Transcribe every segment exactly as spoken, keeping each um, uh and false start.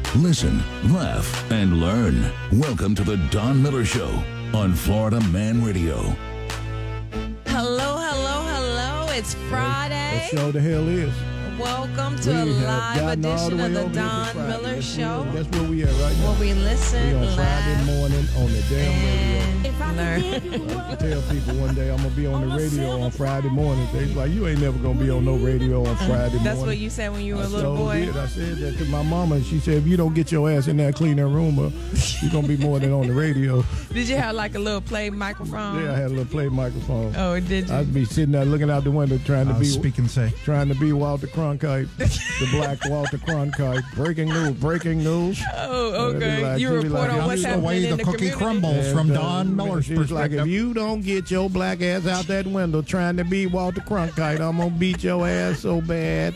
Listen, laugh, and learn. Welcome to the Don Miller Show on Florida Man Radio. Hello, hello, hello. It's Friday. What show the hell is? Welcome to a live edition of the Don Miller that's Show. Where, that's where we at right now. Where we listen, we on Friday laugh, morning on the damn radio. and learn. I tell people one day I'm going to be on the radio on Friday morning. They like, you ain't never going to be on no radio on Friday morning. That's what you said when you were I a little so boy? Did. I said that to my mama, and she said, if you don't get your ass in there, clean that room up, you're going to be more than on the radio. Did you have like a little play microphone? Yeah, I had a little play microphone. Oh, did you? I'd be sitting there looking out the window trying to I'll be speak and say. trying to be Walter Cronkite, the black Walter Cronkite. Breaking news, breaking news. Oh, And it'd be okay. like- you it'd be report like, on "I'm what's just the way happening in the the cookie community. crumbles from And, Don uh, Miller's she was like, perspective. if you don't get your black ass out that window trying to be Walter Cronkite, I'm gonna beat your ass so bad.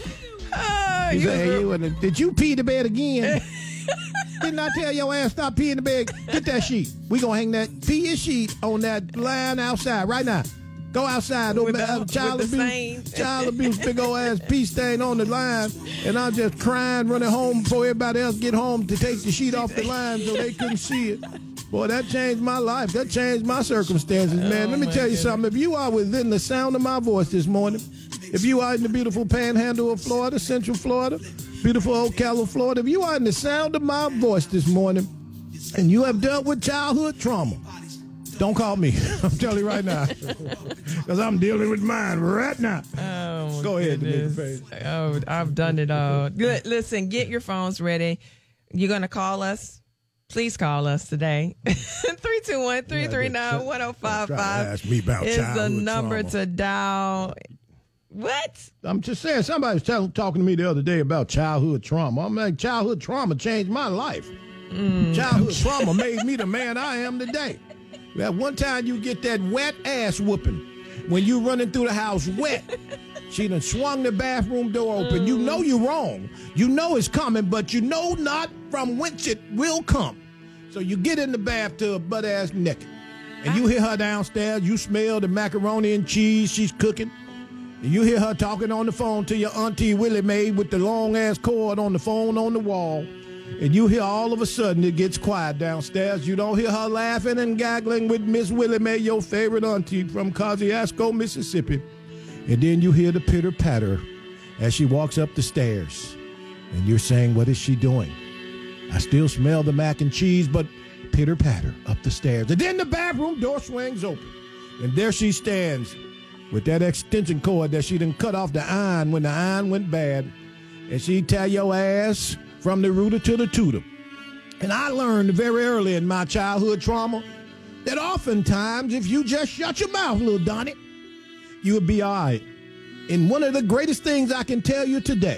Oh, He you said, was hey, you in the- did you pee the bed again? Didn't I tell your ass stop peeing the bed? Get that sheet. We gonna hang that pee your sheet on that line outside right now. Go outside. Don't With the- uh, child with the abuse. stain. Child abuse. Big old ass pee stain on the line, and I'm just crying, running home before everybody else get home to take the sheet off the line so they couldn't see it. Boy, that changed my life. That changed my circumstances, man. Oh, Let me my tell you goodness. something. If you are within the sound of my voice this morning, if you are in the beautiful panhandle of Florida, Central Florida, beautiful Ocala, Florida, if you are in the sound of my voice this morning and you have dealt with childhood trauma, don't call me. I'm telling you right now. Because I'm dealing with mine right now. Oh, my Go ahead, goodness. Dominican Oh, I've done it all. Good. Listen, get your phones ready. You're going to call us. Please call us today. three two one, three three nine, one oh five Try to five ask me about is the childhood number trauma. to dial. What? I'm just saying, somebody was tell, talking to me the other day about childhood trauma. I'm like, childhood trauma changed my life. Childhood trauma made me the man I am today. At one time, you get that wet ass whooping when you running through the house wet. She done swung the bathroom door open. You know you wrong. You know it's coming, but you know not from whence it will come. So you get in the bathtub butt ass naked. And you hear her downstairs. You smell the macaroni and cheese she's cooking. And you hear her talking on the phone to your auntie Willie Mae with the long ass cord on the phone on the wall. And you hear all of a sudden it gets quiet downstairs. You don't hear her laughing and gaggling with Miss Willie Mae, your favorite auntie from Kosciuszko, Mississippi. And then you hear the pitter patter as she walks up the stairs. And you're saying, what is she doing? I still smell the mac and cheese, but pitter patter up the stairs. And then the bathroom door swings open. And there she stands with that extension cord that she done cut off the iron when the iron went bad. And she tell your ass from the rooter to the tutor. And I learned very early in my childhood trauma that oftentimes if you just shut your mouth, little Donnie, you would be all right. And one of the greatest things I can tell you today,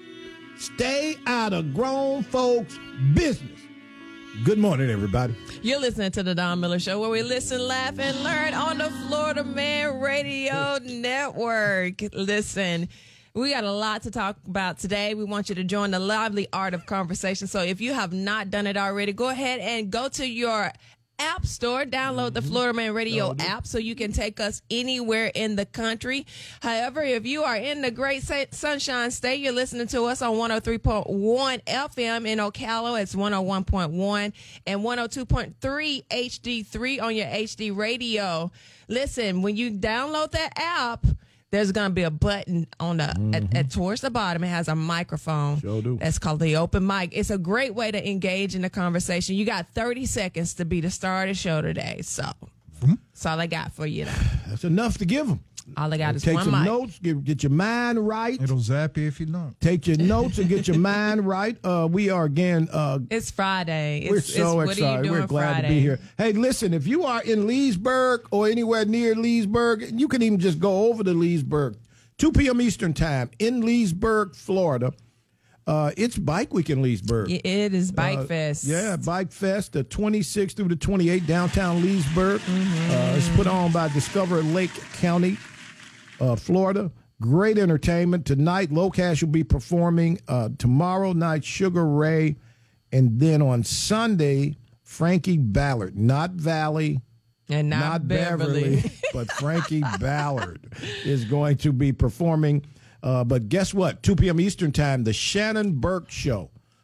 stay out of grown folks' business. Good morning, everybody. You're listening to the Don Miller Show, where we listen, laugh, and learn on the Florida Man Radio Network. Listen, we got a lot to talk about today. We want you to join the lively art of conversation. So if you have not done it already, go ahead and go to your App Store, download the Florida Man Radio app so you can take us anywhere in the country. However, if you are in the great Sa- Sunshine State, you're listening to us on one oh three point one F M in Ocala. It's one oh one point one and one oh two point three H D three on your H D radio. Listen, when you download that app, there's going to be a button on the mm-hmm. at, at towards the bottom. It has a microphone. Sure do. That's called the open mic. It's a great way to engage in the conversation. You got thirty seconds to be the star of the show today. So mm-hmm. that's all I got for you now. That's enough to give them. All I got is Take one some mic. notes, get, get your mind right. It'll zap you if you don't. Take your notes and get your mind right. Uh, we are again. Uh, It's Friday. It's, we're so it's, excited. What are you doing We're glad Friday? to be here. Hey, listen, if you are in Leesburg or anywhere near Leesburg, you can even just go over to Leesburg. two p.m. Eastern time in Leesburg, Florida. Uh, it's Bike Week in Leesburg. It is Bike Uh, Fest. Yeah, Bike Fest, the twenty-sixth through the twenty-eighth, downtown Leesburg. Mm-hmm. Uh, it's put on by Discover Lake County, uh, Florida. Great entertainment. Tonight, Locash will be performing. Uh, tomorrow night, Sugar Ray. And then on Sunday, Frankie Ballard. Not Valley, and not, not Beverly. Beverly, but Frankie Ballard is going to be performing. Uh, but guess what? two p.m. Eastern time, the Shannon Burke Show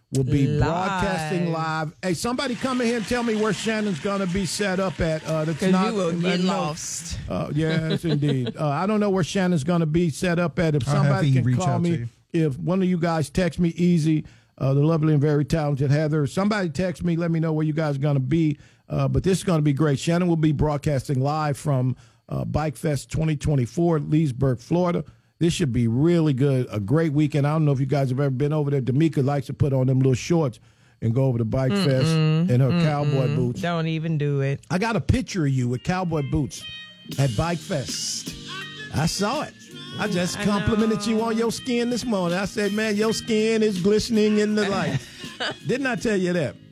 will be Live. broadcasting live. Hey, somebody come in here and tell me where Shannon's going to be set up at. Uh, that's Because not, you will get uh, no. lost. Uh, yes, indeed. Uh, I don't know where Shannon's going to be set up at. If I'll have somebody to can reach call out to me, you. if one of you guys text me, easy, uh, the lovely and very talented Heather, somebody text me, let me know where you guys are going to be. Uh, but this is going to be great. Shannon will be broadcasting live from uh, Bike Fest twenty twenty-four, Leesburg, Florida. This should be really good, a great weekend. I don't know if you guys have ever been over there. D'Amica likes to put on them little shorts and go over to Bike mm-mm, Fest in her mm-mm, cowboy boots. Don't even do it. I got a picture of you with cowboy boots at Bike Fest. I saw it. I just I complimented know. you on your skin this morning. I said, man, your skin is glistening in the light. Didn't I tell you that?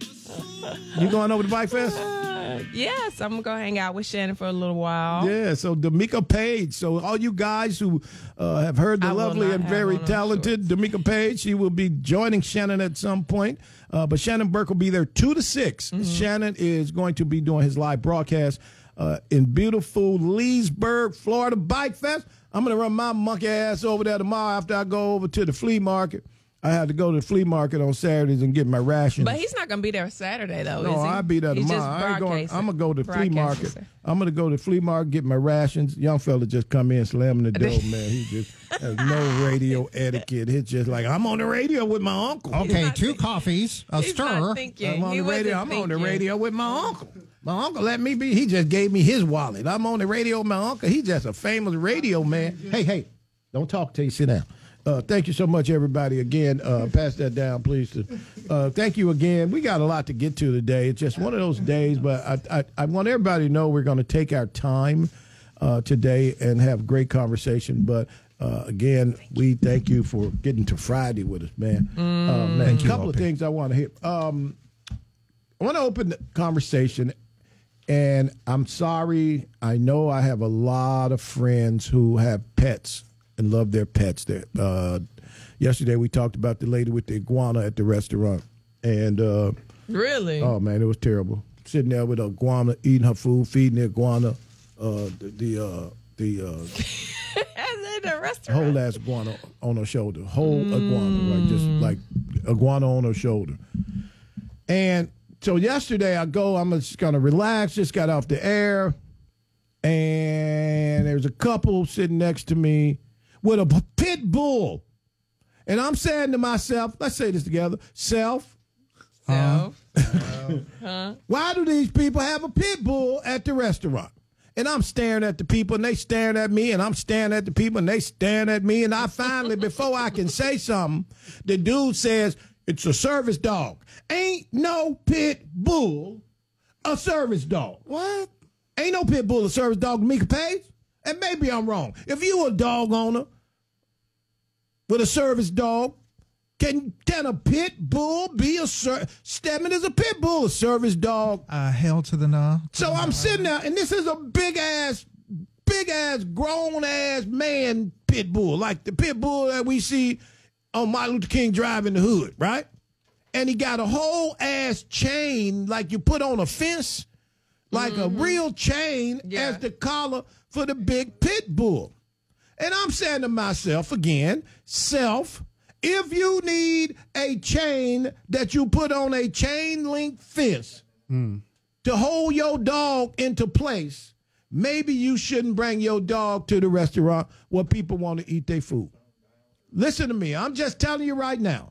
You going over to Bike Fest? Uh, yes, I'm going to go hang out with Shannon for a little while. Yeah, so D'Amica Page. So all you guys who uh, have heard the I lovely and very talented D'Amica Page, she will be joining Shannon at some point. Uh, but Shannon Burke will be there two to six. Mm-hmm. Shannon is going to be doing his live broadcast uh, in beautiful Leesburg, Florida Bike Fest. I'm going to run my monkey ass over there tomorrow after I go over to the flea market. I had to go to the flea market on Saturdays and get my rations. But he's not going to be there Saturday, though, no, is he? I'll be there He's tomorrow. just I ain't going, I'm going to go to the flea market. Sir. I'm going to go to the flea market, get my rations. Young fella just come in, slamming the door, man. He just has no radio etiquette. It's just like, I'm on the radio with my uncle. Okay, two think, coffees, a he's stir. Not thinking. I'm on he the radio. I'm thinking. on the radio with my uncle. My uncle let me be. He just gave me his wallet. I'm on the radio with my uncle. He's just a famous radio man. Hey, hey, don't talk till you sit down. Uh, thank you so much, everybody. Again, uh, pass that down, please. Uh, thank you again. We got a lot to get to today. It's just one of those days, but I, I, I want everybody to know we're going to take our time uh, today and have great conversation. But uh, again, we thank you for getting to Friday with us, man. Mm. Uh, man, a couple of things I want to hit. Um, I want to open the conversation, and I'm sorry. I know I have a lot of friends who have pets and love their pets. There. Uh, yesterday we talked about the lady with the iguana at the restaurant, and uh, really, oh man, it was terrible. Sitting there with an iguana, eating her food, feeding the iguana, uh, the the uh, the uh, at the restaurant, whole ass iguana on her shoulder, whole mm. iguana, like just like iguana on her shoulder. And so yesterday I go, I'm just gonna relax, just got off the air, and there's a couple sitting next to me with a pit bull. And I'm saying to myself, let's say this together, self. Self. Uh, huh? Why do these people have a pit bull at the restaurant? And I'm staring at the people, and they staring at me, and I'm staring at the people, and they staring at me. And I finally, before I can say something, the dude says, it's a service dog. Ain't no pit bull a service dog. What? Ain't no pit bull a service dog, D'Amica Page. And maybe I'm wrong. If you a dog owner with a service dog, can can a pit bull be a ser- Stedman is a pit bull, a service dog? Uh, hell to the nah. So I'm sitting there, and this is a big ass, big ass, grown ass man pit bull, like the pit bull that we see on Martin Luther King Drive in the hood, right? And he got a whole ass chain like you put on a fence, like mm-hmm. a real chain yeah. as the collar for the big pit bull. And I'm saying to myself again, self, if you need a chain that you put on a chain link fence mm. to hold your dog into place, maybe you shouldn't bring your dog to the restaurant where people want to eat their food. Listen to me. I'm just telling you right now.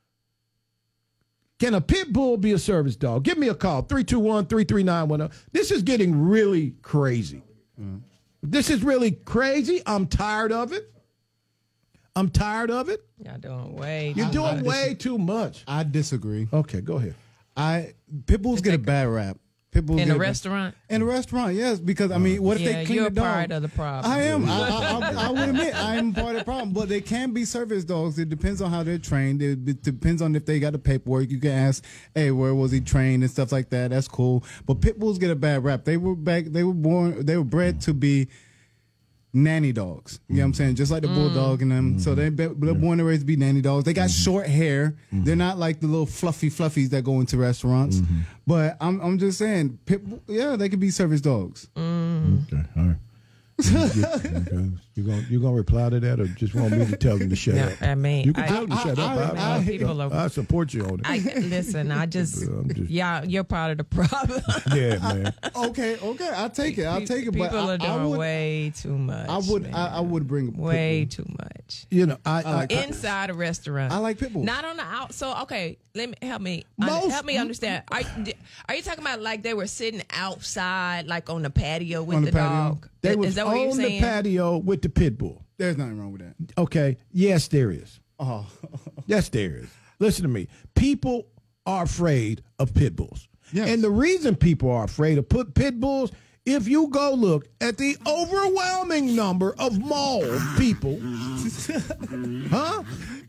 Can a pit bull be a service dog? Give me a call, three two one, three three nine one zero. This is getting really crazy. Mm. This is really crazy. I'm tired of it. I'm tired of it. Y'all doing way. You're doing I, I way too much. I disagree. Okay, go ahead. I pit bulls get a bad rap. Pit bulls in get a a restaurant. Bad, in a restaurant, yes, because I mean, what if yeah, they clean you're the dog? part of the problem. I am. I, I, I, I would admit I am part of the problem, but they can be service dogs. It depends on how they're trained. It, it depends on if they got the paperwork. You can ask, hey, where was he trained and stuff like that. That's cool. But pit bulls get a bad rap. They were back. They were born. They were bred to be nanny dogs. You know what I'm saying? Just like the mm. bulldog and them. Mm-hmm. So they, they're born and raised to be nanny dogs. They got mm-hmm. short hair. Mm-hmm. They're not like the little fluffy fluffies that go into restaurants. Mm-hmm. But I'm I'm just saying, pit, yeah, they could be service dogs. Mm. Okay, all right. Okay. You gonna you gonna reply to that, or just want me to tell them to shut No, up? I mean, You can I- tell them to I- shut I- up. I- I, people are- I support you on it. I listen. I just, I'm just- y'all, you're part of the problem. yeah, man. Okay, okay, I'll take it. I'll take it. People But I, are doing I would, way too much. I would, man. I, I would bring a way pit too much. You know, I, I, like I Inside a restaurant. I like pit bulls. Not on the out. So okay, let me help me. Most- help me understand. Are, are you talking about like they were sitting outside, like on the patio with On the, the patio. dog? they Is was that what you're on the saying? patio with the pit bull. There's nothing wrong with that. Okay, yes, there is. Oh, Yes, there is. Listen to me. People are afraid of pit bulls. Yes. And the reason people are afraid of put pit bulls, if you go look at the overwhelming number of mauled people, huh?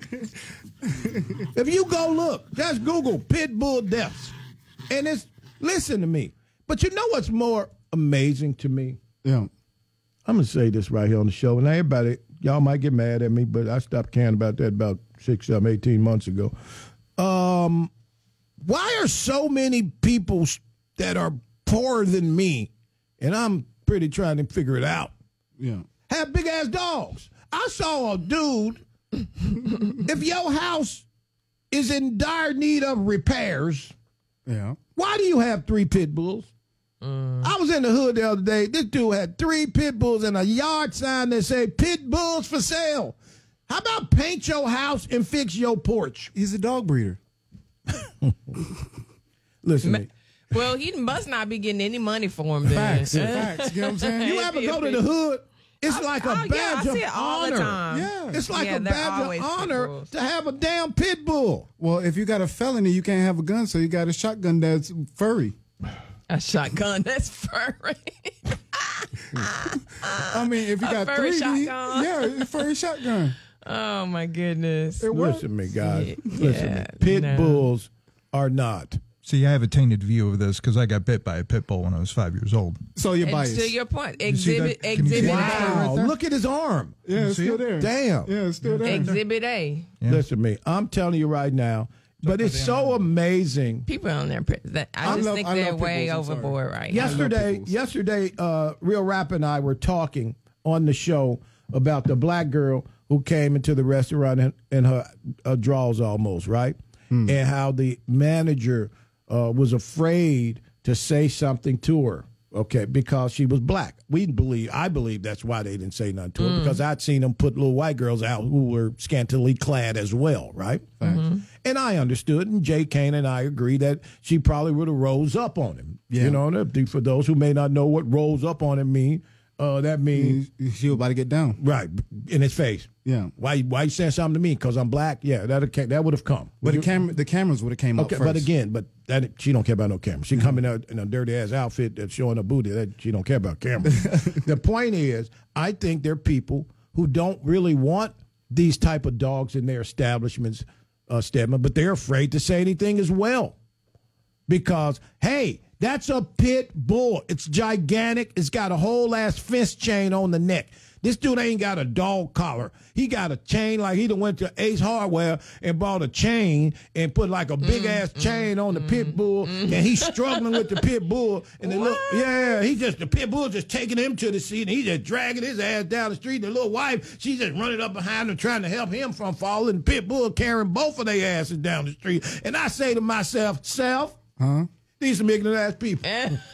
If you go look, just Google pit bull deaths. And it's, listen to me. But you know what's more amazing to me? yeah. I'm going to say this right here on the show, and everybody, y'all might get mad at me, but I stopped caring about that about six, seven, eighteen months ago. Um, why are so many people that are poorer than me, and I'm pretty trying to figure it out, Yeah. have big-ass dogs? I saw a dude, if your house is in dire need of repairs, Yeah. why do you have three pit bulls? I was in the hood the other day. This dude had three pit bulls and a yard sign that said pit bulls for sale. How about paint your house and fix your porch? He's a dog breeder. Listen to me. Well, he must not be getting any money for him. Then. Facts. Facts. You know what I'm saying? You ever go to the hood? It's like a Oh, yeah, I badge see it of all the honor. time. Yeah. It's like Yeah, a they're badge always of pit honor bulls. to have a damn pit bull. Well, if you got a felony, you can't have a gun, so you got a shotgun that's furry. A shotgun that's furry. I mean, if you A got furry three, then you- shotgun. yeah, it's a furry shotgun. Oh my goodness. It works. Listen to me, guys. Yeah, Listen to me. yeah, Pit no. bulls are not. See, I have a tainted view of this because I got bit by a pit bull when I was five years old. So you're And biased. to your point, see exhibit, that? Can you see exhibit that? A. Wow, there? look at his arm. yeah, it's see still it? there. Damn. Yeah, it's still there. Exhibit A. Yeah. Listen to me. I'm telling you right now. But it's so amazing. People on there, that I I just love- think I they're love way pit bulls, I'm sorry. overboard right now. Yesterday, pitbulls. yesterday, uh, Real Rap and I were talking on the show about the black girl who came into the restaurant and, and her uh, drawers almost, right? Hmm. And how the manager uh, was afraid to say something to her, okay, because she was black. We believe, I believe that's why they didn't say nothing to her, because I'd seen them put little white girls out who were scantily clad as well, right? And I understood, and Jay Kane and I agreed that she probably would have rose up on him. Yeah. You know, and for those who may not know what rose up on him mean, uh, that means She was about to get down. right in his face. Yeah. Why? Why you saying something to me? Because I'm black? Yeah, that that would have come. But the camera, the cameras would have came Okay, up first. but again, but that she don't care about no camera. She come in a, in a dirty ass outfit that's showing her booty. That she don't care about camera. The point is, I think there are people who don't really want these type of dogs in their establishments, uh, Stedman, but they're afraid to say anything as well, because hey, that's a pit bull. It's gigantic. It's got a whole ass fence chain on the neck. This dude ain't got a dog collar. He got a chain like he done went to Ace Hardware and bought a chain and put like a big ass chain on the pit bull, and he's struggling with the pit bull. And the little, yeah, he just the pit bull just taking him to the seat, and he just dragging his ass down the street. And the little wife, she's just running up behind him trying to help him from falling. And the pit bull carrying both of their asses down the street. And I say to myself, self, Huh? these some ignorant ass people.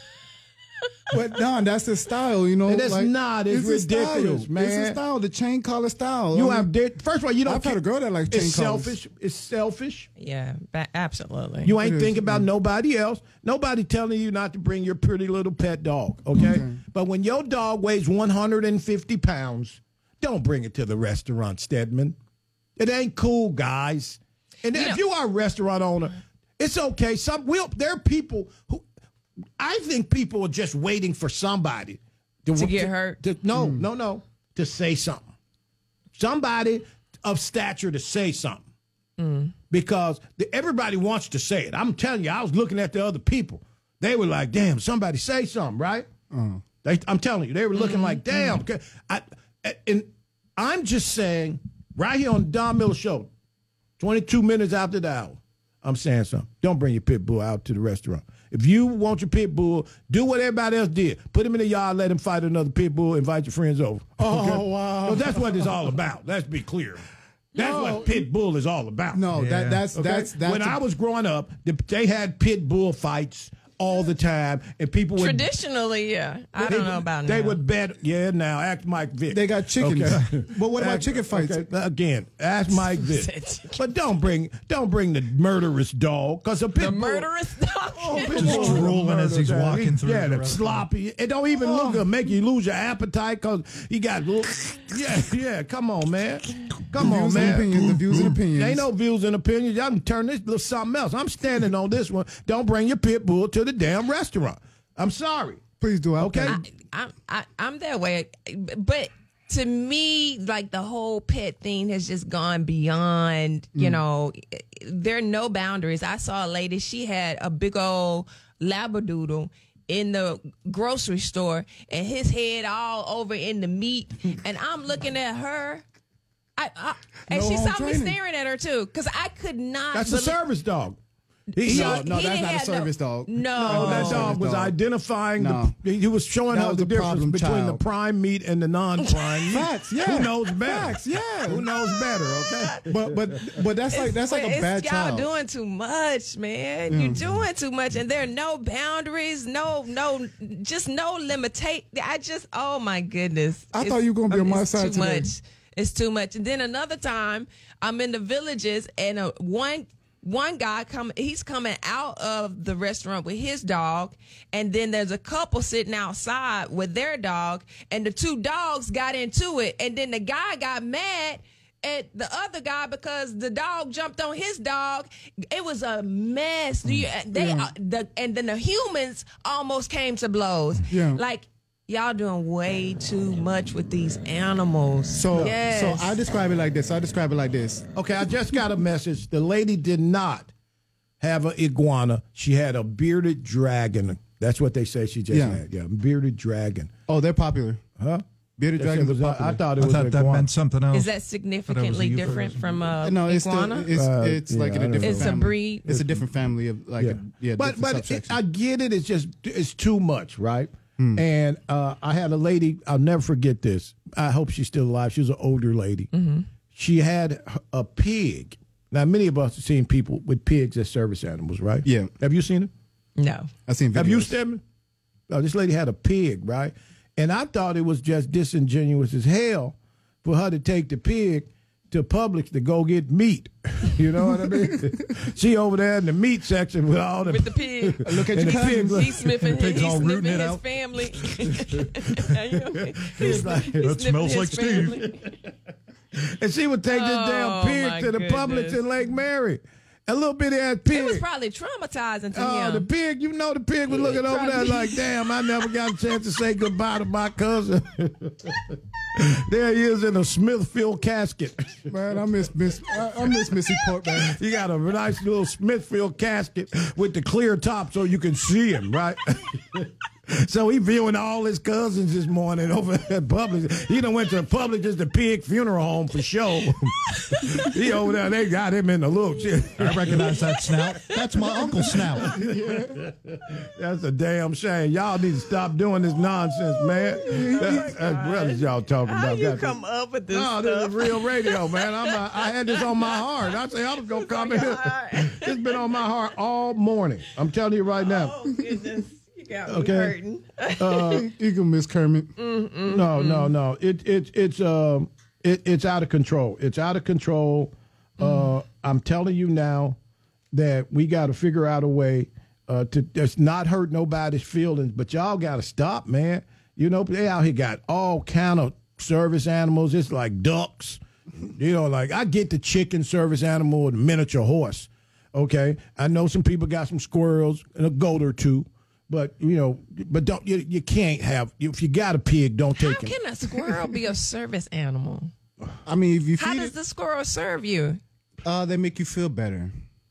But Don, that's the style, you know. And it's like, not. It's a ridiculous, style. man. It's a style, the chain collar style. You I have mean, did, first of all, you don't. I've had care- a girl that likes chain It's collars. selfish. It's selfish. Yeah, ba- absolutely. You ain't It is, thinking about yeah. nobody else. Nobody telling you not to bring your pretty little pet dog. Okay, Okay. but when your dog weighs one hundred fifty pounds, don't bring it to the restaurant, Stedman. It ain't cool, guys. And You if know- you are a restaurant owner, it's okay. Some will. There are people who. I think people are just waiting for somebody To get hurt? to- no, no, no. To say something. Somebody of stature to say something. Because the, everybody wants to say it. I'm telling you, I was looking at the other people. They were like, damn, somebody say something, right? They, I'm telling you, they were looking like, damn. okay. I, and I'm just saying, right here on the Don Miller Show, twenty-two minutes after the hour, I'm saying something. Don't bring your pit bull out to the restaurant. If you want your pit bull, do what everybody else did. Put him in the yard, let him fight another pit bull, invite your friends over. Oh, okay? wow. Well, that's what it's all about. Let's be clear. That's No. what pit bull is all about. No, Yeah. that that's Okay? that's that's when a- I was growing up, the- they had pit bull fights all the time, and people would Traditionally, yeah. I they don't know would- about They now. would bet. Yeah, now ask Mike Vick. They got chickens. Okay. But what about Ask- chicken fights? okay, Again, ask Mike Vick. But don't bring don't bring the murderous dog, because a pit The bull. murderous dog. Oh, pit Just bull is a drooling as he's murderous dog. walking He- through Yeah, the the restaurant. sloppy. It don't even look good. Make you lose your appetite because he got. little- Yeah, yeah. Come on, man. Come on, views and man. opinions. The views and opinions. Ain't no views and opinions. Y'all can turn this to something else. I'm standing on this one. Don't bring your pit bull to the damn restaurant. I'm sorry. Please do. I'll Okay. pay. I, I'm I, I'm that way, but to me, like the whole pet thing has just gone beyond. You know, there are no boundaries. I saw a lady; she had a big old labradoodle in the grocery store, and his head all over in the meat, and I'm looking at her. I, I and No she home saw me training. staring at her too, because I could not. That's a believe- service dog. He, She- No, no, he that's didn't not a have service dog. No, No, that Oh, dog was dog. identifying. No. The, he was showing That her was the the difference problem between child. the prime meat and the non-prime meat. Facts, yeah. Who knows better? Facts, yeah. Who knows better? Okay. But but but that's like that's like a it's, bad y'all child. doing too much, man. You're doing too much, and there are no boundaries, no, no, just no limitate. I just, oh my goodness. I It's- thought you were gonna be on my it's side too today. much. It's too much. And then another time, I'm in the Villages, and a, one one guy come, he's coming out of the restaurant with his dog, and then there's a couple sitting outside with their dog, and the two dogs got into it, and then the guy got mad at the other guy because the dog jumped on his dog. It was a mess. Do you, they Yeah. uh, the and then the humans almost came to blows. Yeah. Like y'all doing way too much with these animals. So yes. so I describe it like this. I describe it like this. Okay, I just got a message. The lady did not have an iguana. She had a bearded dragon. That's what they say she just Yeah. had. Yeah, bearded dragon. Oh, they're popular. Huh? Bearded They said dragons it was are a- popular. I thought it I was thought an that iguana. meant something else. Is that significantly euphemism. different from a No, it's still, iguana? it's Uh, it's like yeah, in I a don't different It's a family. breed. It's a different family of like Yeah, a, yeah but different but it, subsection. I get it. It's just it's too much, right? Hmm. And uh, I had a lady. I'll never forget this. I hope she's still alive. She was an older lady. Mm-hmm. She had a pig. Now, many of us have seen people with pigs as service animals, right? Yeah. Have you seen it? No. I've seen videos. Have you, Stedman? Oh, this lady had a pig, right? And I thought it was just disingenuous as hell for her to take the pig to Publix to go get meat. You know what I mean? She over there in the meat section with all the With the pig. Look at and your the pig cousins. look- He's sniffing, Pig's he's all sniffing rooting it his out. family. He's like- That smells like Steve. and she would take this Oh, damn my pig to the Publix goodness. in Lake Mary. A little bitty ass pig. It was probably traumatizing to Oh, him. the pig, you know the pig was Yeah, looking over there probably. like, damn, I never got a chance to say goodbye to my cousin. There he is in a Smithfield casket. Man, I miss miss I, I miss Missy Portman. You got a nice little Smithfield casket with the clear top so you can see him, right? So he viewing all his cousins this morning over at Publix. He done went to Publix, just the pig funeral home for show. He over there, they got him in the look. I recognize that snout. That's my uncle's snout. That's a damn shame. Y'all need to stop doing this nonsense, man. That, that's what is y'all talking How about? you Got come up with this No, this stuff? is real radio, man. I'm not, I had this on my heart. I say I was gonna come in. It's been on my heart all morning. I'm telling you right now. Oh, goodness. You got me Okay. hurting. Uh, You can miss Kermit. no, no, no. It it it's um it, it's out of control. It's out of control. Uh, I'm telling you now that we got to figure out a way uh, to just not hurt nobody's feelings. But y'all got to stop, man. You know they out here got all kind of service animals. It's like ducks. You know, like I get the chicken service animal or the miniature horse. Okay, I know some people got some squirrels and a goat or two. But you know, but don't you? You can't have if you got a pig, don't How take it. can a squirrel be a service animal? I mean, if you How feed does it, the squirrel serve you? uh, they make you feel better.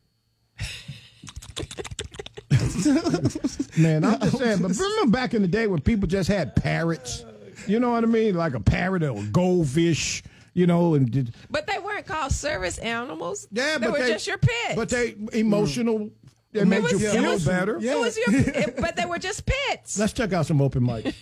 Man, I'm just saying. But remember back in the day when people just had parrots? You know what I mean? Like a parrot or a goldfish. you know, and did, But they weren't called service animals. yeah, they but were they just your pets. But they emotional. They made was- you it feel was- better. yeah. It was your, it- but they were just pets. Let's check out some open mics.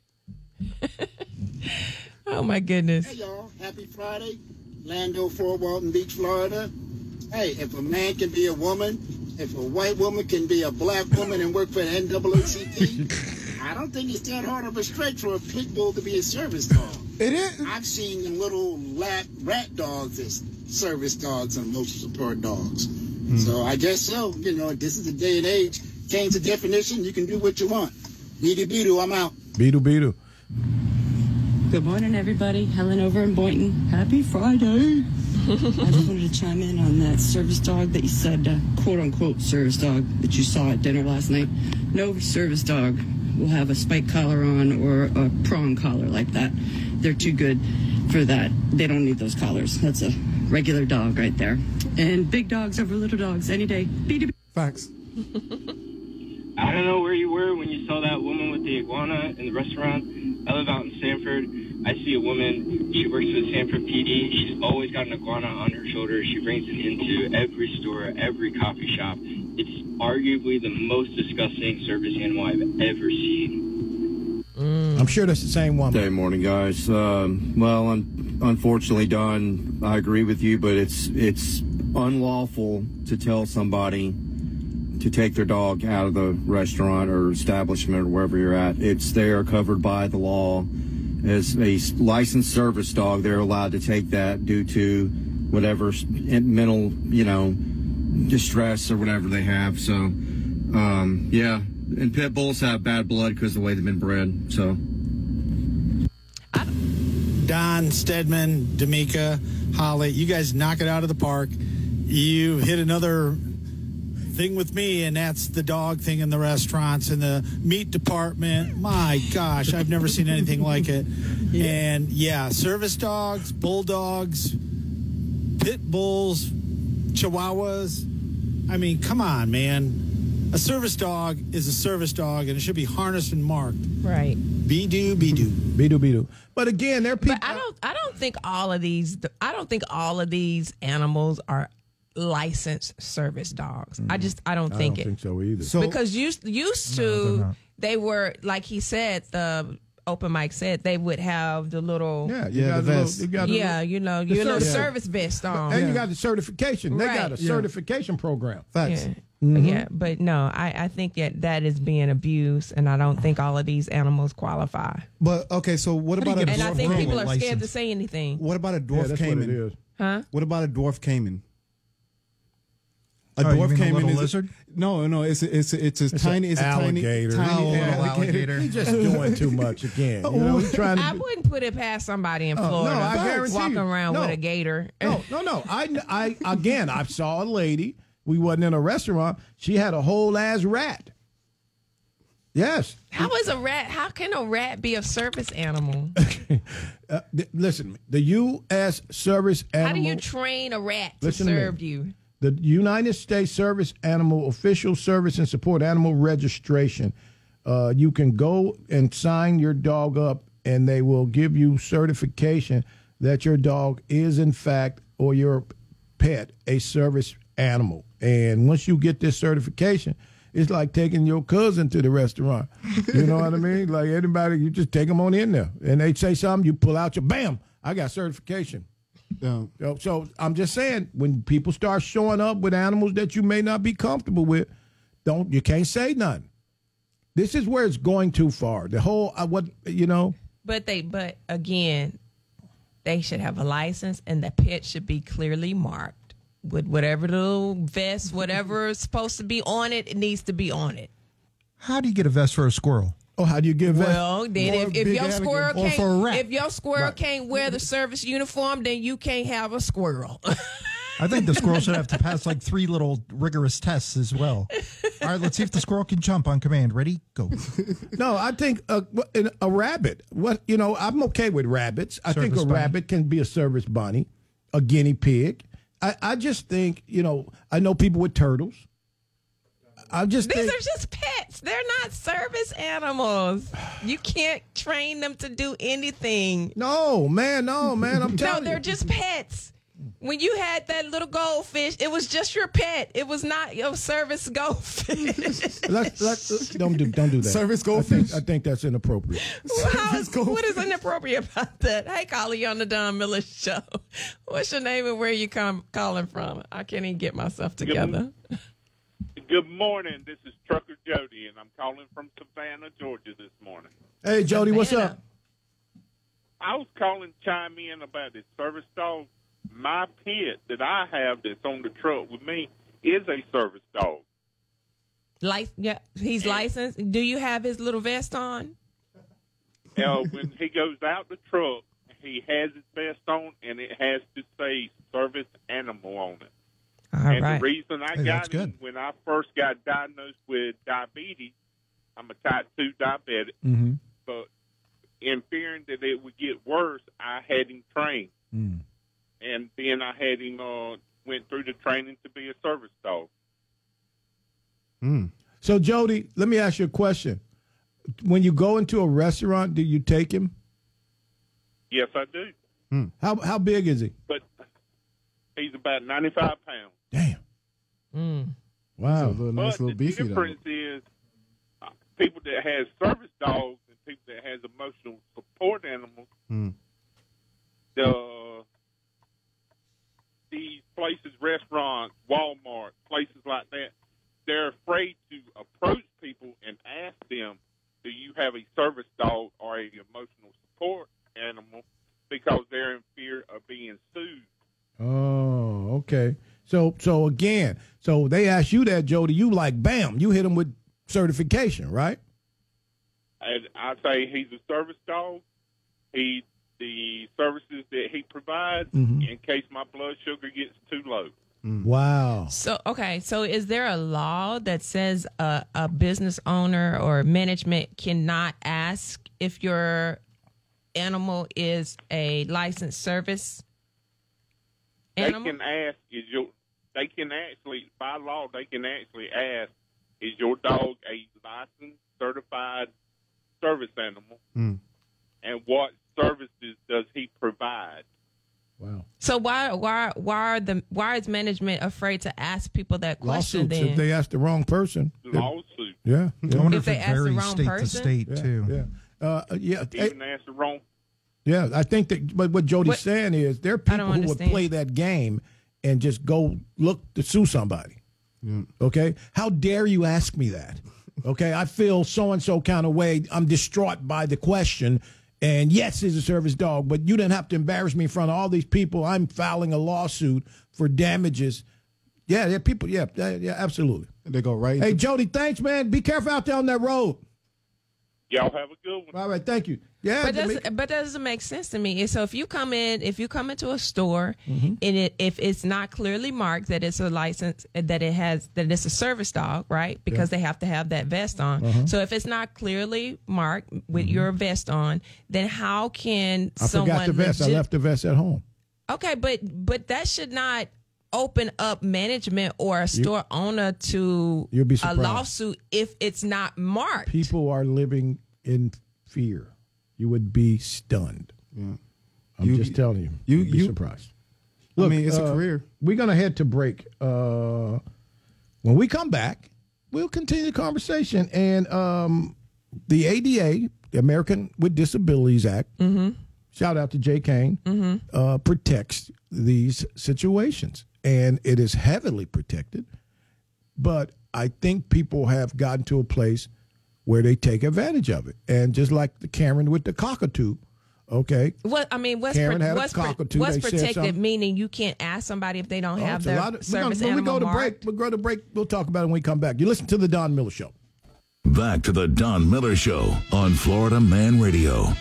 Oh my goodness. Hey y'all, happy Friday. Lando, Fort Walton Beach, Florida. Hey, if a man can be a woman, if a white woman can be a black woman and work for the N double A C P, I don't think it's that hard of a stretch for a pit bull to be a service dog. It is. I've seen them little lap rat dogs as service dogs and emotional support dogs. So I guess so. You know, this is the day and age. Change the definition, you can do what you want. Beedoo beedoo, I'm out. Beetle, beetle. Good morning, everybody. Helen over in Boynton. Happy Friday. I just wanted to chime in on that service dog that you said, uh, quote-unquote service dog that you saw at dinner last night. No service dog will have a spike collar on or a prong collar like that. They're too good for that. They don't need those collars. That's a regular dog right there. And big dogs over little dogs any day. Be Facts. I don't know where you were when you saw that woman with the iguana in the restaurant. I live out in Sanford. I see a woman, she works for the Sanford P D. She's always got an iguana on her shoulder. She brings it into every store, every coffee shop. It's arguably the most disgusting service animal I've ever seen. I'm sure that's the same one. Good morning, guys. Um, well, un- unfortunately, Don, I agree with you, but it's it's unlawful to tell somebody to take their dog out of the restaurant or establishment or wherever you're at. It's they are covered by the law. As a licensed service dog, they're allowed to take that due to whatever mental, you know, distress or whatever they have. So, um, yeah. And pit bulls have bad blood because of the way they've been bred. So, Don, Stedman, D'Amica, Holly, you guys knock it out of the park. You hit another thing with me, and that's the dog thing in the restaurants and the meat department. My gosh, I've never seen anything like it. And yeah, service dogs, bulldogs, pit bulls, chihuahuas. I mean, come on, man. A service dog is a service dog, and it should be harnessed and marked. Right. Be-do, be-do. Beetle, beetle. But again, there are people. But I don't. I don't think all of these. I don't think all of these animals are licensed service dogs. I just. I don't I think don't it. think so either. So because used used to they were like he said the open mic said they would have the little yeah, you Yeah, got the a little- vest. you got a yeah little- you know the your little service- service vest on. and you Yeah. got the certification. They got a Right. Yeah. certification program. facts. Yeah. Mm-hmm. Yeah, but no, I, I think that that is being abused, and I don't think all of these animals qualify. But okay, so what do you about a get And dwarf I think Dwarf people are license. scared to say anything. What about a Yeah, dwarf that's what it caiman? is. Huh? What about a dwarf caiman? A Oh, you dwarf mean a caiman little is lizard? no, no. It's a, it's a, it's a It's tiny, a it's a alligator. tiny, tiny Oh, a little alligator. alligator. He's just doing too much again. You know, he's trying to. I wouldn't put it past somebody in Oh, no, Florida I guarantee walking you. around No. with a gator. No, no, no. I, I again, I saw a lady. We wasn't in a restaurant. She had a whole ass rat. Yes. How is a rat? How can a rat be a service animal? Uh, th- listen, the U S Service Animal. How do you train a rat to Listen to me. serve you? The United States Service Animal Official Service and Support Animal Registration. Uh, you can go and sign your dog up, and they will give you certification that your dog is, in fact, or your pet, a service animal. And once you get this certification, it's like taking your cousin to the restaurant. You know what I mean? Like anybody, you just take them on in there, and they say something, you pull out your bam. I got certification. Yeah. So, so I'm just saying, when people start showing up with animals that you may not be comfortable with, don't you can't say nothing. This is where it's going too far. The whole uh, what you know. But they, but again, they should have a license, and the pet should be clearly marked with whatever little vest, whatever is supposed to be on it. It needs to be on it. How do you get a vest for a squirrel? Oh, how do you give that? Well, then Or if, if big your alligator. squirrel Or can't, for a rat. if your squirrel Right. can't wear the service uniform, then you can't have a squirrel. I think the squirrel should have to pass like three little rigorous tests as well. All right, let's see if the squirrel can jump on command. Ready? Go. No, I think a, a rabbit. What you know, I'm okay with rabbits. I think Service a bunny. rabbit can be a service bunny, a guinea pig. I, I just think you know. I know people with turtles. I just These think are just pets. pets. They're not service animals. You can't train them to do anything. No, man, no, man. I'm telling No, they're you. just pets. When you had that little goldfish, it was just your pet. It was not your service goldfish. Let's, let's, don't do don't do that. Service I goldfish? think, I think that's inappropriate. How is, what is inappropriate about that? Hey, calling you on the Don Miller Show. What's your name and where you come calling from? I can't even get myself together. Good morning. This is Trucker Jody, and I'm calling from Savannah, Georgia this morning. Hey, Jody, what's Savannah. up? I was calling to chime in about this service dog. My pet that I have that's on the truck with me is a service dog. Lic- yeah, he's licensed. Do you have his little vest on? Uh, when he goes out the truck, he has his vest on, and it has to say service animal on it. All and right. the reason I Hey, that's got him, good. when I first got diagnosed with diabetes, I'm a type two diabetic, Mm-hmm. but in fearing that it would get worse, I had him trained. Mm. And then I had him, uh, went through the training to be a service dog. Mm. So, Jody, let me ask you a question. When you go into a restaurant, do you take him? Yes, I do. How how big is he? But he's about ninety-five pounds. Damn. Mm. Wow. So a little, nice But little the beefy dog. difference is uh, people that has service dogs and people that has emotional support animals, Mm. the these places, restaurants, Walmart, places like that, they're afraid to approach people and ask them, do you have a service dog or a emotional support animal, because they're in fear of being sued. Oh, okay. So so again, so they ask you that, Jody, you like, bam, you hit them with certification, right? And I say he's a service dog. He the services that he provides Mhm. in case my blood sugar gets too low. Wow. So, okay. So is there a law that says a, a business owner or management cannot ask if your animal is a licensed service animal? They can ask, is your they can actually, by law, they can actually ask, is your dog a licensed, certified service animal? Mm. And what services does he provide? Wow. So why why why are the why is management afraid to ask people that question Lawsuits if then? they ask the wrong person. Lawsuit. Yeah. I Yeah. wonder If if, they it ask the varies wrong state person? to state, Yeah. too. Yeah. Uh, yeah. Hey, Even ask the wrong. yeah. I think that, but what Jody's What- saying is there are I people don't who would understand. play that game and just go look to sue somebody. Okay. How dare you ask me that? Okay. I feel so and so kind of way. I'm distraught by the question. And yes, it's a service dog, but you didn't have to embarrass me in front of all these people. I'm filing a lawsuit for damages. Yeah, yeah, people. Yeah, yeah, yeah, absolutely. They go right. Hey, into- Jody, thanks, man. Be careful out there on that road. Y'all have a good one. All right, thank you. Yeah, But does Jamaica- but that doesn't make sense to me. So if you come in, if you come into a store Mm-hmm. and it if it's not clearly marked that it's a license, that it has that it's a service dog, right? Because they have to have that vest on. Uh-huh. So if it's not clearly marked with your vest on, then how can Mm-hmm. I someone forgot the vest. I legit- left the vest at home. Okay, but but that should not open up management or a store owner to You'll be a surprised. lawsuit if it's not marked. People are living in fear. You would be stunned. Yeah. I'm You- just telling you. you- You'd be you- surprised. I mean, it's a uh, career. We're going to head to break. Uh, when we come back, we'll continue the conversation. And um, the A D A, the American with Disabilities Act, shout out to Jay Kane, uh, protects these situations. And it is heavily protected. But I think people have gotten to a place where they take advantage of it. And just like the Cameron with the cockatoo, okay, What I mean, what's Karen pro- had a what's, pro- cockatoo. what's They said protected? something. Meaning you can't ask somebody if they don't Oh, have it's a their lot of- we're service gonna- when we animal go to marked. break, we'll go to break. We'll talk about it when we come back. You listen to the Don Miller Show. Back to the Don Miller Show on Florida Man Radio.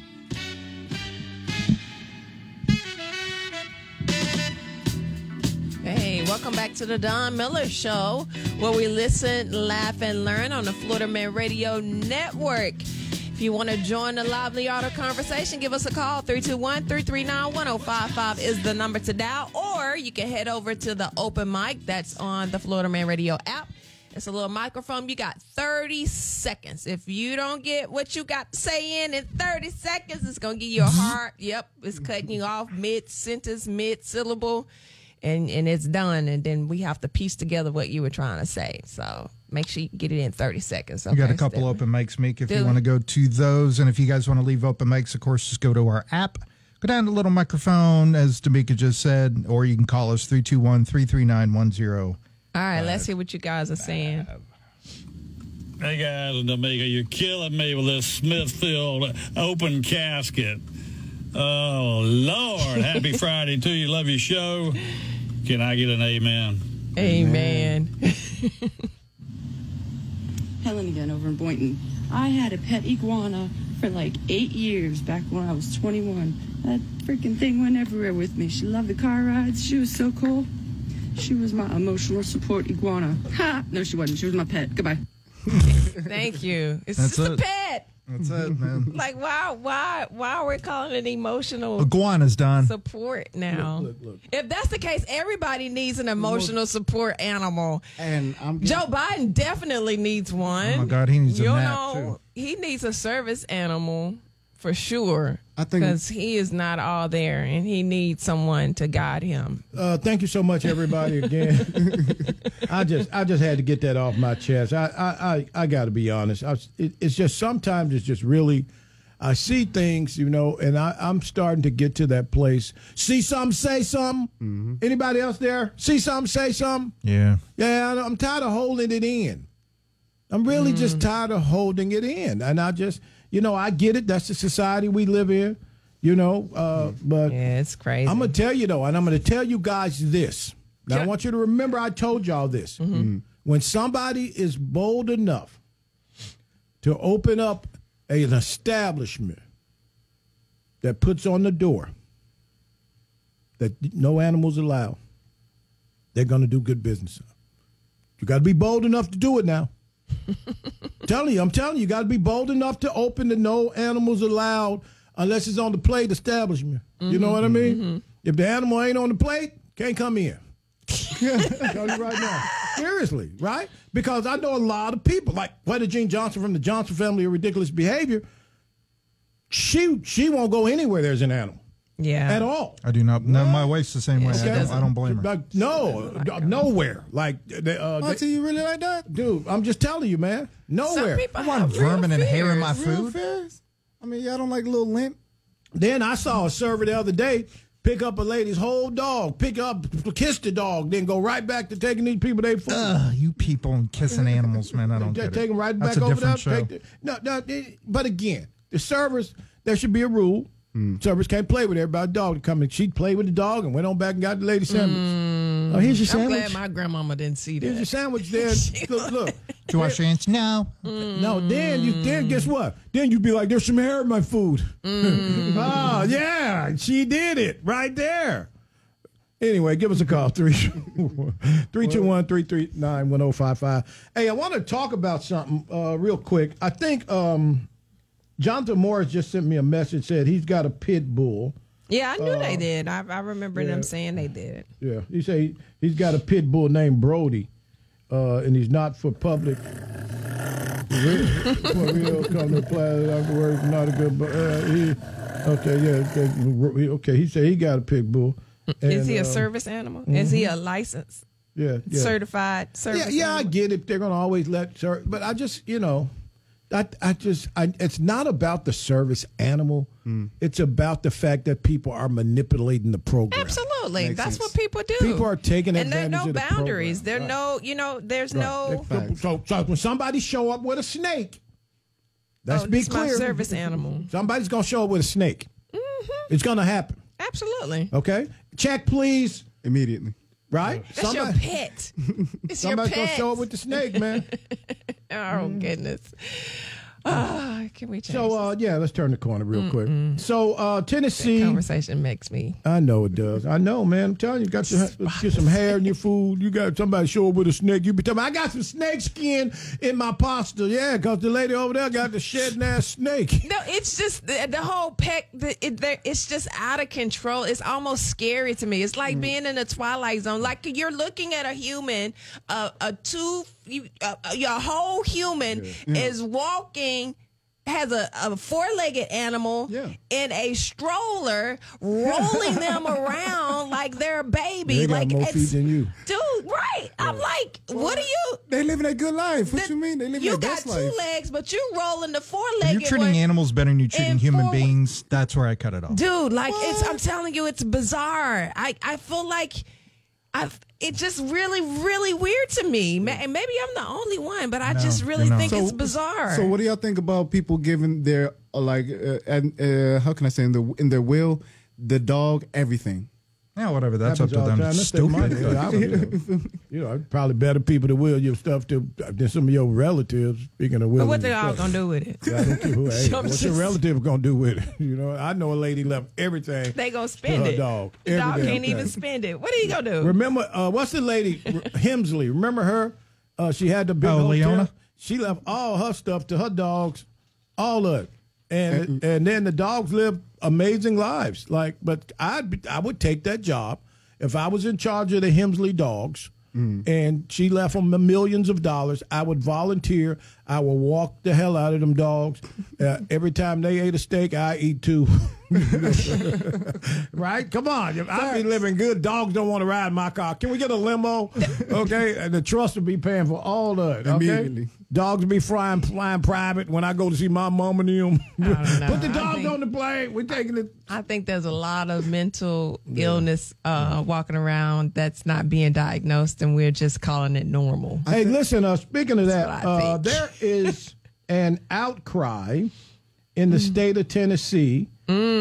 Hey, welcome back to the Don Miller Show, where we listen, laugh, and learn on the Florida Man Radio Network. If you want to join the lively auto conversation, give us a call. three two one, three three nine, one oh five five is the number to dial. Or you can head over to the open mic that's on the Florida Man Radio app It's a little microphone. You got thirty seconds. If you don't get what you got to say in in thirty seconds, it's going to give you a hard, yep, it's cutting you off mid-sentence, mid-syllable, and, and it's done. And then we have to piece together what you were trying to say. So make sure you get it in thirty seconds. Okay, we got a couple Stephanie? open mics, Meek, if Do you it. want to go to those. And if you guys want to leave open mics, of course, just go to our app. Go down to the little microphone, as D'Amica just said, or you can call us three two one, three three nine, one zero. All right, let's hear what you guys are saying. Hey guys, and D'Amica, you're killing me with this Smithfield open casket. Oh Lord, happy Friday to you. Love your show. Can I get an amen? Amen. Helen again over in Boynton. I had a pet iguana for like eight years back when I was twenty-one. That freaking thing went everywhere with me. She loved the car rides. She was so cool. She was my emotional support iguana. Ha! No, she wasn't. She was my pet. Goodbye. Thank you. It's That's just it. a pet. That's it, man. Like, why, why, why are we calling it emotional Iguana's done. support now? Look, look, look. If that's the case, everybody needs an emotional support animal. And I'm Joe Biden definitely needs one. Oh, my God, he needs a you nap, know, he needs a service animal for sure. I think- because he is not all there, and he needs someone to guide him. Uh, thank you so much, everybody. Again, I just I just had to get that off my chest. I I I, I got to be honest. I, was- it, it's just sometimes it's just really. I see things, you know, and I, I'm starting to get to that place. See something, say something. Mm-hmm. Anybody else there? See something, say something. Yeah. Yeah, I'm tired of holding it in. I'm really just tired of holding it in, and I just, you know, I get it. That's the society we live in, you know. Uh, but Yeah, it's crazy. I'm gonna tell you though, and I'm gonna tell you guys this. Now I want you to remember I told y'all this. Mm-hmm. When somebody is bold enough to open up an establishment that puts on the door that no animals allowed, they're gonna do good business. You got to be bold enough to do it now. telling you, I'm telling you, you got to be bold enough to open the no animals allowed unless it's on the plate establishment. You know what I mean? Mm-hmm. If the animal ain't on the plate, can't come in. I'm telling you right now. Seriously, right? Because I know a lot of people, like Whether Jean Johnson from the Johnson family of ridiculous behavior, she she won't go anywhere there's an animal. Yeah. At all. I do not. No, my wife's the same way. Okay. I don't, I don't blame her. Like, no, nowhere. Like, they, uh, Oh, they- so you really like that? dude, I'm just telling you, man. Nowhere. Some people I want have real vermin and hair in fears. my Real food. fast? I mean, y'all don't like little limp? Then I saw a server the other day pick up a lady's whole dog, pick up, kiss the dog, then go right back to taking these people their food. Ugh, you people and kissing animals, man. I don't Just get take it. them right That's back a over there. different show. Take the, no, no, they- but again, the servers, there should be a rule. Servers can't play with everybody. Dog to come and she played with the dog and went on back and got the lady sandwich. Oh, here's your I'm sandwich. glad my grandmama didn't see Here's your that. sandwich there. Look, look. Do you wash your hands? No. No, then you then guess what? Then you'd be like, there's some hair in my food. Oh, yeah, she did it right there. Anyway, give us a call, three two one, three three nine, one oh five five. Hey, I want to talk about something uh, real quick. I think um, Jonathan Morris just sent me a message, said he's got a pit bull. Yeah, I knew Uh, they did. I, I remember yeah. them saying they did. Yeah, he say he, he's got a pit bull named Brody, uh, and he's not for public. For real, come to play afterwards, not a good. bu- Uh, he, okay, yeah, okay, okay. He said he got a pit bull. Is he a And, uh, service animal? Is he a licensed, Yeah, yeah. certified service Yeah, yeah, I animal? get it. They're gonna always let, ser- but I just, you know, I, I just, I, it's not about the service animal. It's about the fact that people are manipulating the program. Absolutely. Makes That's sense. what people do. People are taking and there are advantage no of the boundaries. program. There are no, you know, there's Right. no. So, so, so when somebody show up with a snake, let's Oh, be this my clear. service animal. Somebody's gonna show up with a snake. Mm-hmm. It's gonna happen. Absolutely. Okay, check please. Immediately. Right? That's your pet. It's your Somebody's pet. gonna show up with the snake, man. Oh goodness. Ah, can we change? So uh, yeah, let's turn the corner real quick. So uh, Tennessee. Conversation makes me. I know it does. I know, man. I'm telling you, you got your, get some hair in your food. You got somebody show up with a snake. You be telling me, I got some snake skin in my pasta. Yeah, because the lady over there got the shedding ass snake. No, it's just the, the whole peck. The, it, there- it's just out of control. It's almost scary to me. It's like being in a twilight zone. Like you're looking at a human, uh, a two you uh, your whole human Yeah. Yeah. is walking. Has a, a four-legged animal Yeah. in a stroller, rolling them around like they're a baby. They got like more it's- feet than you. dude. Right? I'm like, what are you? They living a good life. What The- you mean? They living You their got best two life. legs, but you rolling the If four-legged. you're treating where- animals better than you're treating and human forward- beings, that's where I cut it off. Dude, like it's I'm telling you, it's bizarre. I, I feel like I've it's just really, really weird to me. Ma- And maybe I'm the only one, but I No, just really you're not. think So- it's bizarre. So, what do y'all think about people giving their uh, like, uh, and uh, how can I say in the in their will, the dog everything? Yeah, whatever. That's up Happens to all them. the time. It's That's their money. stupid. I would, you know, you know, probably better people to will your stuff to than some of your relatives. Speaking of but willing, what they your all stuff. gonna do with it? Yeah, I don't care who- hey, I'm what's your just- relative gonna do with it? You know, I know a lady left everything. They gonna spend to her it. dog. The Every dog damn can't even thing. spend it. What are you gonna do? Remember, uh, what's the lady Hemsley? Remember her? Uh, she had the big Oh, hotel. Leona? She left all her stuff to her dogs, all of it, and and then the dogs lived amazing lives. Like, but I I would take that job if I was in charge of the Hemsley dogs. And she left them millions of dollars. I would volunteer. I would walk the hell out of them dogs. Uh, every time they ate a steak, I eat two. Right? Come on. If I be living good, dogs don't want to ride my car. Can we get a limo? Okay? And the trust will be paying for all of it. Okay? Immediately. Dogs will be flying, flying private when I go to see my mom and them. don't know. Put the I dogs think- on the plane. We're taking it. I think there's a lot of mental illness uh, walking around that's not being diagnosed, and we're just calling it normal. Hey, listen, uh, speaking of that, That's what I uh, think. there is an outcry in the state of Tennessee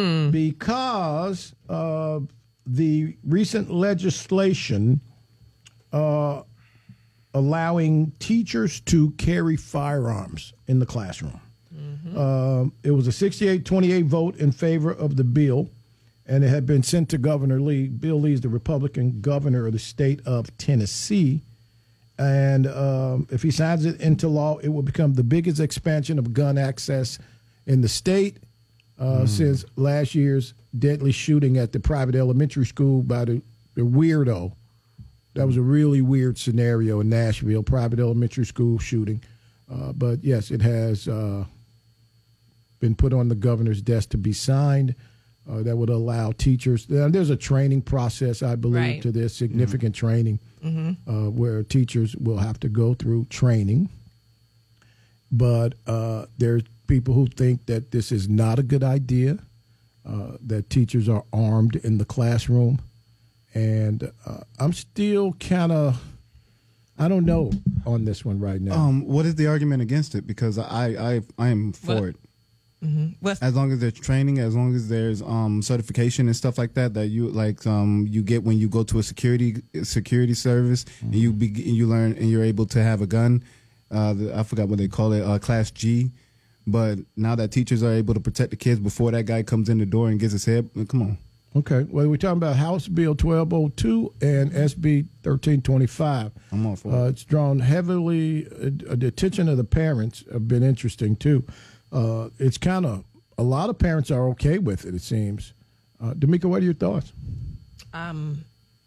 because of the recent legislation uh, allowing teachers to carry firearms in the classroom. Uh, it was a sixty-eight twenty-eight vote in favor of the bill, and it had been sent to Governor Lee. Bill Lee is the Republican governor of the state of Tennessee. And um, if he signs it into law, it will become the biggest expansion of gun access in the state uh, since last year's deadly shooting at the private elementary school by the, the weirdo. That was a really weird scenario in Nashville, private elementary school shooting. Uh, but yes, it has uh, been put on the governor's desk to be signed. Uh, that would allow teachers. Uh, there's a training process, I believe, Right. to this significant training uh, where teachers will have to go through training. But uh, there's people who think that this is not a good idea, uh, that teachers are armed in the classroom. And uh, I'm still kind of, I don't know on this one right now. Um, what is the argument against it? Because I I I am for Well, it. What's As long as there's training, as long as there's um certification and stuff like that that you like um you get when you go to a security security service and you be you learn and you're able to have a gun. Uh, the, I forgot what they call it, uh, Class G. But now that teachers are able to protect the kids before that guy comes in the door and gets his head, come on. Okay, well, we're talking about House Bill twelve oh two and S B thirteen twenty-five. I'm all for Uh, it. it's drawn heavily, uh, the attention of the parents have been interesting, too. Uh, it's kind of, a lot of parents are okay with it, it seems. Uh, D'Amica, what are your thoughts? um,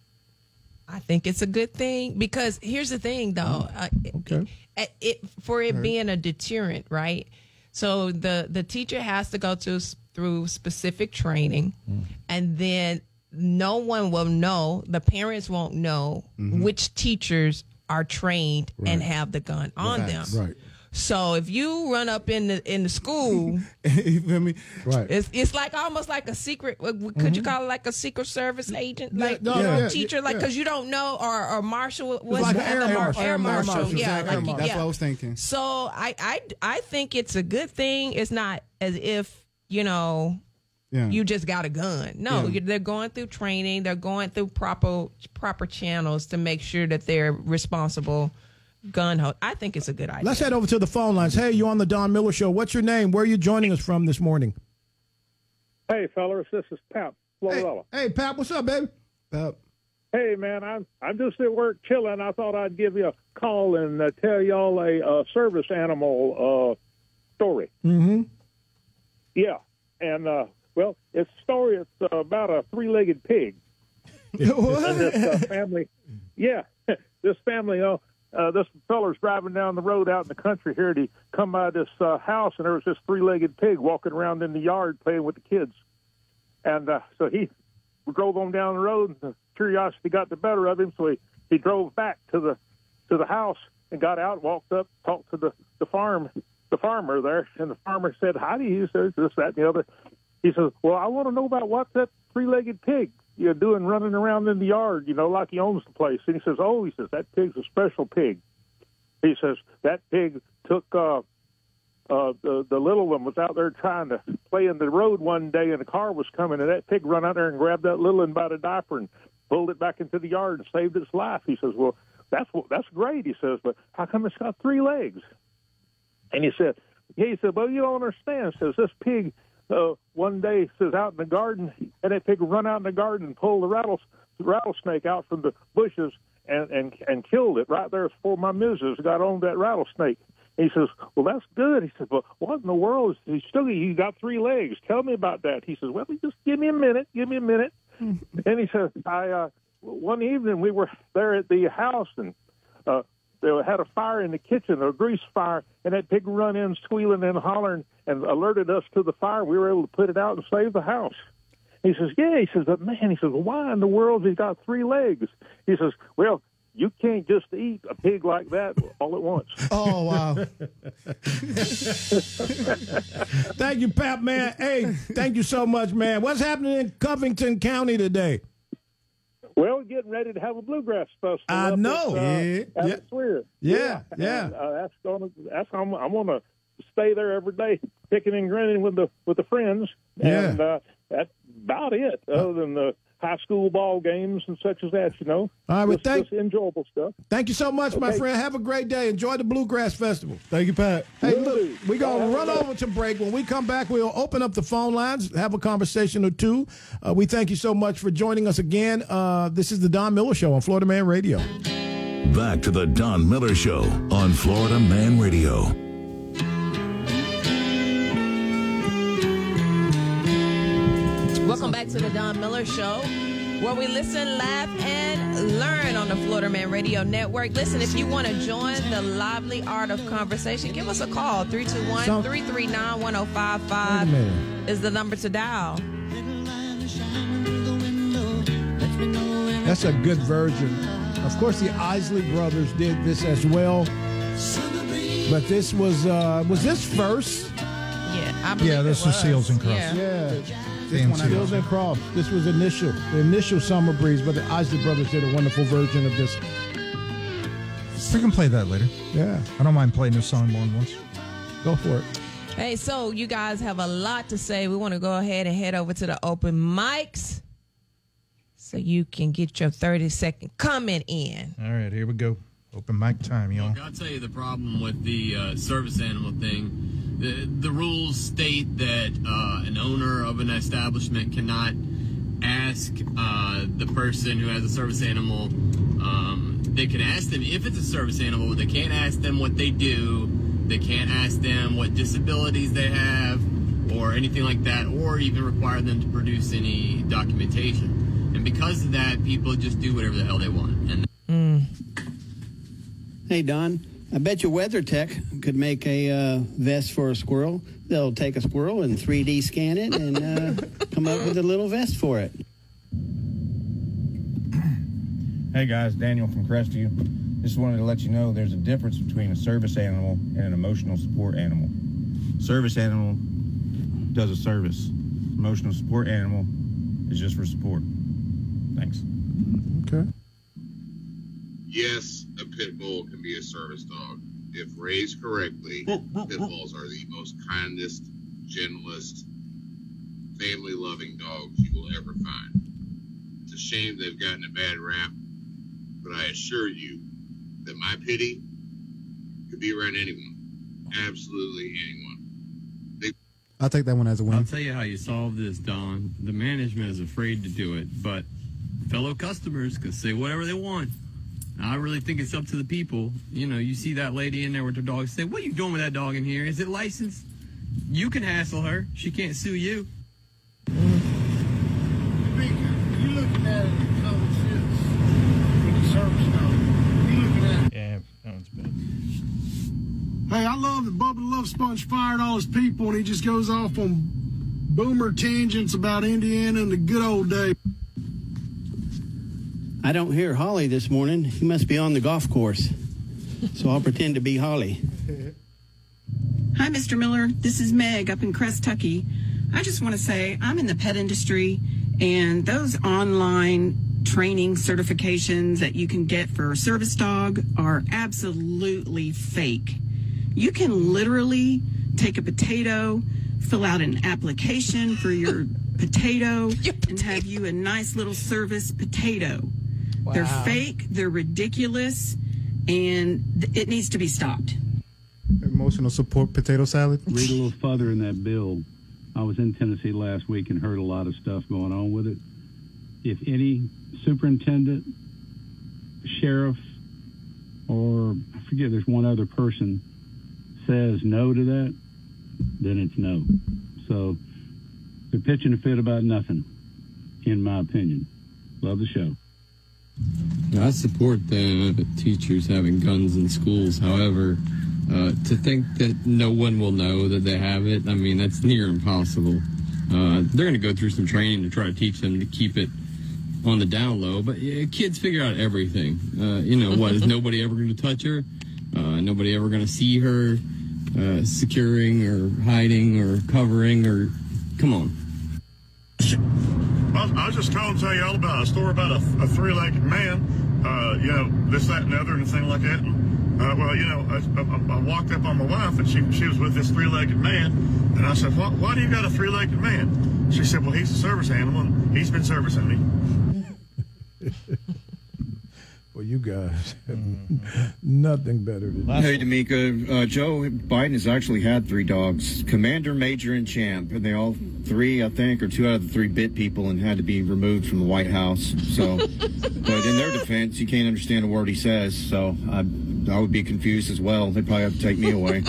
I think it's a good thing because here's the thing, though. Uh, Okay. it, it for it being a deterrent, right? So the the teacher has to go to through specific training, and then no one will know. The parents won't know which teachers are trained and have the gun on Facts. them. Right. So if you run up in the in the school, You feel me? Right. it's it's like almost like a secret. Could you call it like a secret service agent, like no, you know, yeah, teacher, yeah, like yeah. because you don't know, or or marshal. What's like the an air other mar- marshal. Air Air marshal. marshal, Yeah, exactly. like, That's yeah. what I was thinking. So I, I I think it's a good thing. It's not as if you know Yeah. you just got a gun. No, Yeah. you they're going through training. They're going through proper proper channels to make sure that they're responsible gun hold. I think it's a good idea. Let's head over to the phone lines. Hey, you're on the Don Miller Show. What's your name? Where are you joining us from this morning? Hey, fellas, this is Pat Hey, Florella. hey, Pat, what's up, baby? Uh, Hey, man, I'm I'm just at work chilling. I thought I'd give you a call and uh, tell y'all a uh, service animal uh, story. Mm-hmm. Yeah, and uh, well, it's a story. It's uh, about a three-legged pig. And this uh, family, yeah, this family uh, uh, this feller's driving down the road out in the country here, and he come by this uh, house, and there was this three-legged pig walking around in the yard playing with the kids. And uh, so he drove on down the road, and the curiosity got the better of him, so he, he drove back to the to the house and got out, walked up, talked to the, the farm, the farmer there, and the farmer said, "How do you?" He says, "This, that, and the other." He says, "Well, I want to know about what's that three-legged pig you're doing running around in the yard, you know, like he owns the place." And he says, "Oh," he says, "that pig's a special pig." He says, "That pig took uh, uh, the, the little one was out there trying to play in the road one day, and a car was coming, and that pig run out there and grabbed that little one by the diaper and pulled it back into the yard and saved its life." He says, "Well, that's that's great." He says, "But how come it's got three legs?" And he said, "Yeah." He said, "Well, you don't understand." He says, "This pig uh, one day says out in the garden, and that pig run out in the garden and pulled the rattle, rattlesnake out from the bushes and, and and killed it right there before my missus got on that rattlesnake." He says, "Well, that's good." He says, "Well, what in the world? He's still he got three legs. Tell me about that." He says, "Well, just give me a minute. Give me a minute." And he says, "I uh, one evening we were there at the house, and uh, they had a fire in the kitchen, a grease fire, and that pig run in squealing and hollering and alerted us to the fire. We were able to put it out and save the house." He says, "Yeah." He says, "But man," he says, "well, why in the world has he got three legs?" He says, "Well, you can't just eat a pig like that all at once." Oh, wow. Thank you, Pap, man. Hey, thank you so much, man. What's happening in Covington County today? Well, we're getting ready to have a bluegrass festival. I up know. At, uh, Yeah. at Yeah. the Swear. Yeah, yeah. And, uh, that's gonna. That's I'm, I'm gonna stay there every day, picking and grinning with the with the friends. Yeah. And uh, that's about it. Other than the high school ball games and such as that, you know. All right, well, just, thank- just enjoyable stuff. Thank you so much, my Okay. friend. Have a great day. Enjoy the Bluegrass Festival. Thank you, Pat. Hey, Will look, do. we're going Have to a run good over to break. When we come back, we'll open up the phone lines, have a conversation or two. Uh, we thank you so much for joining us again. Uh, this is the Don Miller Show on Florida Man Radio. Back to the Don Miller Show on Florida Man Radio. Welcome back to the Don Miller Show, where we listen, laugh, and learn on the Florida Man Radio Network. Listen, if you want to join the lively art of conversation, give us a call. three two one, three three nine, one oh five five Wait a minute. is the number to dial. That's a good version. Of course, the Isley Brothers did this as well. But this was, uh, was this first? Yeah, I believe Yeah, this it was Seals and Cross. Yeah. Yeah. This one I know. Seals and Cross. This was initial, the initial Summer Breeze, but the Isley Brothers did a wonderful version of this. We can play that later. Yeah. I don't mind playing this song more than once. Go for it. Hey, so you guys have a lot to say. We want to go ahead and head over to the open mics so you can get your thirty second comment in. All right, here we go. Open mic time, y'all. Look, I'll tell you the problem with the uh, service animal thing. The, the rules state that uh, an owner of an establishment cannot ask uh, the person who has a service animal. Um, they can ask them if it's a service animal, but they can't ask them what they do. They can't ask them what disabilities they have or anything like that, or even require them to produce any documentation. And because of that, people just do whatever the hell they want. And Mm. Hey, Don, I bet your WeatherTech could make a uh, vest for a squirrel. They'll take a squirrel and three D scan it and uh, come up with a little vest for it. Hey guys, Daniel from Crestview. Just wanted to let you know there's a difference between a service animal and an emotional support animal. Service animal does a service. Emotional support animal is just for support. Thanks. Okay. Yes, a pit bull can be a service dog. If raised correctly, pit bulls are the most kindest, gentlest, family-loving dogs you will ever find. It's a shame they've gotten a bad rap, but I assure you that my pity could be around anyone. Absolutely anyone. They- I'll take that one as a win. I'll tell you how you solve this, Don. The management is afraid to do it, but fellow customers can say whatever they want. I really think it's up to the people. You know, you see that lady in there with her dog, say, what are you doing with that dog in here? Is it licensed? You can hassle her. She can't sue you. You looking at it in common sense with the service dog. You looking at Yeah, bunch fired all his people, and he just goes off on boomer tangents about Indiana and the good old days. I don't hear Holly this morning. He must be on the golf course. So I'll pretend to be Holly. Hi, Mister Miller. This is Meg up in Crestucky. I just want to say I'm in the pet industry, and those online training certifications that you can get for a service dog are absolutely fake. You can literally take a potato, fill out an application for your potato, and have you a nice little service potato. Wow. They're fake, they're ridiculous, and th- it needs to be stopped. Emotional support potato salad. Read a little further in that bill. I was in Tennessee last week and heard a lot of stuff going on with it. If any superintendent, sheriff, or I forget, there's one other person says no to that, then it's no. So they're pitching a fit about nothing, in my opinion. Love the show. I support the teachers having guns in schools. However, uh, to think that no one will know that they have it, I mean, that's near impossible. Uh, they're going to go through some training to try to teach them to keep it on the down low, but yeah, kids figure out everything. Uh, you know, what, is nobody ever going to touch her? Uh, nobody ever going to see her uh, securing or hiding or covering or, come on. I was just calling to tell you all about a story about a, a three-legged man, uh, you know, this, that, and the other, and thing like that. And, uh, well, you know, I, I, I walked up on my wife, and she she was with this three-legged man, and I said, why, why do you got a three-legged man? She said, well, he's a service animal, and he's been servicing me. Well, you guys have nothing better to do. Hey, D'Amica, uh, Joe Biden has actually had three dogs, Commander, Major, and Champ, and they all three, I think, or two out of the three bit people and had to be removed from the White House. So, but in their defense, you can't understand a word he says, so I, I would be confused as well. They'd probably have to take me away.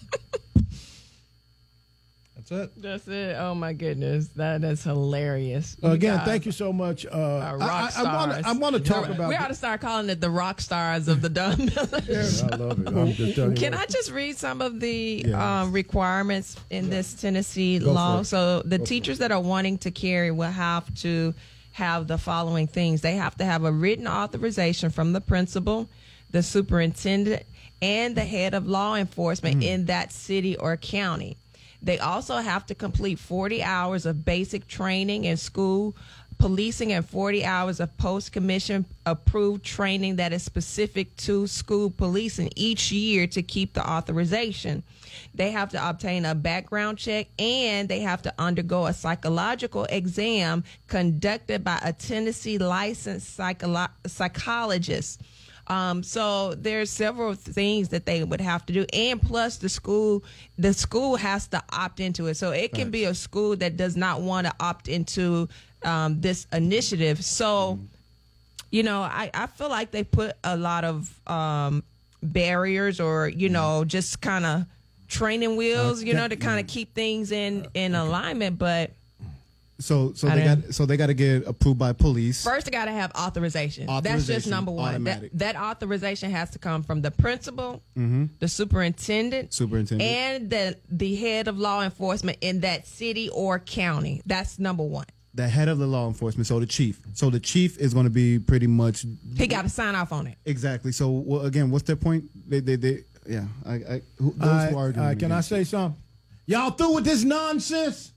That's it. That's it. Oh my goodness, that is hilarious. Uh, You again, guys thank you so much. Uh, are rock I, I, stars. want to I want to talk we about. We ought to start calling it the rock stars of the Don Miller. I love it. I'm just telling you Can what. I just read some of the Yes. um, requirements in this Tennessee Go for law? it. So the Go for teachers that are wanting to carry will have to have the following things. They have to have a written authorization from the principal, the superintendent, and the head of law enforcement in that city or county. They also have to complete forty hours of basic training in school policing and forty hours of post-commission approved training that is specific to school policing each year to keep the authorization. They have to obtain a background check, and they have to undergo a psychological exam conducted by a Tennessee licensed psycholo- psychologist. Um, so there's several things that they would have to do, and plus the school, the school has to opt into it. So it can Right. be a school that does not want to opt into um, this initiative. So, you know, I, I feel like they put a lot of um, barriers, or you know, just kind of training wheels, Uh, you know, that- to kind of keep things in in alignment. But So so I they didn't- got so they got to get approved by police. first, they got to have authorization. That's just Authorization, number one. That, automatic. that authorization has to come from the principal, Mm-hmm. the superintendent, Superintendent. and the the head of law enforcement in that city or county. That's number one. The head of the law enforcement, so the chief. So the chief is going to be pretty much He got to sign off on it. exactly. So well, again, what's their point? They they, they yeah. I, I who, those All right, who are all doing right, it can I against say something? Y'all through with this nonsense?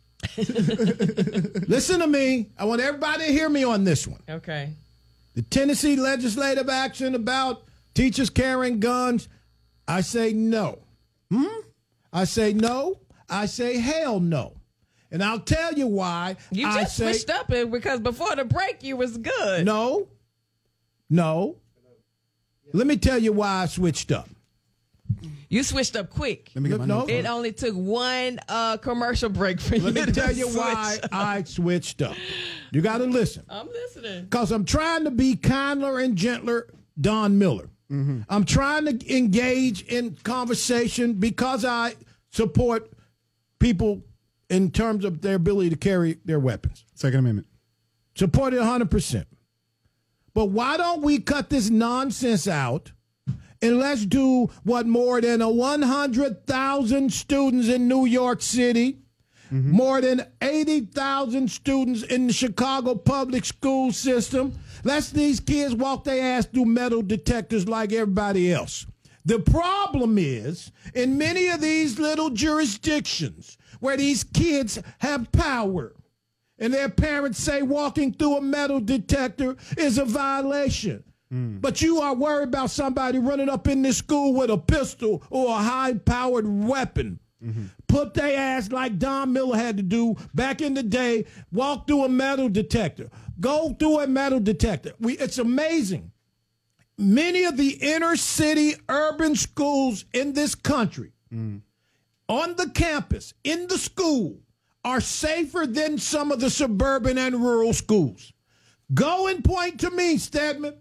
Listen to me. I want everybody to hear me on this one. Okay. The Tennessee legislative action about teachers carrying guns, I say no. Hmm? I say no. I say hell no. And I'll tell you why. You I just say, switched up it because before the break you was good. No. No. Let me tell you why I switched up. You switched up quick. Let me get my No. notes. It only took one uh, commercial break for you Let me to tell you switch why up. I switched up. You got to listen. I'm listening. Because I'm trying to be kinder and gentler, Don Miller. Mm-hmm. I'm trying to engage in conversation because I support people in terms of their ability to carry their weapons. Second Amendment. Support it one hundred percent. But why don't we cut this nonsense out And let's do what more than a one hundred thousand students in New York City, mm-hmm. more than eighty thousand students in the Chicago public school system. Let's these kids walk their ass through metal detectors like everybody else. The problem is, in many of these little jurisdictions where these kids have power and their parents say walking through a metal detector is a violation, mm. but you are worried about somebody running up in this school with a pistol or a high-powered weapon. Mm-hmm. Put their ass like Don Miller had to do back in the day, walk through a metal detector. Go through a metal detector. We, it's amazing. Many of the inner city urban schools in this country, mm. on the campus, in the school, are safer than some of the suburban and rural schools. Go and point to me, Stedman.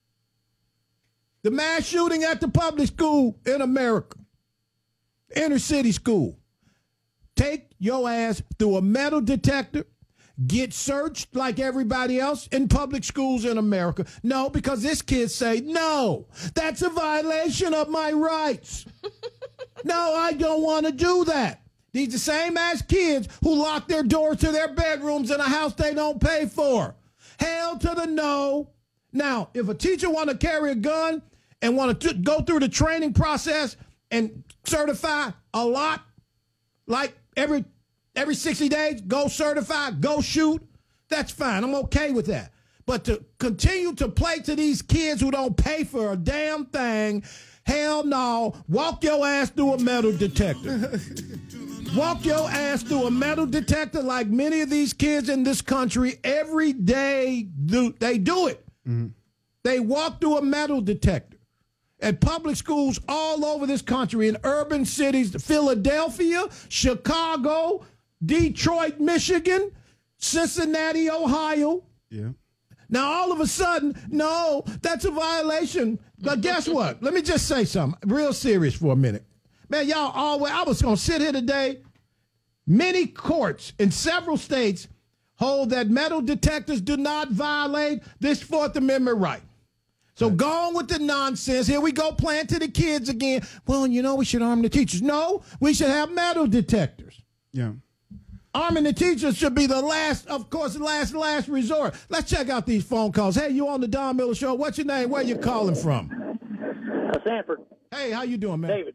The mass shooting at the public school in America, inner city school. Take your ass through a metal detector. Get searched like everybody else in public schools in America. No, because this kid say, no, that's a violation of my rights. No, I don't want to do that. These the same ass kids who lock their doors to their bedrooms in a house they don't pay for. Hell to the no. Now, if a teacher want to carry a gun and want to go through the training process and certify a lot, like every Every sixty days, go certify, go shoot. That's fine. I'm okay with that. But to continue to play to these kids who don't pay for a damn thing, hell no. Walk your ass through a metal detector. Walk your ass through a metal detector like many of these kids in this country every day do. They do it. Mm-hmm. They walk through a metal detector. At public schools all over this country, in urban cities, Philadelphia, Chicago, Detroit, Michigan, Cincinnati, Ohio. Yeah. Now, all of a sudden, no, that's a violation. But guess what? Let me just say something real serious for a minute. Man, y'all always, I was going to sit here today. Many courts in several states hold that metal detectors do not violate this Fourth Amendment right. So go on with the nonsense. Here we go playing to the kids again. Well, you know, we should arm the teachers. No, we should have metal detectors. Yeah. Arming the teachers should be the last, of course, the last, last resort. Let's check out these phone calls. Hey, you on the Don Miller Show. What's your name? Where you calling from? Uh, Sanford. Hey, how you doing, man? David.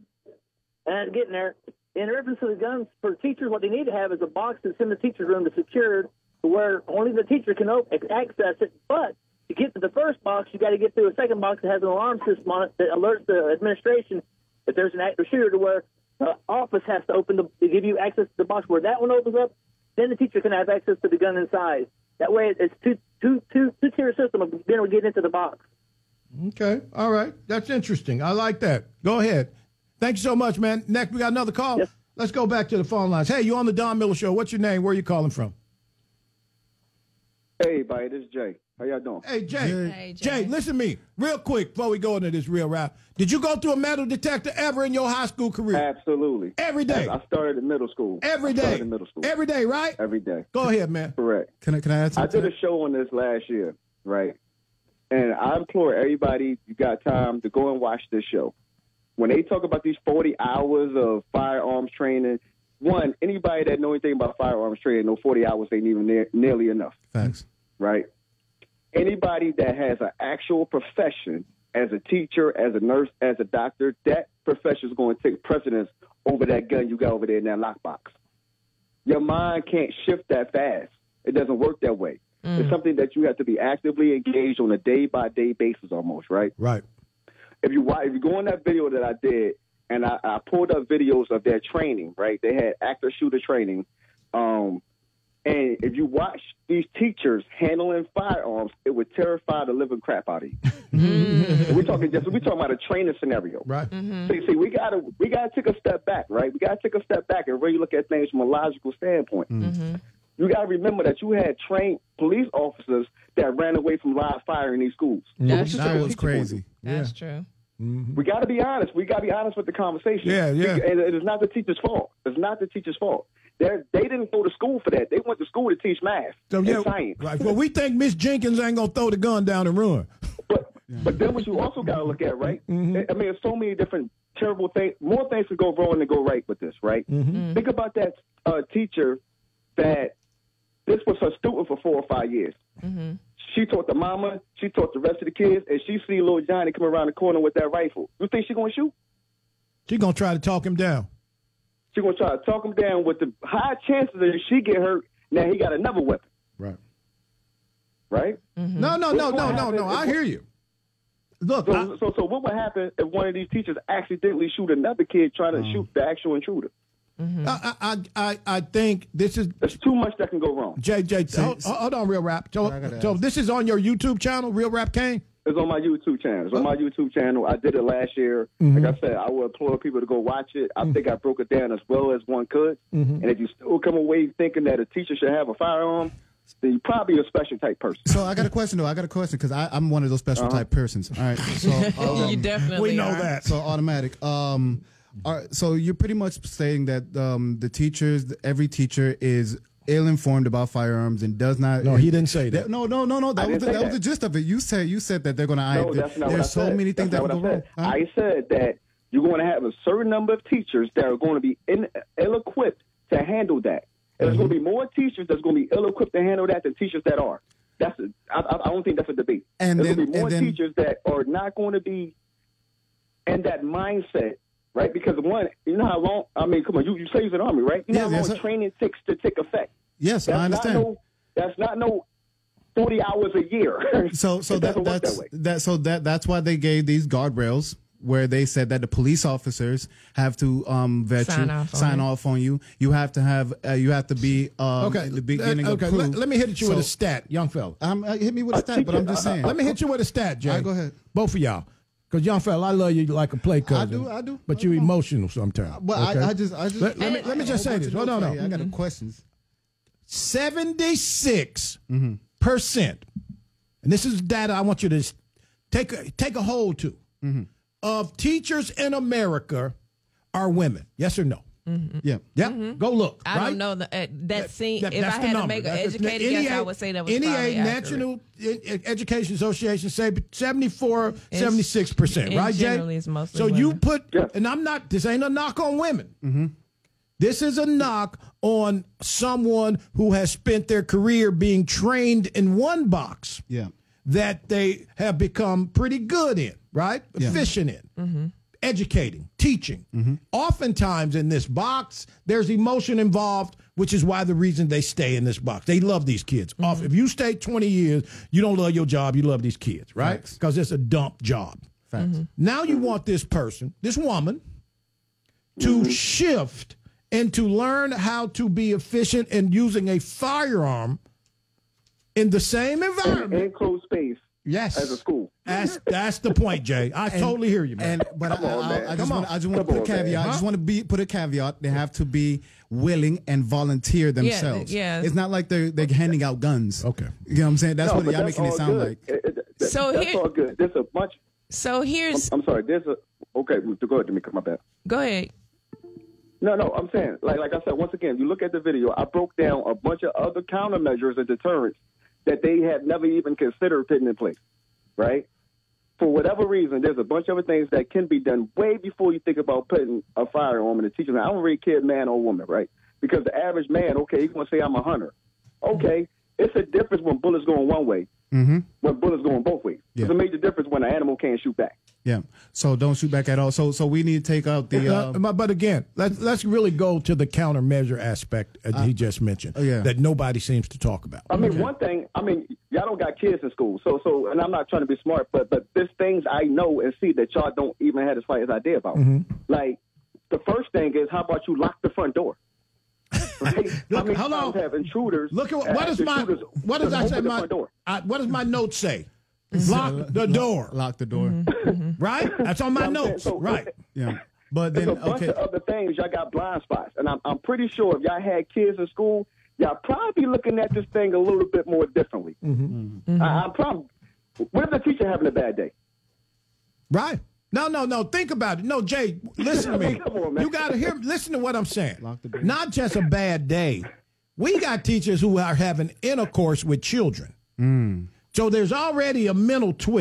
And getting there. In reference to the guns for teachers, what they need to have is a box that's in the teacher's room that's secured to where only the teacher can op- access it. But to get to the first box, you got to get through a second box that has an alarm system on it that alerts the administration that there's an active shooter, to where the office has to open the, to give you access to the box. Where that one opens up, then the teacher can have access to the gun inside. That way, it's two, two, two, two tier system of being able to get into the box. Okay, all right, that's interesting. I like that. Go ahead. Thank you so much, man. Next, we got another call. Yes. Let's go back to the phone lines. Hey, you on the Don Miller Show? What's your name? Where are you calling from? Hey, buddy, this is Jay. How y'all doing? Hey, Jay. Hey, Jay. Jay, listen to me real quick before we go into this real rap. Did you go through a metal detector ever in your high school career? Absolutely. Every day? I started in middle school. Every I day? started in middle school. Every day, right? Every day. Go ahead, man. Correct. Can I, can I add I something? did a show on this last year, right? And I implore everybody, you got time to go and watch this show. When they talk about these forty hours of firearms training, one, anybody that know anything about firearms training know forty hours ain't even near, nearly enough. Thanks. Right? Anybody that has an actual profession as a teacher, as a nurse, as a doctor, that profession is going to take precedence over that gun you got over there in that lockbox. Your mind can't shift that fast. It doesn't work that way. Mm. It's something that you have to be actively engaged on a day-by-day basis almost, right? Right. If you watch, if you go on that video that I did, and I, I pulled up videos of their training, right? They had active shooter training. Um, and if you watch these teachers handling firearms, it would terrify the living crap out of you. Mm. We're talking just we're talking about a training scenario. Right. Mm-hmm. See, see, we gotta we gotta take a step back, right? We gotta take a step back and really look at things from a logical standpoint. Mm-hmm. You gotta remember that you had trained police officers that ran away from live fire in these schools. That's that was crazy. That's yeah. true. Mm-hmm. We got to be honest. We got to be honest with the conversation. Yeah, yeah. And it is not the teacher's fault. It's not the teacher's fault. They're, they didn't go to school for that. They went to school to teach math so, and yeah, science. Right. Well, we think Miss Jenkins ain't going to throw the gun down and run. But but then what you also got to look at, right? Mm-hmm. I mean, there's so many different terrible things. More things can go wrong than go right with this, right? Mm-hmm. Think about that uh, teacher that this was her student for four or five years. Mm-hmm. She taught the mama, she taught the rest of the kids, and she see little Johnny come around the corner with that rifle. You think she gonna shoot? She gonna try to talk him down. She gonna try to talk him down with the high chances that if she get hurt, now he got another weapon. Right. Right? Mm-hmm. No, no, no, no, no, no. I hear you. Look, so, I, so, so what would happen if one of these teachers accidentally shoot another kid trying to Mm. shoot the actual intruder? Mm-hmm. I, I, I, I think this is. There's too much that can go wrong. J J, See, hold, hold on, Real Rap. So, I gotta so ask. this is on your YouTube channel, Real Rap Kane? It's on my YouTube channel. It's on my YouTube channel. I did it last year. Mhm. Like I said, I would implore people to go watch it. I think I broke it down as well as one could. Mhm. And if you still come away thinking that a teacher should have a firearm, then you're probably a special type person. So I got a question though. I got a question because I'm one of those special Uh-huh. type persons. All right. So um, You definitely We know are. that. So automatic. Um, all right, so you're pretty much saying that um, the teachers, every teacher is ill-informed about firearms and does not. No, he didn't say that. No, no, no, no. That I was didn't the, say that was that. the gist of it. You said you said that they're going to. No, that's not what I There's so said. many things That's that not can what go I said. wrong. Huh? I said that you're going to have a certain number of teachers that are going to be in, ill-equipped to handle that. And there's going to be more teachers that's going to be ill-equipped to handle that than teachers that are. That's a, I, I don't think that's a debate. And there's then- going to be more and then- teachers that are not going to be in that mindset, right? Because one, you know how long? I mean, come on, you you say you're in the army, right? You know Yes, how yes, long sir. training takes to take effect. Yes, That's I understand. Not no, that's not no forty hours a year. So so It that doesn't work that's that way. that so that that's why they gave these guardrails where they said that the police officers have to um vet Sign you, off on sign it. off on you. You have to have uh, you have to be um Okay, the beginning okay. of proof. Let, let me hit you with So- a stat, young fella. Um, uh, hit me with a stat, but I'm just saying. Let me hit you with a stat, Jay. All right, go ahead. Both of y'all. Because, young fella, I love you like a play cousin. do, I do. But you emotional sometimes. Well, okay? I, I just I just Let, let me, let me just say this. Hold on, I no. got questions. seventy-six percent, and this is data I want you to s- take a, take a hold to, of teachers in America are women. Yes or no? Yeah. Yep. Go look. I right? don't know the, uh, that scene. That- if I that's the had to number. make an That's the- educated N E A guess, I would say that was N E A probably accurate. National E- Education Association say seventy-four, seventy-six percent, it right, Jay? generally is mostly so you women. put, and I'm not, this ain't a knock on women. This is a knock on someone who has spent their career being trained in one box Yeah. that they have become pretty good in, right? Yeah. Efficient in. Educating, teaching. Oftentimes in this box, there's emotion involved, which is why the reason they stay in this box. They love these kids. Off, if you stay twenty years, you don't love your job, you love these kids, right? Facts. Because it's a dump job. Facts. Now you want this person, this woman, to shift and to learn how to be efficient in using a firearm in the same In, environment. in closed space Yes. as a school. That's that's the point, Jay. I totally hear you, man. And but I, Come on, I, man. I just Come want on. I just want to Come put a on, man. caveat. I just want to be put a caveat. They have to be willing and volunteer themselves. yeah. It's not like they're they're handing out guns. Okay. You know what I'm saying? That's No, what but y'all that's making it all sound good. like. It- it- that- So that's here- all good. There's a bunch. So here's I'm sorry. There's a. Okay, go ahead, D'Amica. My bad. go ahead. No, no, I'm saying, like, like I said, once again, you look at the video. I broke down a bunch of other countermeasures and deterrents that they had never even considered putting in place, right? For whatever reason, there's a bunch of other things that can be done way before you think about putting a firearm in a teacher. Now, I don't really care, man or woman, right? Because the average man, okay, he's going to say I'm a hunter. Okay, it's a difference when bullets going one way, Mm-hmm. when bullets going both ways. Yeah. It's a major difference when an animal can't shoot back. Yeah. So don't shoot back at all. So so we need to take out the. Uh, Uh, but, but again, let's let's really go to the countermeasure aspect that he just mentioned oh, yeah. that nobody seems to talk about. I mean, one thing. I mean, y'all don't got kids in school, so so, and I'm not trying to be smart, but but there's things I know and see that y'all don't even have the slightest idea about. Like the first thing is, how about you lock the front door? Right? Look, how many hold times on. have intruders? Look at what, have what does my intruders what does I open say the my front door? I, what does my note say? Lock the door, lock the door. right? That's on my I'm saying, notes, so- right? Yeah. But There's then a bunch okay. of other things y'all got blind spots, and I'm I'm pretty sure if y'all had kids in school, y'all probably looking at this thing a little bit more differently. I, I'm probably. What if the teacher having a bad day? Right. No, no, no. Think about it. No, Jay, listen to me. Come on, man. You got to hear. Listen to what I'm saying. Lock the door. Not just a bad day. We got teachers who are having intercourse with children. So there's already a mental twist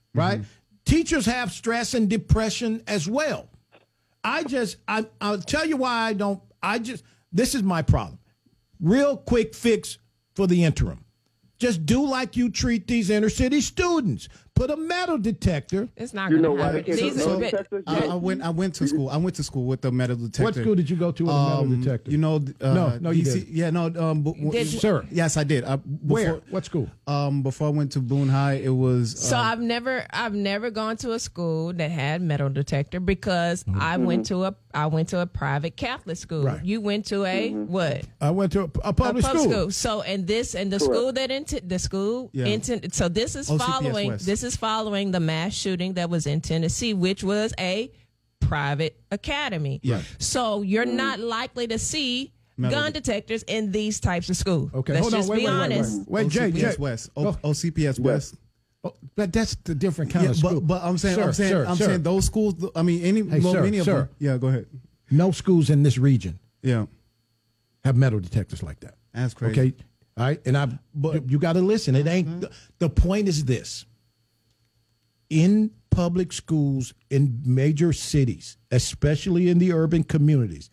right? Teachers have stress and depression as well. I just, I, I'll tell you why I don't, I just, this is my problem. Real quick fix for the interim. Just do like you treat these inner city students. Put a metal detector. It's not You going know to why happen. they can't These do are metal bit- detectors? I, I went. I went to school. I went to school with the metal detector. What school did you go to with a metal Um, detector? You know, uh, No, no, you D C didn't. Yeah, no, um, but, Did you- Sir. Yes, I did. I, before, Where? What school? Um, before I went to Boone High, it was. So um, I've never I've never gone to a school that had metal detector because I went to a I went to a private Catholic school. Right. You went to a what? I went to a, a A public school. So and this and the Correct. school that int- the school Yeah. intent. So this is O C P S following West. this is following the mass shooting that was in Tennessee, which was a private academy. Yeah. So you're not likely to see Metal gun de- detectors in these types of schools. Okay, Let's hold on. just Wait, be wait, wait, honest. wait. Wait, Jay, O C P S Jay. West. Go. O- O C P S West. Oh, but that's the different kind Yeah, of school. but, but I'm saying, Sir, I'm saying, sir, I'm sir. saying those schools. I mean, any, Hey, well, sir, many of sir. them. Yeah, go ahead. No schools in this region Yeah, have metal detectors like that. that's crazy. Okay, all right, and I, but you, you got to listen. It ain't the, the point. Is this in public schools in major cities, especially in the urban communities?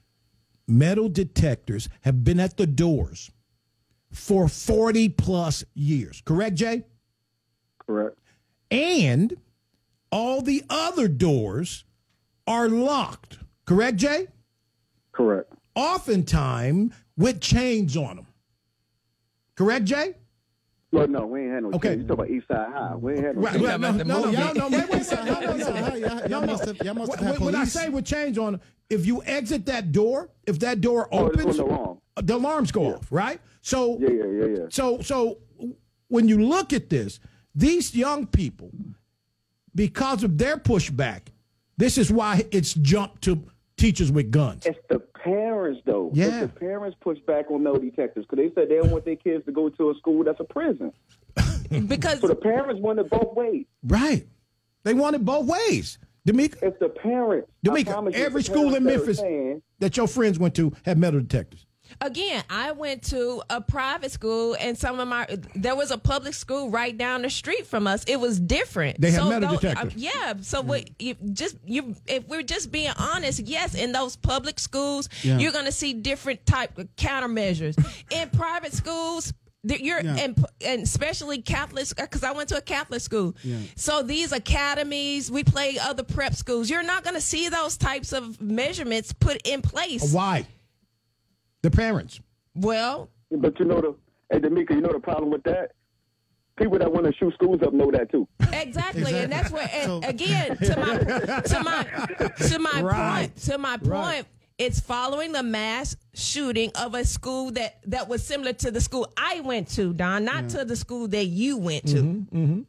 Metal detectors have been at the doors for forty plus years. Correct, Jay? Correct. And all the other doors are locked. Correct, Jay? Correct. Oftentimes with chains on them. Correct, Jay? Well, no, we ain't had no. Okay. Okay. You talk about East Side High. We ain't had no. Right, chains. right, no, no, no, y'all know, wait, wait, wait, no, no, no. Y'all, y'all must have, y'all must have When, had when I police. say with chains on, if you exit that door, if that door Oh, it's opens, on the alarm. the alarms go off, right? So, Yeah, yeah, yeah, yeah. so, so when you look at this, these young people, because of their pushback, this is why it's jumped to teachers with guns. It's the parents, though. Yeah. It's the parents push back on metal detectors because they said they don't want their kids to go to a school that's a prison. Because So the parents want it both ways. Right. They want it both ways. D'Amica, It's the parents. I D'Amica, promise you, every the school in parents that are Memphis saying, that your friends went to had metal detectors. Again, I went to a private school, and some of my there was a public school right down the street from us. It was different. They had so metal those- detectors. uh, yeah. So what? You just you. If we're just being honest, yes, in those public schools, Yeah. you're going to see different type of countermeasures. In private schools, that you're Yeah. and, and especially Catholic, because I went to a Catholic school. Yeah. So these academies, we play other prep schools. You're not going to see those types of measurements put in place. Why? The parents. Well, but you know the, hey, D'Amica, you know the problem with that? People that want to shoot schools up know that too. Exactly, and that's where. And again, to my to my to my Right. point, to my point, Right. it's following the mass shooting of a school that that was similar to the school I went to, Don, not to the school that you went to. Mm-hmm.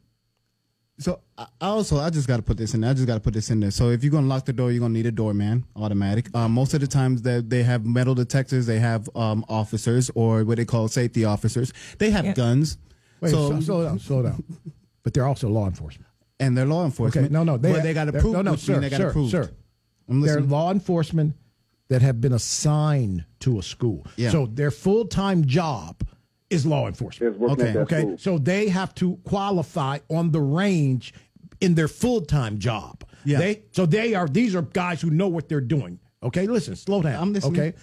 So I I also I just got to put this in. I just got to put this in there. So if you're gonna lock the door, you're gonna need a doorman, automatic. Um, most of the times that they have metal detectors, they have um, officers or what they call safety officers. They have Yeah. guns. Wait, so so, slow down, slow down. But they're also law enforcement. and they're law enforcement. Okay, no, no, they, they got to they're- prove. No, no, which mean sir, they got to sir, prove. sir. I'm They're listening. law enforcement that have been assigned to a school. Yeah. So their full time job is law enforcement. Is working Okay, at that Okay, school. so they have to qualify on the range in their full time job. Yeah. They so they are these are guys who know what they're doing. Okay, listen, slow down. I'm listening. Okay.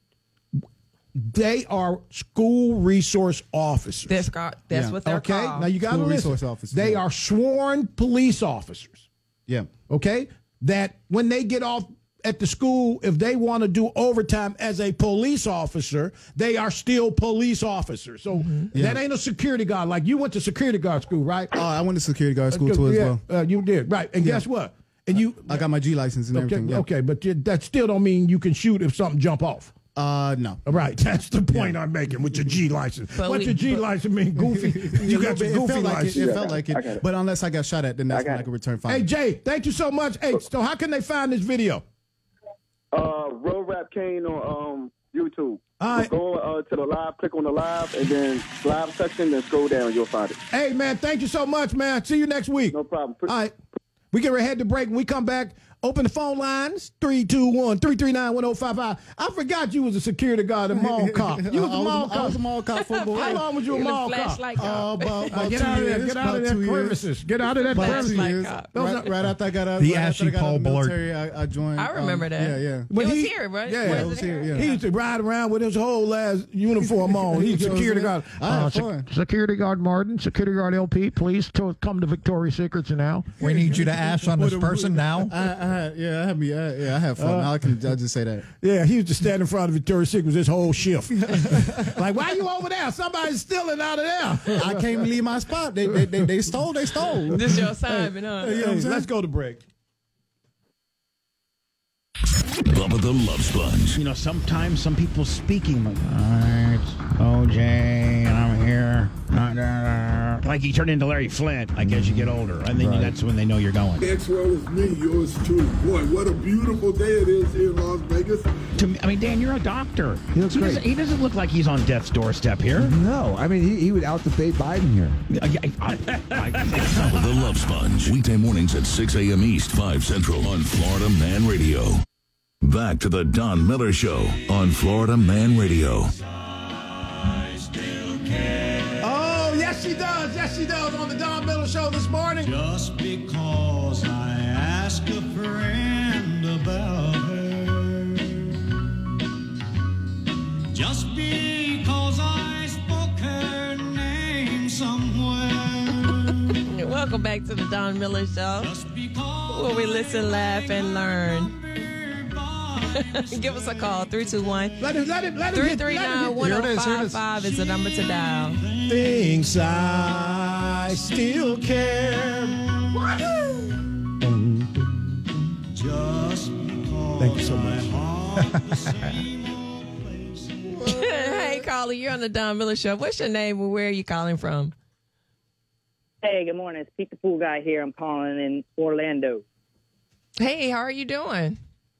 They are school resource officers. That's got, that's Yeah. what they're okay, called. now you got to School listen. resource officers, They yeah. are sworn police officers. Yeah. Okay, that when they get off at the school, if they want to do overtime as a police officer, they are still police officers. So Mm-hmm. that ain't a security guard. Like you went to security guard school, right? Oh, I went to security guard school too as yeah, well. uh, you did, right? And Yeah. guess what? And you, I got my G license and okay, everything. Yeah. okay, but you, that still don't mean you can shoot if something jump off. Uh, no. Right, that's the point I'm making with your G license. But What's we- your G but- license mean? Goofy. You got your it goofy felt like license. it. It Yeah, felt I like got it. it. But unless I got shot at, then that's I got when I it. could return fire. Hey Jay, thank you so much. Hey, so how can they find this video? Uh, Road Rap Kane on um, YouTube. All right. Go uh, to the live, click on the live, and then live section, then scroll down, you'll find it. Hey man, thank you so much, man. See you next week. No problem. All right, we get ready to head to break. When we come back, Open the phone lines, three two one, three three nine, one oh five five. I forgot you was a security guard at mall cop. You was a I mall was, cop. I was a mall cop for boy. How long was you a mall cop? Flashlight cop. Uh, about, about Get two out of there. years, Get out of about that two years. premises. Get out of that About premises. two years. cop. Right, right after I got out, The right ashy after I got out Paul of the Blart. military, I, I joined. I remember um, that. Yeah, yeah. When It was he- here, right? Yeah, Yeah, Was it was here. Yeah. He used to ride around with his whole last uniform on. He's You know what I'm security saying? guard. I had Uh, sec- fun. security guard Martin, security guard L P, please to come to Victoria's Secrets now. We need you to ash on this With a- person now. I, I had, yeah, I had me. I, yeah, I had fun. Uh, I can. I just say that. Yeah, he used to stand in front of Victoria's Secret this whole shift. Like, why you over there? Somebody's stealing out of there. I can't leave my spot. They they, they, they stole. They stole. This your assignment, huh? Hey, you know what I'm Hey, saying? let's go to break. Bubba the Love Sponge. You know, sometimes some people speaking like, "Alright, O J, and I'm here." Da, da, da. Like you turn into Larry Flint, like as you get older. And then Right. that's when they know you're going. Next well is me, yours too. Boy, what a beautiful day it is here in Las Vegas. To me, I mean, Dan, you're a doctor. He looks great. Doesn't, he doesn't look like he's on death's doorstep here. No, I mean, he, he would outdebate Biden here. I, I, I, I think so. Bubba the Love Sponge. Weekday mornings at six a.m. East, five Central on Florida Man Radio. Back to the Don Miller Show on Florida Man Radio. Oh, yes, she does. Yes, she does on the Don Miller Show this morning. Just because I ask a friend about her, just because I spoke her name somewhere. Welcome back to the Don Miller Show, where we listen, laugh, and learn. Give us a call, three two one, Let him, let him, let him. three three nine, one oh five five is the number to dial. Thinks I still care. Just Thank you so much. Hey, caller, you're on the Don Miller Show. What's your name and where are you calling from? Hey, good morning. It's Pete the Pool Guy here. I'm calling in Orlando. Hey, how are you doing?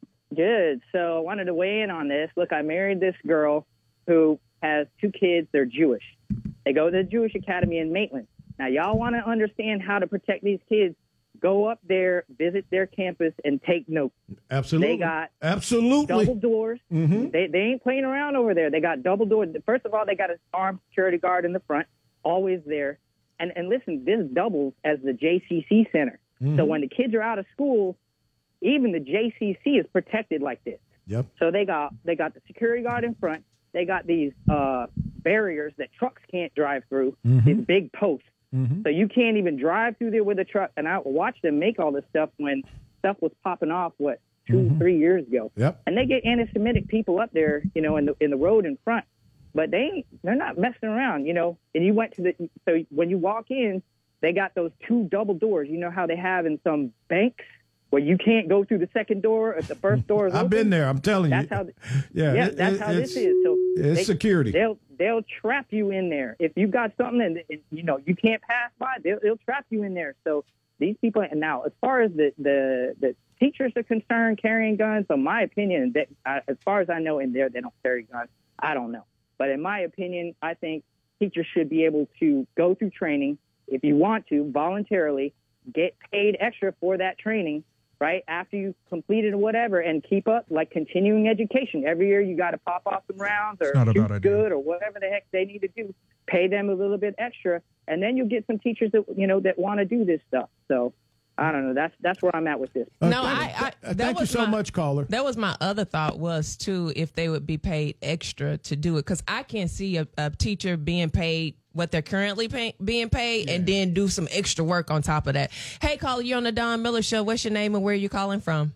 Good. So I wanted to weigh in on this. Look, I married this girl who has two kids. They're Jewish. They go to the Jewish Academy in Maitland. Now, y'all want to understand how to protect these kids. Go up there, visit their campus, and take notes. Absolutely. They got Absolutely. double doors. Mm-hmm. They, they ain't playing around over there. They got double doors. First of all, they got an armed security guard in the front, always there. And, and listen, this doubles as the J C C Center. Mm-hmm. So when the kids are out of school, even the J C C is protected like this. Yep. So they got they got the security guard in front. They got these uh, barriers that trucks can't drive through, Mm-hmm. these big posts. Mm-hmm. So you can't even drive through there with a truck. And I watched them make all this stuff when stuff was popping off, what, two, Mhm. three years ago. Yep. And they get anti-Semitic people up there, you know, in the in the road in front. But they ain't, they're not messing around, you know. And you went to the so when you walk in, they got those two double doors. You know how they have in some banks where you can't go through the second door if the first door is open. I've been there. I'm telling That's you. how. Yeah, yeah, it- that's it- how it's- this is. So it's they- security. They'll they'll trap you in there if you got something and, and you know you can't pass by. They'll, they'll trap you in there. So these people. And now, as far as the the, the teachers are concerned, carrying guns. So my opinion, that uh, as far as I know, in there they don't carry guns. I don't know, but in my opinion, I think teachers should be able to go through training if you want to voluntarily get paid extra for that training. Right after you completed whatever, and keep up like continuing education. Every year you got to pop off some rounds or not a shoot bad idea. good or whatever the heck they need to do. Pay them a little bit extra, and then you'll get some teachers that you know that want to do this stuff. So I don't know. That's that's where I'm at with this. No, I, I that Thank you was so my- much, caller. That was my other thought was too if they would be paid extra to do it because I can't see a, a teacher being paid what they're currently pay, being paid and then do some extra work on top of that. Hey, caller, you're on the Don Miller Show. What's your name and where are you calling from?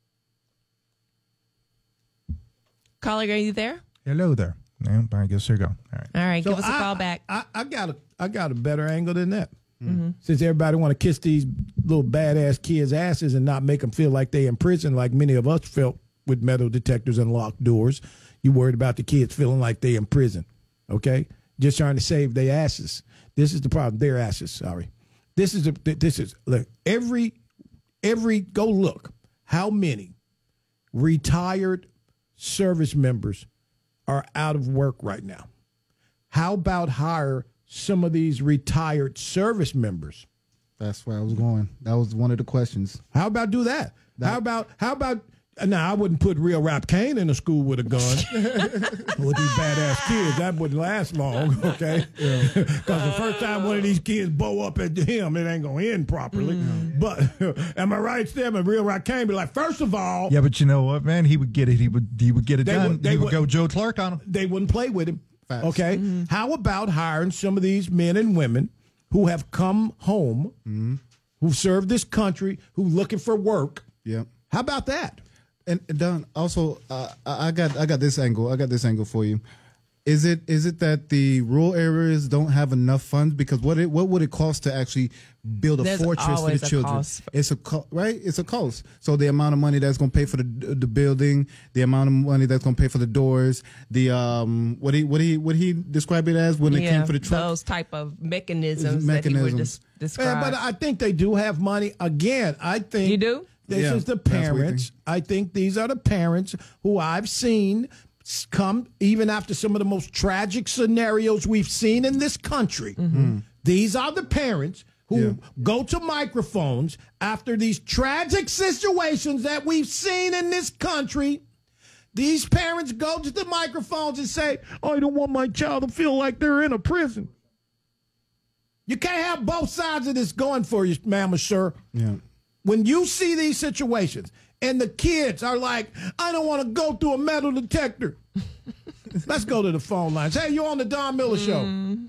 Caller, are you there? Hello there. Yeah, I guess there you go. All right. All right, So give us a I- call back. I, I got a I got a better angle than that. Mm-hmm. Since everybody want to kiss these little badass kids' asses and not make them feel like they in prison, like many of us felt with metal detectors and locked doors, you worried about the kids feeling like they in prison. Okay, just trying to save their asses. This is the problem. Their asses. Sorry. This is a, this is look every every go look how many retired service members are out of work right now. How about hire some of these retired service members That's where I was going. That was one of the questions. How about do that? that how about how about now? I wouldn't put Real Rap Kane in a school with a gun with these badass kids. That wouldn't last long, okay? Because yeah. the first time one of these kids bow up at him, it ain't gonna end properly. Mm. But am I right, Stem? And Real Rap Kane be like, first of all, yeah, but you know what, man? He would get it. He would. He would get it done. Would, they he would, would go Joe Clark on him. They wouldn't play with him. Facts. Okay. Mm-hmm. How about hiring some of these men and women who have come home, mm-hmm. who served this country, who looking for work? Yeah. How about that? And Don, also, uh, I got I got this angle. I got this angle for you. Is it is it that the rural areas don't have enough funds? Because what it what would it cost to actually build a There's fortress for the a children? Cost. It's a co- right. It's a cost. So the amount of money that's going to pay for the the building, the amount of money that's going to pay for the doors, the um what he what he what he described it as when yeah, it came for the truck. Those type of mechanisms, mechanisms. that he would des- describe. Yeah, but I think they do have money. Again, I think you do. This yeah, is the parents. I think these are the parents who I've seen come even after some of the most tragic scenarios we've seen in this country. Mm-hmm. These are the parents who yeah. go to microphones after these tragic situations that we've seen in this country. These parents go to the microphones and say, I don't want my child to feel like they're in a prison. You can't have both sides of this going for you, ma'am or sir. Yeah. When you see these situations and the kids are like, I don't want to go through a metal detector. Let's go to the phone lines. Hey, you're on the Don Miller Show. Mm.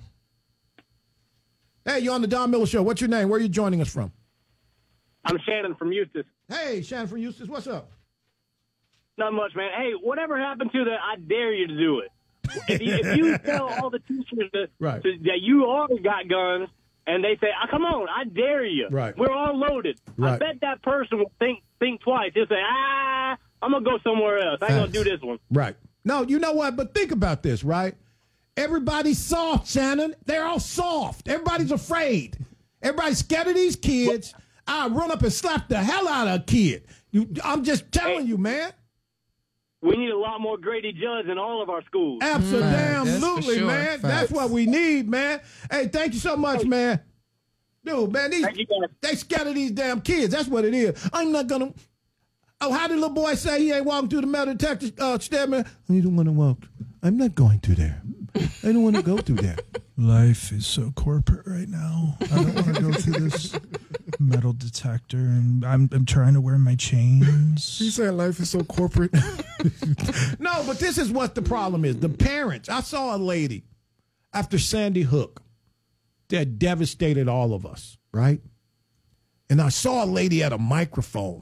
Hey, you're on the Don Miller Show. What's your name? Where are you joining us from? I'm Shannon from Eustis. Hey, Shannon from Eustis. What's up? Not much, man. Hey, whatever happened to that, I dare you to do it. If you, if you tell all the teachers that, right. to, that you already got guns, and they say, oh, come on, I dare you. Right. We're all loaded. Right. I bet that person will think think twice. He'll say, ah, I'm going to go somewhere else. I ain't going to do this one. Right. No, you know what? But think about this, right? Everybody's soft, Shannon. They're all soft. Everybody's afraid. Everybody's scared of these kids. I run up and slap the hell out of a kid. You, I'm just telling hey, you, man. We need a lot more Grady Judge in all of our schools. Absolutely, sure. man. Facts. That's what we need, man. Hey, thank you so much, man. Dude, man, these, they scared of these damn kids. That's what it is. I'm not going to. Oh, how did little boy say he ain't walking through the metal detector, uh, Stedman? I don't want to walk. I'm not going through there. I don't want to go through there. Life is so corporate right now. I don't want to go through this metal detector, and I'm I'm trying to wear my chains. He said life is so corporate. No, but this is what the problem is. The parents. I saw a lady after Sandy Hook that devastated all of us, right? And I saw a lady at a microphone.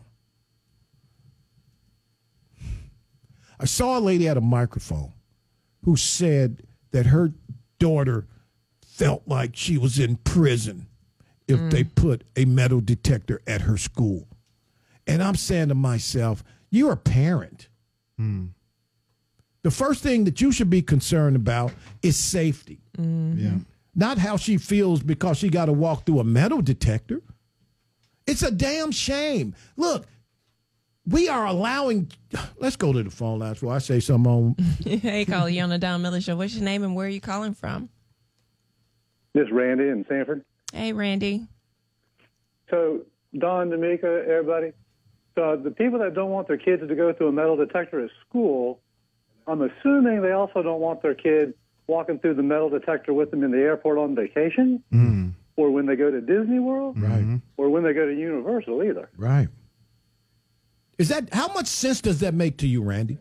I saw a lady at a microphone who said that her daughter felt like she was in prison if mm. they put a metal detector at her school. And I'm saying to myself, you're a parent. Mm. The first thing that you should be concerned about is safety. Mm-hmm. Yeah. Not how she feels because she got to walk through a metal detector. It's a damn shame. Look, we are allowing. Let's go to the phone lines before I say something on. Hey, caller, you on the Don Miller Show. What's your name and where are you calling from? This is Randy in Sanford. Hey, Randy. So, Don, D'Amica, everybody. So, the people that don't want their kids to go through a metal detector at school, I'm assuming they also don't want their kid walking through the metal detector with them in the airport on vacation, mm. or when they go to Disney World, right, or when they go to Universal either. Right. Is that how much sense does that make to you, Randy?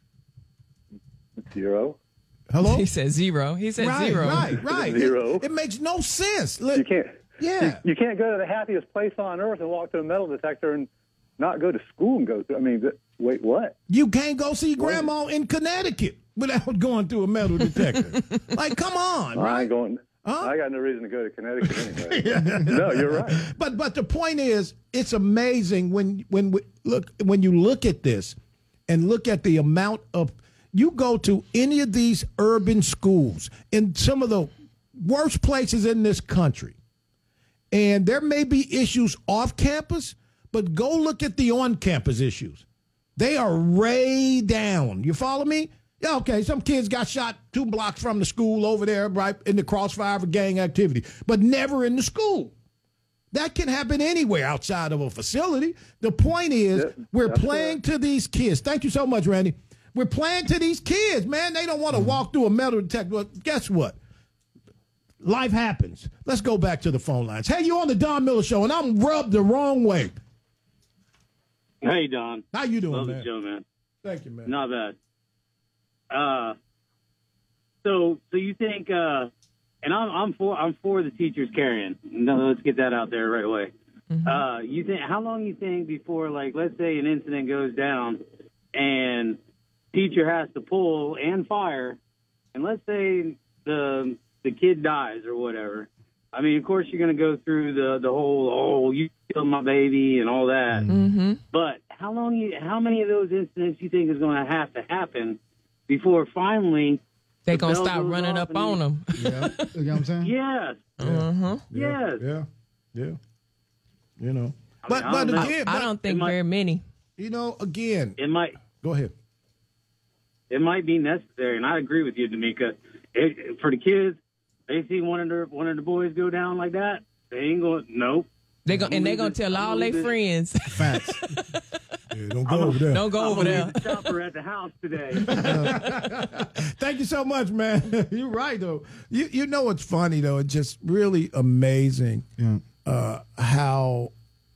Zero. Hello? He said zero. He said right, zero. Right, right. Zero. It, it makes no sense. Look, you can't. Yeah. You, you can't go to the happiest place on earth and walk through a metal detector and not go to school and go through. I mean, th- wait, what? You can't go see Grandma in Connecticut without going through a metal detector. Like, come on, I right? ain't going. Huh? I got no reason to go to Connecticut anyway. No, you're right. But but the point is, it's amazing when when we look when you look at this and look at the amount of you go to any of these urban schools in some of the worst places in this country, and there may be issues off campus, but go look at the on campus issues. They are way down. You follow me? Yeah, okay, some kids got shot two blocks from the school over there, right in the crossfire of a gang activity, but never in the school. That can happen anywhere outside of a facility. The point is, yeah, we're playing right. to these kids. Thank you so much, Randy. We're playing to these kids, man. They don't want to mm-hmm. walk through a metal detector. Well, guess what? Life happens. Let's go back to the phone lines. Hey, you on the Don Miller Show, and I'm rubbed the wrong way. Hey, Don. How you doing, Love man? the show, man. Thank you, man. Not bad. Uh, so, so you think? Uh, and I'm, I'm for, I'm for the teachers carrying. No, let's get that out there right away. Mm-hmm. Uh, you think? How long you think before, like, let's say an incident goes down, and teacher has to pull and fire, and let's say the the kid dies or whatever. I mean, of course, you're going to go through the, the whole, oh, you killed my baby and all that. Mm-hmm. But how long? You, how many of those incidents you think is going to have to happen before finally they're going to start running up on them? Yeah. You know what I'm saying? Yes. Uh-huh. Yes. Yeah. Yeah. You know. I But, mean, but I don't, again, I but, don't think might, very many. you know, again. It might. Go ahead. It might be necessary, and I agree with you, D'Amica. It, for the kids, they see one of their one of the boys go down like that, they ain't going. Nope. They go and they gonna tell all their friends. Facts. Yeah, don't go over there. Don't go I'm over there. The chopper at the house today. Thank you so much, man. You're right, though. You you know what's funny though? It's just really amazing Yeah. uh, how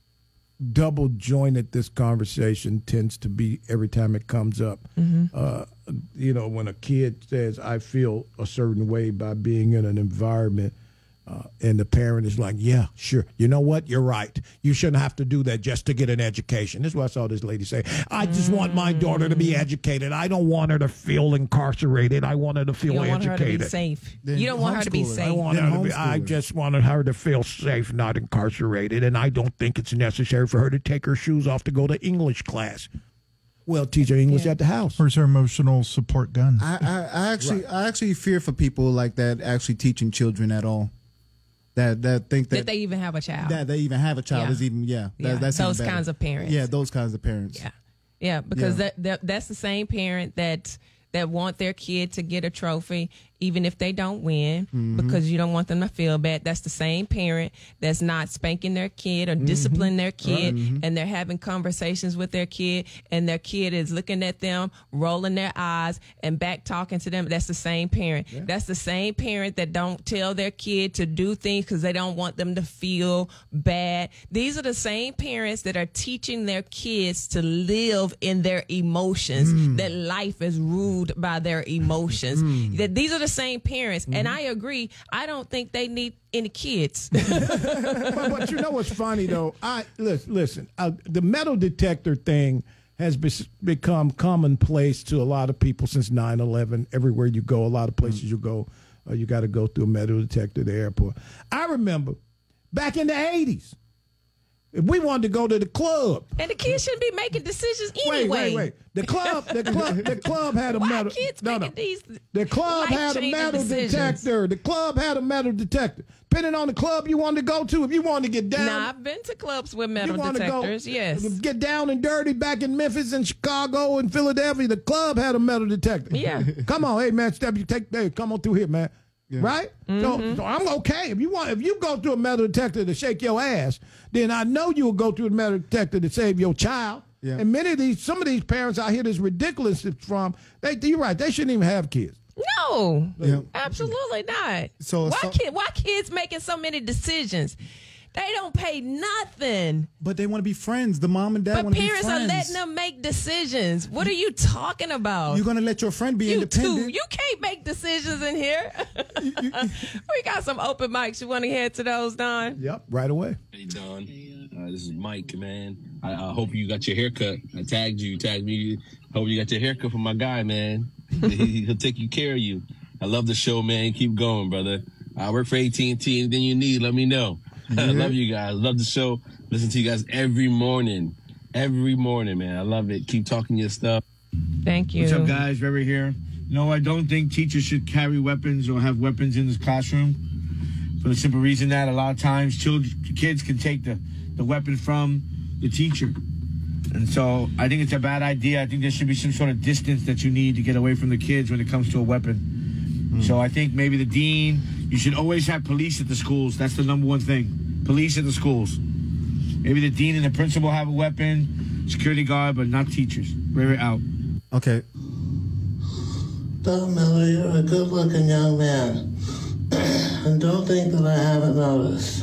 double jointed this conversation tends to be every time it comes up. Mm-hmm. Uh, you know, when a kid says, I feel a certain way by being in an environment, uh, and the parent is like, yeah, sure. You know what? You're right. You shouldn't have to do that just to get an education. This is what I saw this lady say. I just mm. want my daughter to be educated. I don't want her to feel incarcerated. I want her to feel you don't educated. Want her to be safe. Then you don't want her to be homeschool her. safe. I, want Then her to be, I homeschool her. just wanted her to feel safe, not incarcerated, and I don't think it's necessary for her to take her shoes off to go to English class. Well, teach her English Yeah. at the house. Where's her emotional support gun? I, I, I actually, I actually fear for people like that actually teaching children at all. That that think that, That they even have a child. that they even have a child Yeah. is even yeah. That, Yeah, that's even those better. kinds of parents. Yeah, those kinds of parents. Yeah, yeah, because Yeah. That, that that's the same parent that that want their kid to get a trophy, even if they don't win, Mm-hmm. because you don't want them to feel bad. That's the same parent that's not spanking their kid or disciplining their kid, Mm-hmm. and they're having conversations with their kid, and their kid is looking at them, rolling their eyes, and back talking to them. That's the same parent. That's the same parent that don't tell their kid to do things because they don't want them to feel bad. These are the same parents that are teaching their kids to live in their emotions, Mm. that life is ruled by their emotions. Mm. That these are the same parents, Mm-hmm. and I agree. I don't think they need any kids. but, but you know what's funny though? I listen. listen uh, the metal detector thing has be, become commonplace to a lot of people since nine eleven. Everywhere you go, a lot of places you go, uh, you got to go through a metal detector at the airport. I remember back in the eighties, if we wanted to go to the club. And the kids shouldn't be making decisions anyway. Wait, wait, wait. The club, the club, the club had a Why metal. kids no, making no. these The club had a life-changing metal decisions? detector. The club had a metal detector. Depending on the club you wanted to go to, if you wanted to get down. Nah, I've been to clubs with metal you wanna detectors. Go, yes. Get down and dirty back in Memphis and Chicago and Philadelphia. The club had a metal detector. Yeah. Come on, hey man, step you take hey, come on through here, man. Yeah. Right? So, so I'm okay. If you want if you go through a metal detector to shake your ass, then I know you'll go through a metal detector to save your child. Yeah. And many of these some of these parents I hear this ridiculous from, they you're right, they shouldn't even have kids. No, Yeah. absolutely not. So- why so- kid? Why kids making so many decisions? They don't pay nothing. But they want to be friends. The mom and dad But want to be parents friends. are letting them make decisions. What are you talking about? You're gonna let your friend be you independent. too. You can't make decisions in here. We got some open mics. You want to head to those, Don? Yep, right away. Hey, Don. Uh, this is Mike, man. I, I hope you got your haircut. I tagged you, tagged me. Hope you got your haircut for my guy, man. he, he'll take you care of you. I love the show, man. Keep going, brother. I work for A T and T. Anything you need, let me know. Yeah. I love you guys. Love the show. Listen to you guys every morning. Every morning, man. I love it. Keep talking your stuff. Thank you. What's up, guys? Trevor here. No, I don't think teachers should carry weapons or have weapons in this classroom for the simple reason that a lot of times children, kids can take the, the weapon from the teacher. And so I think it's a bad idea. I think there should be some sort of distance that you need to get away from the kids when it comes to a weapon. Mm. So I think maybe the dean, you should always have police at the schools. That's the number one thing. police in the schools. Maybe the dean and the principal have a weapon, security guard, but not teachers. Ray Ray out. Okay. Don Miller, you're a good-looking young man. And don't think that I haven't noticed.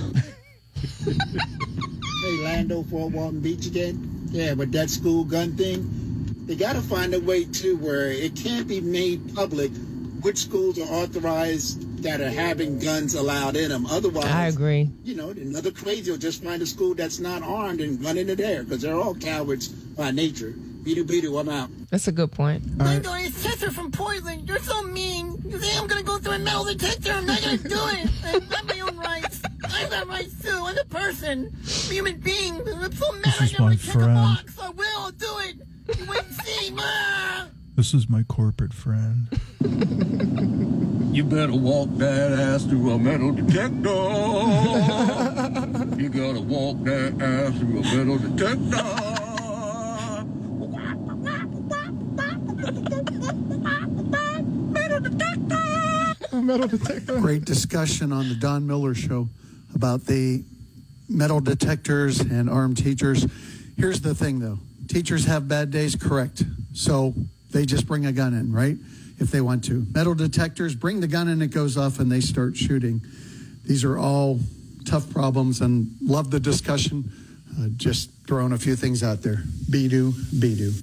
Hey, Lando, Fort Walton Beach again? Yeah, but that school gun thing, they got to find a way, too, where it can't be made public which schools are authorized that are having guns allowed in them. Otherwise, I agree. You know, another crazy will just find a school that's not armed and run into there because they're all cowards by nature. Beedoo, beedoo, I'm out. That's a good point. Lando, it's Chester from Portland. You're so mean. You think I'm going to go through a metal detector? I'm not going to do it. I have my own rights. I've got rights, too. I'm a person. I'm a human being. I'm so mad This I is never my check a friend. box. I will. I'll do it. You wait and see. Ah! This is my corporate friend. You better walk that ass through a metal detector. You gotta walk that ass through a metal detector. Metal detector. Great discussion on the Don Miller Show about the metal detectors and armed teachers. Here's the thing, though. Teachers have bad days, correct. So they just bring a gun in, right? If they want to. Metal detectors, bring the gun in, it goes off, and they start shooting. These are all tough problems, and love the discussion. Uh, just throwing a few things out there. Be-do, be-do.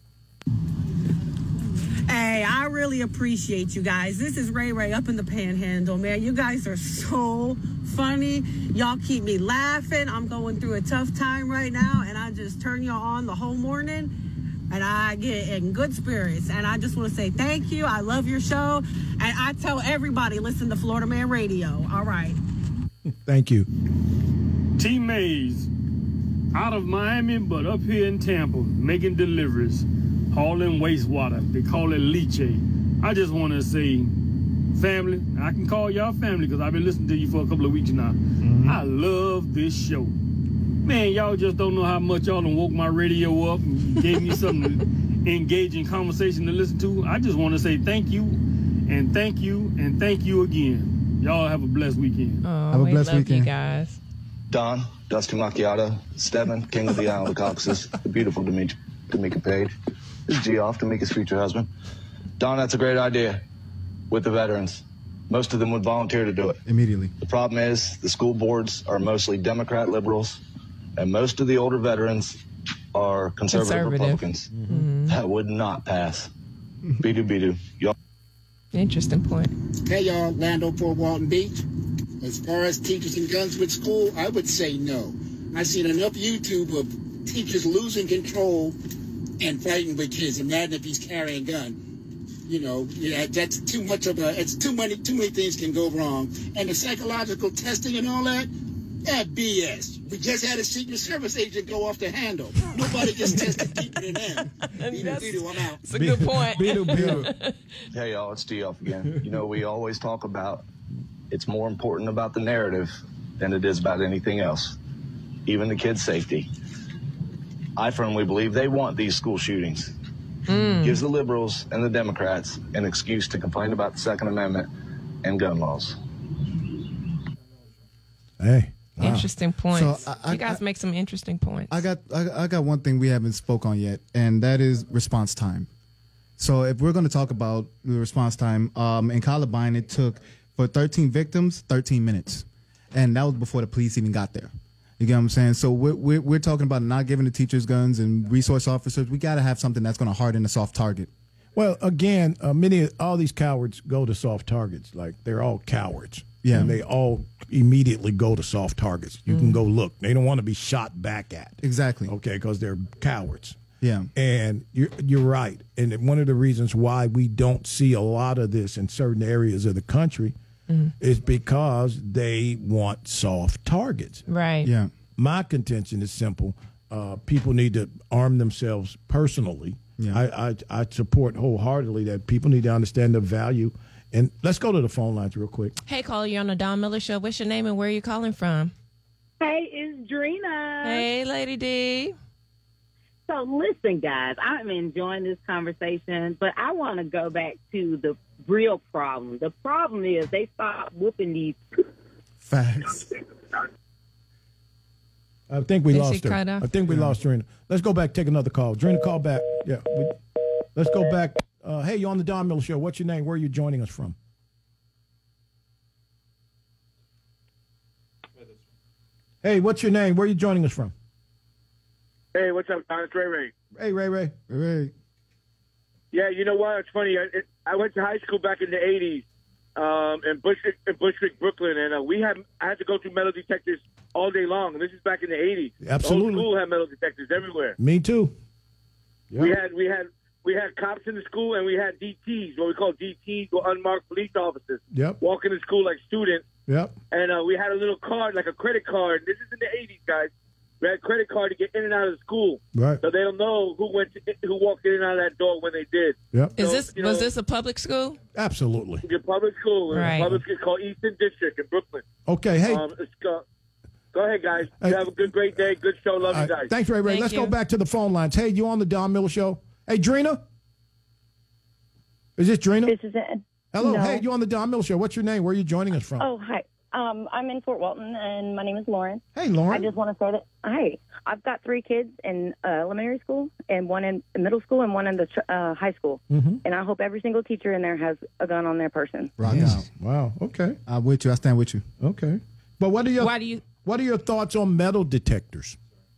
Hey, I really appreciate you guys. This is Ray Ray up in the Panhandle, man. You guys are so funny. Y'all keep me laughing. I'm going through a tough time right now, and I just turn y'all on the whole morning, and I get in good spirits. And I just want to say thank you. I love your show, and I tell everybody, listen to Florida Man Radio. All right. Thank you. T Mays, out of Miami, but up here in Tampa, making deliveries, hauling wastewater. They call it leachate. I just want to say, family, I can call y'all family because I've been listening to you for a couple of weeks now. Mm-hmm. I love this show. Man, y'all just don't know how much y'all done woke my radio up and gave me some engaging conversation to listen to. I just want to say thank you, and thank you, and thank you again. Y'all have a blessed weekend. Oh, have a we blessed love weekend. you guys. Don, Dusty Macchiato, Stedman, King of the Isle of Caucasus, the beautiful Demet- D'Amica Page. This is Geoff, D'Amica's future husband. Don, that's a great idea with the veterans. Most of them would volunteer to do it. Immediately. The problem is the school boards are mostly Democrat liberals, and most of the older veterans are conservative, Conservative. Republicans. Mhm. That would not pass. Be-do, be-do. Y'all. Interesting point. Hey, y'all, Lando, Fort Walton Beach. As far as teachers and guns with school, I would say no. I've seen enough YouTube of teachers losing control and fighting with kids. Imagine if he's carrying a gun. You know, yeah, that's too much of a, it's too many, too many things can go wrong. And the psychological testing and all that, that B S. We just had a Secret Service agent go off the handle. Nobody gets tested deeper than him. Beedoo, beedoo, I'm out. It's a good point. Beedoo, beedoo. Hey, y'all, it's Geoff again. You know, we always talk about it's more important about the narrative than it is about anything else, even the kids' safety. I firmly believe they want these school shootings. Mm. Gives the liberals and the Democrats an excuse to complain about the Second Amendment and gun laws. Hey. wow. Interesting points. So, I- you guys I- make some interesting points. I got I, I got one thing we haven't spoke on yet, and that is response time. So if we're going to talk about the response time, um, in Columbine, it took for thirteen victims, thirteen minutes, and that was before the police even got there. You get what I'm saying? So we're we're, we're talking about not giving the teachers guns and resource officers. We got to have something that's going to harden a soft target. Well, again, uh, many all these cowards go to soft targets. Like they're all cowards. Yeah. And they all immediately go to soft targets. You can go look. They don't want to be shot back at. Exactly. Okay, because they're cowards. Yeah. And you're, you're right. And one of the reasons why we don't see a lot of this in certain areas of the country Mhm. is because they want soft targets. Right. Yeah. My contention is simple. Uh, people need to arm themselves personally. Yeah. I, I, I support wholeheartedly that people need to understand the value. And let's go to the phone lines real quick. Hey, caller, you're on the Don Miller Show. What's your name and where are you calling from? Hey, it's Drina. Hey, Lady D. So listen, guys, I'm enjoying this conversation, but I want to go back to the real problem. The problem is they stopped whooping these. Facts. I think we Is lost she her. cut off? I think we lost Drina. Let's go back, take another call. Drina, call back. Yeah. We, let's go back. Uh, hey, you're on the Don Miller Show. What's your name? Where are you joining us from? Hey, what's your name? Where are you joining us from? Hey, what's up, Don? It's Ray Ray. Hey, Ray Ray. Ray. Yeah, you know what? It's funny. I, it, I went to high school back in the eighties um, in Bushwick, in Bushwick, Brooklyn, and uh, we had I had to go through metal detectors all day long. And this is back in the eighties. Absolutely. The whole school had metal detectors everywhere. Me too. Yep. We had we had we had cops in the school, and we had D Ts, what we call D Ts, or unmarked police officers. Yep. Walking to school like students. Yep. And uh, we had a little card, like a credit card. This is in the eighties, guys. We had a credit card to get in and out of the school. Right. So they don't know who went to, who walked in and out of that door when they did. Yep. Is So, this you was know, this a public school? Absolutely. Your public school. Right. Public school called Eastern District in Brooklyn. Okay. Hey. Um, it's, uh, go ahead, guys. Hey. You have a good, great day. Good show. Love All you right. guys. Thanks, Ray Ray. Thank Let's you. go back to the phone lines. Hey, you on the Don Miller Show? Hey, Drina? Is this Drina? This is it. Hello. No. Hey, you on the Don Miller Show? What's your name? Where are you joining us from? Oh, hi. Um, I'm in Fort Walton, and my name is Lauren. Hey, Lauren. I just want to say that, hi, I've got three kids in uh, elementary school, and one in middle school, and one in the uh, high school. Mm-hmm. And I hope every single teacher in there has a gun on their person. Rock Yeah. out. Wow. Okay. I'm with you. I stand with you. Okay. But what are your Why do you? what are your thoughts on metal detectors?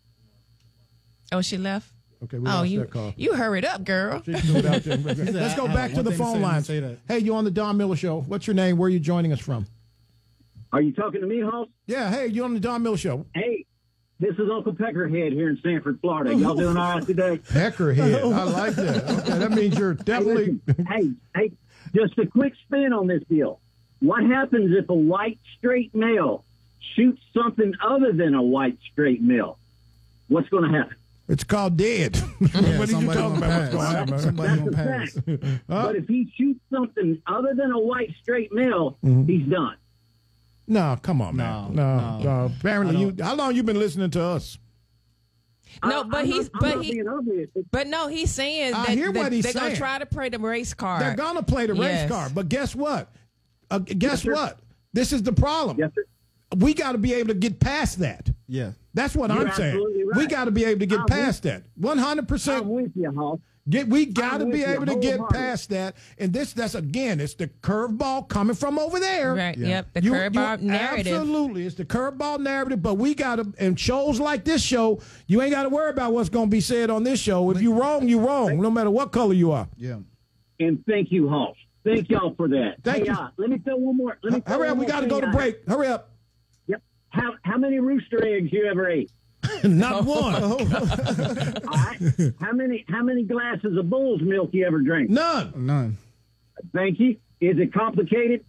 Oh, she left. Okay, we Oh, lost you that call. you hurried up, girl. She threw it out there. Let's go I- I- back to one the thing to phone say, lines. say that. Hey, you on the Don Miller Show? What's your name? Where are you joining us from? Are you talking to me, Hoss? Yeah. Hey, you on the Don Miller Show? Hey, this is Uncle Peckerhead here in Sanford, Florida. Y'all doing all right today? Peckerhead. I like that. Okay, that means you're definitely. Hey, listen, hey, hey, just a quick spin on this deal. What happens if a white straight male shoots something other than a white straight male? What's going to happen? It's called dead. what are you somebody talking gonna about? What's pass. going on, man? Somebody That's gonna a pass. fact. Huh? But if he shoots something other than a white straight male, Mhm. he's done. No, come on, man. No, No, no. no. Apparently, I you. don't- How long you been listening to us? No, I- but I'm he's not, I'm but not he being obvious. but no, he's saying I that, hear that what he's they're gonna saying. try to play the race card. They're gonna play the race Yes. card, but guess what? Uh, guess Yes, sir. what? This is the problem. Yes, sir. We got to be able to get past that. Yeah. That's what You're I'm saying. absolutely right. We got to be able to get I'm past that. one hundred percent. I'm with you, Hoss. Get, we got to I'm be with you able to get wholeheartedly. past that. And this, that's again, it's the curveball coming from over there. Right. Yeah. Yep. The You- curveball you- narrative. Absolutely. It's the curveball narrative, but we got to, and shows like this show, you ain't got to worry about what's going to be said on this show. If you wrong, you wrong, no matter what color you are. Yeah. And thank you, Hoss. Thank y'all for that. Thank hey, you. Uh, let me tell one more. Let me tell Hurry up. one We more got to thing go to I- break. Hurry up. Yep. How how many rooster eggs you ever ate? Not one. All right. How many how many glasses of bull's milk you ever drink? None. None. Thank you. Is it complicated?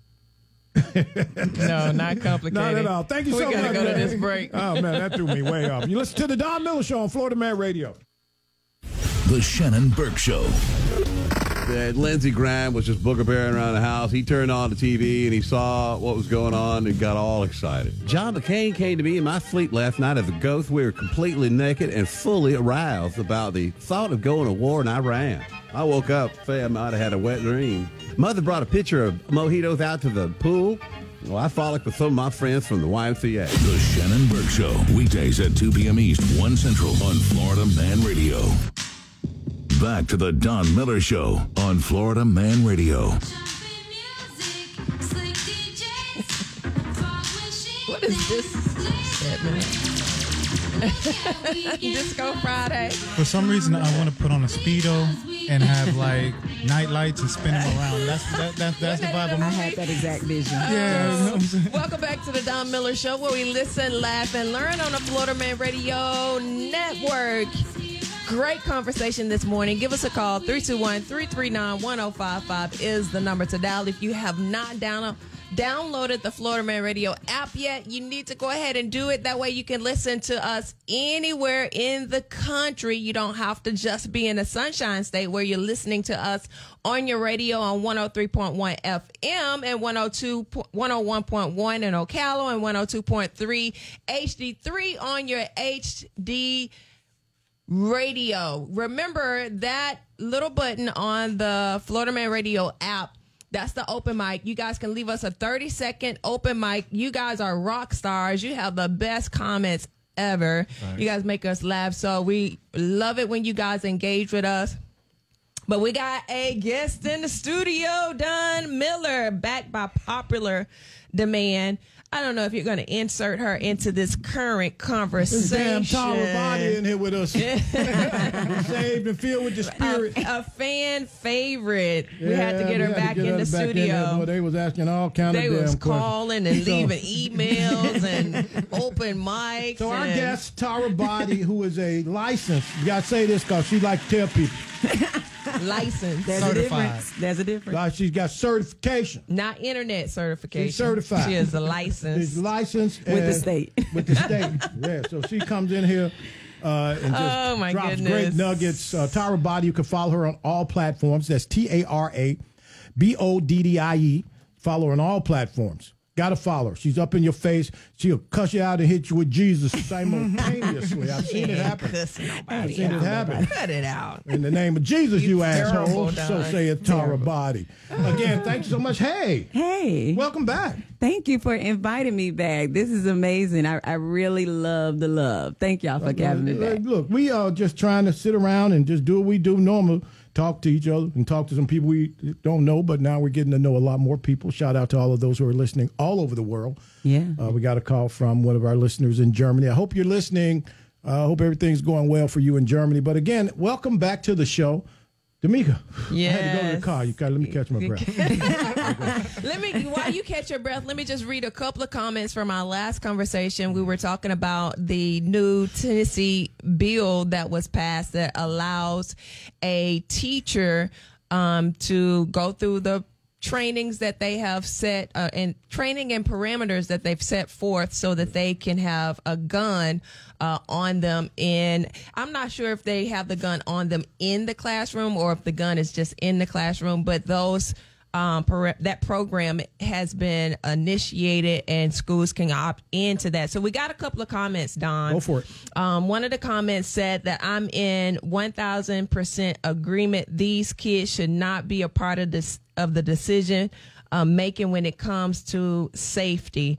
No, not complicated. Not at all. Thank you we so much. We gotta go man. to this break. Oh, man, that threw me way off. You listen to the Don Miller Show on Florida Man Radio. The Shannon Burke Show. That Lindsey Graham was just booger bearing around the house. He turned on the T V and he saw what was going on and got all excited. John McCain came to me in my sleep last night as a ghost. We were completely naked and fully aroused about the thought of going to war in Iran. I woke up, say I might have had a wet dream. Mother brought a pitcher of mojitos out to the pool. Well, I frolicked with some of my friends from the Y M C A. The Shannon Burke Show. Weekdays at two p.m. East, one Central on Florida Man Radio. Back to the Don Miller Show on Florida Man Radio. What is this segment? Disco Friday. For some reason, I want to put on a Speedo and have like night lights and spin them around. That's that, that, that's the vibe. I had that exact vision. Yeah. You know what I'm saying? Welcome back to the Don Miller Show, where we listen, laugh, and learn on the Florida Man Radio Network. Great conversation this morning. Give us a call. three two one, three three nine, one oh five five is the number to dial. If you have not down, downloaded the Florida Man Radio app yet, you need to go ahead and do it. That way you can listen to us anywhere in the country. You don't have to just be in the Sunshine State, where you're listening to us on your radio on one oh three point one F M and one oh two, one oh one point one in Ocala and one oh two point three H D three on your H D radio. Remember that little button on the Florida Man Radio app. That's the open mic. You guys can leave us a thirty second open mic. You guys are rock stars. You have the best comments ever. Right. You guys make us laugh. So we love it when you guys engage with us. But we got a guest in the studio, Don Miller, back by popular demand. I don't know if you're going to insert her into this current conversation. This damn Tara Body in here with us. Saved and filled with the spirit. A, a fan favorite. Yeah, we had to get her had back to get in the back studio. In there, boy. They was asking all kind they of damn was questions. calling and So- leaving emails and open mics. So our and- guest, Tara Body, who is a licensed, you got to say this because she like to tell people. Licensed. There's a difference. There's a difference. Uh, she's got certification. Not internet certification. She's certified. She is a license. She's licensed. With the and- state. With the state. Yeah, so she comes in here uh, and just Oh, my drops goodness. great nuggets. Uh, Tara Body, you can follow her on all platforms. That's T A R A B O D D I E. Follow her on all platforms. Got to follow her. She's up in your face. She'll cuss you out and hit you with Jesus simultaneously. I've seen it happen. I've seen it happen. Cut it out. In the name of Jesus, you, You terrible, asshole. So Don. say it, Tara Body. Again, thank you so much. Hey. Hey. Welcome back. Thank you for inviting me back. This is amazing. I, I really love the love. Thank y'all for having me back. Look, we are just trying to sit around and just do what we do normal. Talk to each other and talk to some people we don't know, but now we're getting to know a lot more people. Shout out to all of those who are listening all over the world. Yeah. Uh, we got a call from one of our listeners in Germany. I hope you're listening. I uh, hope everything's going well for you in Germany. But again, welcome back to the show. D'Amica, Yes. I had to go to the car. You got let me catch my breath. Let me, while you catch your breath, let me just read a couple of comments from our last conversation. We were talking about the new Tennessee bill that was passed that allows a teacher um, to go through the trainings that they have set uh, and training and parameters that they've set forth so that they can have a gun uh, on them. In I'm not sure if they have the gun on them in the classroom or if the gun is just in the classroom, but those um, para- that program has been initiated and schools can opt into that. So we got a couple of comments, Don. Go for it. Um, one of the comments said that I'm in one thousand percent agreement. These kids should not be a part of this of the decision um, making when it comes to safety.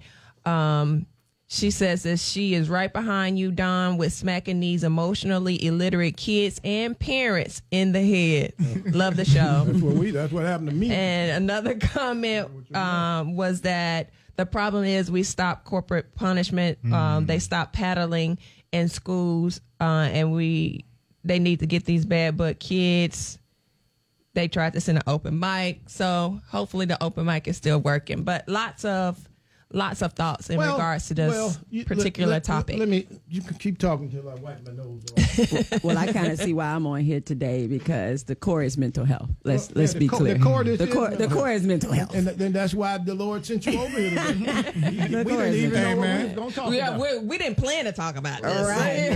Um, she says that she is right behind you, Don, with smacking these emotionally illiterate kids and parents in the head. Love the show. That's what we. That's what happened to me. And another comment um, was that the problem is we stop corporate punishment. Um, they stop paddling in schools, uh, and we they need to get these bad butt kids. They tried this in an open mic, so hopefully the open mic is still working. But lots of lots of thoughts in Well, regards to this well, you- particular let- let- topic. Let me. You can keep talking till I wipe my nose off. Well, I kind of see why I'm on here today because the core is mental health. Let's Well, let's yeah, be the co- clear. the core is- the core, the core is mental health. And then that's why the Lord sent you over here today. we core didn't is even mental know what we health. was going to talk we, about. we, we didn't plan to talk about this.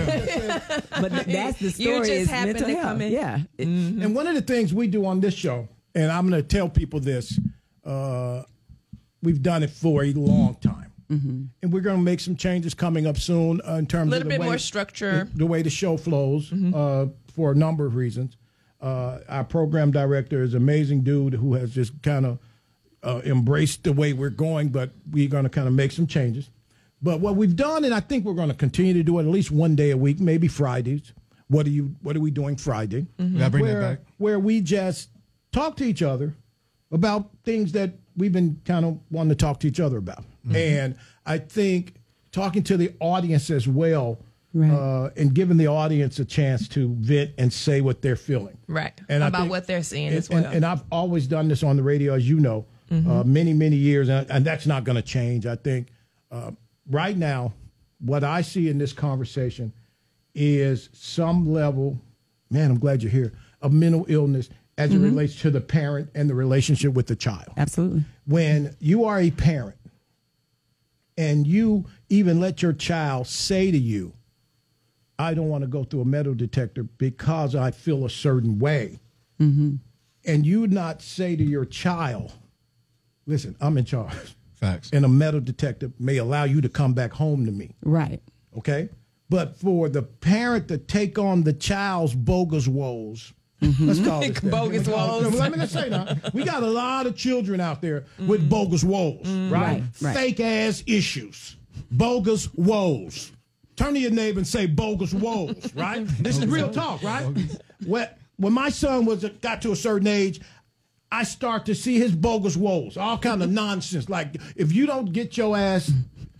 Right. But th- that's the You story. just is happened mental to health. come in. Yeah. And one of the things we do on this show, and I'm going to tell people this, uh, we've done it for a long time. Mm-hmm. And we're going to make some changes coming up soon uh, in terms Little of the bit way, more structure. the way the show flows uh, for a number of reasons. Uh, our program director is an amazing dude who has just kind of uh, embraced the way we're going, but we're going to kind of make some changes. But what we've done, and I think we're going to continue to do it at least one day a week, maybe Fridays. What are you? What are we doing Friday? Mm-hmm. Yeah, bring that where, back. Where we just talk to each other about things that we've been kind of wanting to talk to each other about. Mm-hmm. And I think talking to the audience as well, Right. uh, and giving the audience a chance to vent and say what they're feeling. Right. And I About think- what they're seeing and, as well. And, and I've always done this on the radio, as you know, Mm-hmm. uh, many, many years, and, and that's not going to change. I think uh, right now, what I see in this conversation is some level, man, I'm glad you're here, of mental illness as Mm-hmm. it relates to the parent and the relationship with the child. Absolutely. When you are a parent and you even let your child say to you, I don't want to go through a metal detector because I feel a certain way. Mm-hmm. And you not say to your child, listen, I'm in charge. Facts. And a metal detector may allow you to come back home to me. Right. Okay? But for the parent to take on the child's bogus woes, let's call it that. Bogus Let me call it- woes. Let me just say now, we got a lot of children out there with bogus woes, right? Right, right. Fake ass issues, bogus woes. Turn to your neighbor and say bogus woes, right? This is real talk, right? When, when my son was got to a certain age, I start to see his bogus woes, all kind of nonsense. Like, if you don't get your ass,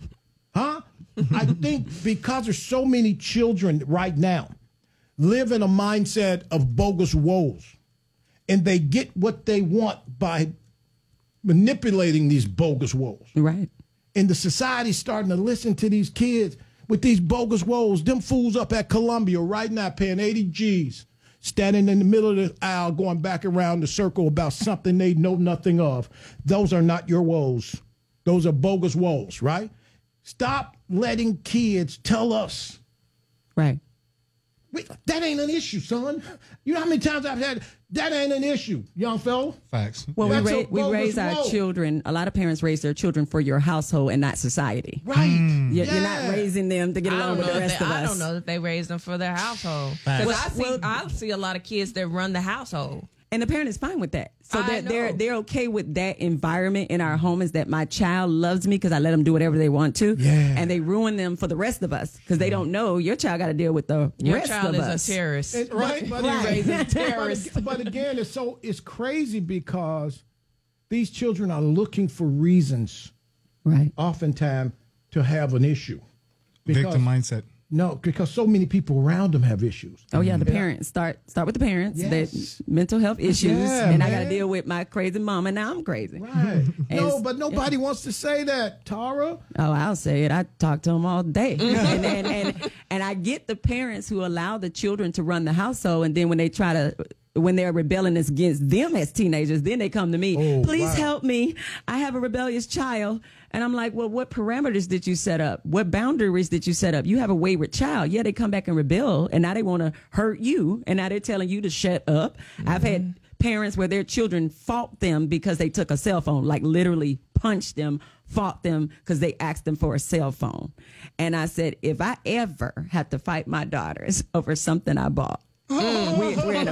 huh? I think because there's so many children right now live in a mindset of bogus woes, and they get what they want by manipulating these bogus woes. Right. And the society's starting to listen to these kids with these bogus woes. Them fools up at Columbia right now paying eighty G's, standing in the middle of the aisle going back around the circle about something they know nothing of. Those are not your woes. Those are bogus woes, right? Stop letting kids tell us. Right. We, that ain't an issue, son. You know how many times I've had, that ain't an issue, young fella. Facts. Well, we, That's ra- a we bogus raise our woe. children. A lot of parents raise their children for your household and not society. Right. You're, Yeah. you're not raising them to get I along don't, with know the if rest they, of I us. don't know if they raise them for their household. Facts. Because I see, Well- I see a lot of kids that run the household. And the parent is fine with that. So I they're, they're know. they're okay with that environment in our home, is that my child loves me because I let them do whatever they want to. Yeah. And they ruin them for the rest of us because they don't know your child got to deal with the Your rest child of is us. a terrorist. It- right, but, Right. Raising but, terrorists. ag- but again, it's so it's crazy because these children are looking for reasons, Right. oftentimes, to have an issue. Because- Victim mindset. No, because so many people around them have issues. Oh yeah, the parents start start with the parents. Yes. They mental health issues, Yeah, and I got to man. deal with my crazy mom, and now I'm crazy. Right. no, And- but nobody wants to say that, Tara. Oh, I'll say it. I talk to them all day, and, and and and I get the parents who allow the children to run the household, and then when they try to. When they're rebelling against them as teenagers, then they come to me, Oh, please wow. help me. I have a rebellious child. And I'm like, well, what parameters did you set up? What boundaries did you set up? You have a wayward child. Yeah, they come back and rebel, and now they want to hurt you, and now they're telling you to shut up. I've had parents where their children fought them because they took a cell phone, like literally punched them, fought them because they asked them for a cell phone. And I said, if I ever have to fight my daughters over something I bought, Mm, we, we're in a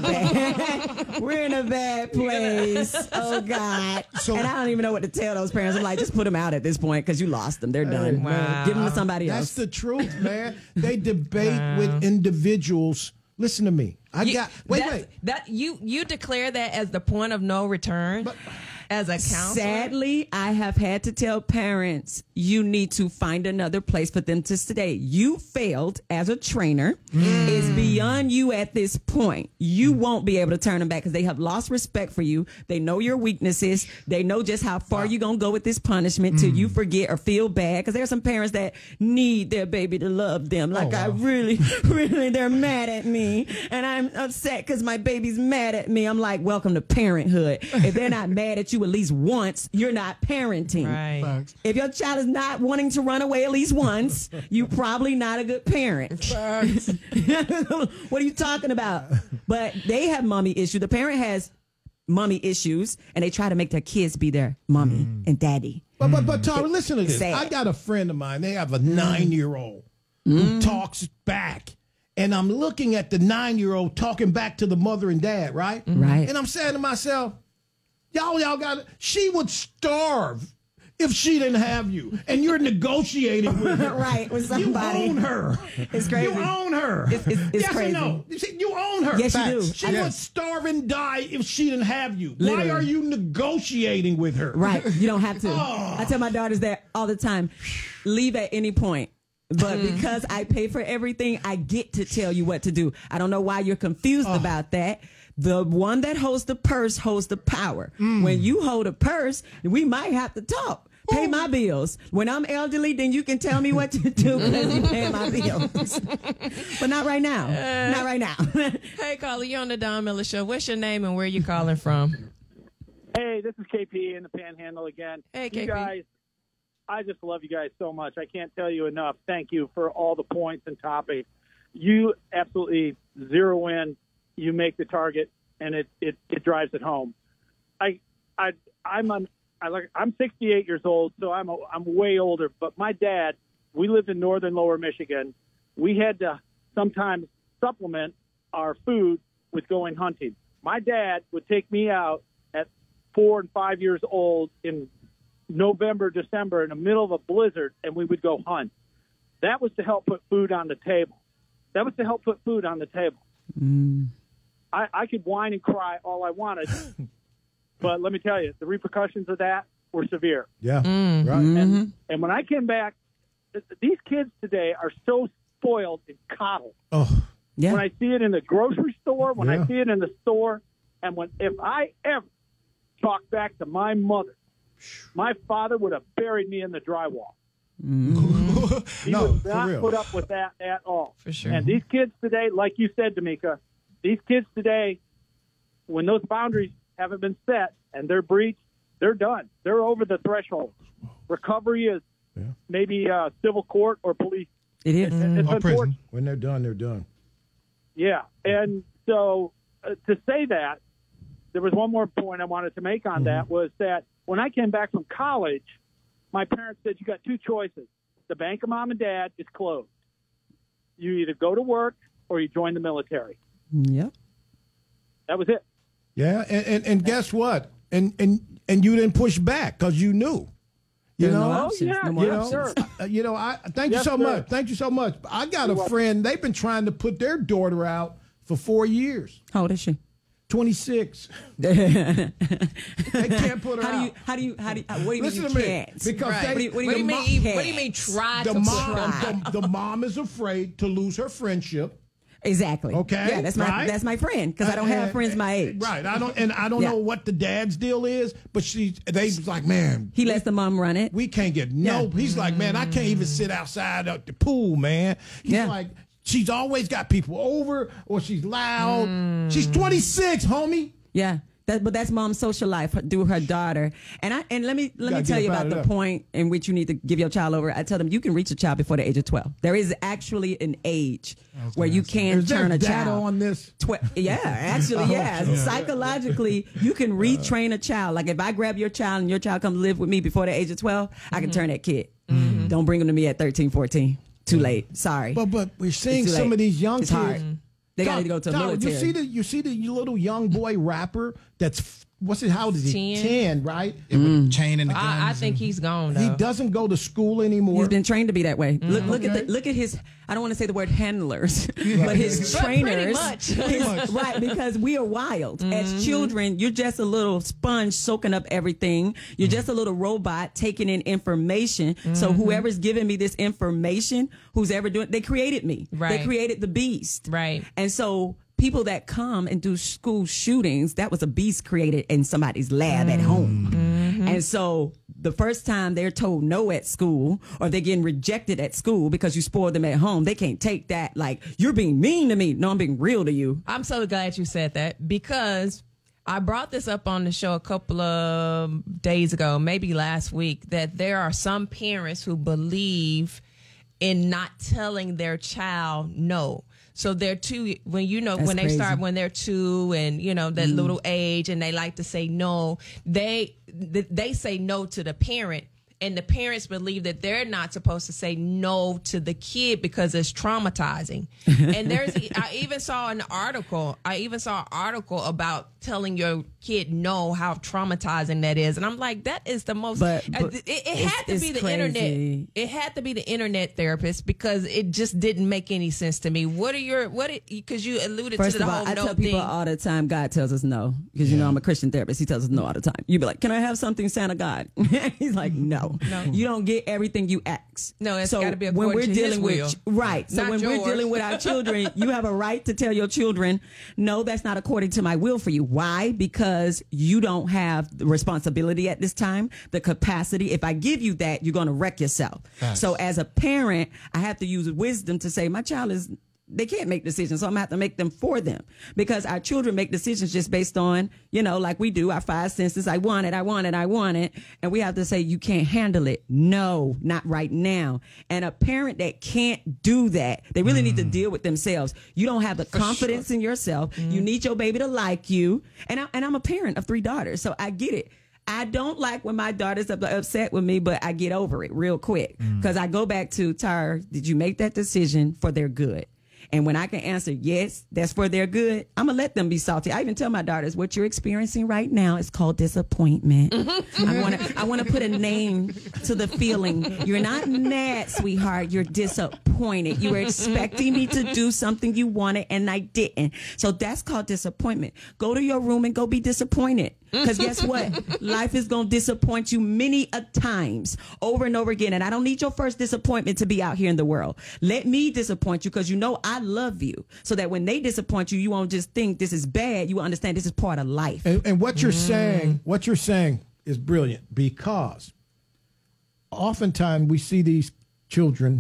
bad, we're in a bad place. Oh God! So- and I don't even know what to tell those parents. I'm like, just put them out at this point because you lost them. They're done. Wow. Give them to somebody That's else. the truth, man. They debate with individuals. Listen to me. I You- got wait, that's- wait. That you you declare that as the point of no return as a counselor. Sadly, I have had to tell parents you need to find another place for them to stay. You failed as a trainer. Mm. It's beyond you at this point. You won't be able to turn them back because they have lost respect for you. They know your weaknesses. They know just how far you're going to go with this punishment till Mm. you forget or feel bad. Because there are some parents that need their baby to love them. Like, I really, really, they're mad at me. And I'm upset because my baby's mad at me. I'm like, welcome to parenthood. If they're not mad at you at least once, you're not parenting. Right. Facts. If your child is not wanting to run away at least once, you're probably not a good parent. What are you talking about? But they have mommy issue. The parent has mommy issues, and they try to make their kids be their mommy and daddy. But but but Tara, listen to this. Sad. I got a friend of mine. They have a nine-year-old who talks back, and I'm looking at the nine-year-old talking back to the mother and dad, right? Right. And I'm saying to myself, y'all, y'all got. She would starve if she didn't have you, and you're negotiating with her. Right, with somebody. You own her. It's crazy. You own her. It's- it's- it's yes crazy. or no? You see, you own her. Yes, you do. She I would know. starve and die if she didn't have you. Literally. Why are you negotiating with her? Right. You don't have to. Oh. I tell my daughters that all the time. Leave at any point. But Mm. because I pay for everything, I get to tell you what to do. I don't know why you're confused Oh. about that. The one that holds the purse holds the power. Mm. When you hold a purse, we might have to talk. Pay my bills. When I'm elderly, then you can tell me what to do because you pay my bills. But not right now. Not right now. Hey, caller, you on the Don Miller Show. What's your name and where you calling from? Hey, this is K P in the Panhandle again. Hey, K P. You guys, I just love you guys so much. I can't tell you enough. Thank you for all the points and topics. You absolutely zero in. You make the target, and it, it, it drives it home. I I I'm on. I like. I'm sixty-eight years old, so I'm a, I'm way older. But my dad, we lived in northern Lower Michigan. We had to sometimes supplement our food with going hunting. My dad would take me out at four and five years old in November, December, in the middle of a blizzard, and we would go hunt. That was to help put food on the table. That was to help put food on the table. Mm. I, I could whine and cry all I wanted, but let me tell you, the repercussions of that were severe. Yeah, Mm. right. And, and when I came back, th- these kids today are so spoiled and coddled. Oh, Yeah. When I see it in the grocery store, when Yeah. I see it in the store, and when if I ever talk back to my mother, my father would have buried me in the drywall. He No, would for not real. put up with that at all. For sure. And these kids today, like you said, D'Amica, these kids today, when those boundaries haven't been set and they're breached, they're done. They're over the threshold. Recovery is maybe uh, civil court or police. It is. It's, it's Or prison. unfortunate. When they're done, they're done. Yeah, and so uh, to say that, there was one more point I wanted to make on that was that when I came back from college, my parents said, you got two choices. The bank of mom and dad is closed. You either go to work or you join the military. Yep. That was it. Yeah, and, and, and guess what? And and and you didn't push back because you knew. You There's know, no options. yeah, No more you know, options. uh, you know. I thank Yes, you so sir. much. Thank you so much. I got a welcome. friend. They've been trying to put their daughter out for four years. How old is she? twenty-six. how They can't put her do you? out. How do you? How do you? How, what do you Listen mean to you me, can't? because Right. they- what do you, what do the you mom mean? can't. What do you mean? Try The to mom, try. the, the mom is afraid to lose her friendship. Exactly. Okay, Yeah, that's my right? that's my friend because I don't have And- friends my age. Right. I don't, and I don't Yeah. know what the dad's deal is, but she, they was like, man, He lets the mom run it. we can't get no. Yeah. He's like, man, I can't even sit outside at the pool, man. He's Yeah. like, she's always got people over, or she's loud. She's twenty-six, homie. Yeah. That, but that's mom's social life through her daughter. And I and let me let gotta me tell get you up about out the of there. point in which you need to give your child over. I tell them you can reach a child before the age of twelve. There is actually an age where you can Is there turn a data child on this? Tw- yeah, actually, yeah. Psychologically, you can retrain a child. Like if I grab your child and your child comes live with me before the age of twelve, I can turn that kid. Don't bring them to me at thirteen, fourteen. Too late. Sorry. But but we're seeing It's too some lait. of these young It's kids. hard. They got to go to the Tyler, military. You see the you see the little young boy rapper that's what's it? How old is he? Ten. Ten, right? With chain and the guns. I, I think he's gone though. He doesn't go to school anymore. He's been trained to be that way. Look, look at the, look at his. I don't want to say the word handlers, but his But pretty trainers. much. his- right, because we are wild as children. You're just a little sponge soaking up everything. You're just a little robot taking in information. So whoever's giving me this information, who's ever doing, they created me. Right. They created the beast. Right. And so people that come and do school shootings, that was a beast created in somebody's lab at home. And so the first time they're told no at school or they're getting rejected at school because you spoiled them at home, they can't take that like, you're being mean to me. No, I'm being real to you. I'm so glad you said that because I brought this up on the show a couple of days ago, maybe last week, that there are some parents who believe in not telling their child no. So they're two, when you know, That's when they crazy. start, when they're two and, you know, that little age and they like to say no, they, they say no to the parent. And the parents believe that they're not supposed to say no to the kid because it's traumatizing. And there's, I even saw an article, I even saw an article about telling your kid no, how traumatizing that is. And I'm like, that is the most, But- uh, but it, it it's- had to it's be the crazy. internet. It had to be the internet therapist because it just didn't make any sense to me. What are your, what, because you alluded First to the of all, whole I no tell people thing. all the time, God tells us no. Because, you know, I'm a Christian therapist. He tells us no all the time. You be like, can I have something, Santa God? He's like, no. No. You don't get everything you ask. No, it's so gotta be when according we're to his dealing will. with right. So Not when yours. we're dealing with our children, you have a right to tell your children, no, that's not according to my will for you. Why? Because you don't have the responsibility at this time, the capacity. If I give you that, you're going to wreck yourself. Facts. So as a parent, I have to use wisdom to say, my child is, they can't make decisions. So I'm going to have to make them for them because our children make decisions just based on, you know, like we do our five senses. I want it. I want it. I want it. And we have to say, you can't handle it. No, not right now. And a parent that can't do that, they really need to deal with themselves. You don't have the confidence in yourself. You need your baby to like you. And, I, and I'm a parent of three daughters, so I get it. I don't like when my daughter's up- upset with me, but I get over it real quick because I go back to, Tyre, did you make that decision for their good? And when I can answer, yes, that's for their good, I'm going to let them be salty. I even tell my daughters, what you're experiencing right now is called disappointment. I want to I want to put a name to the feeling. You're not mad, sweetheart. You're disappointed. You were expecting me to do something you wanted, and I didn't. So that's called disappointment. Go to your room and go be disappointed. Because guess what? Life is going to disappoint you many a times over and over again. And I don't need your first disappointment to be out here in the world. Let me disappoint you because you know I love you. So that when they disappoint you, you won't just think this is bad. You will understand this is part of life. And, and what you're Mm. saying, what you're saying is brilliant, because oftentimes we see these children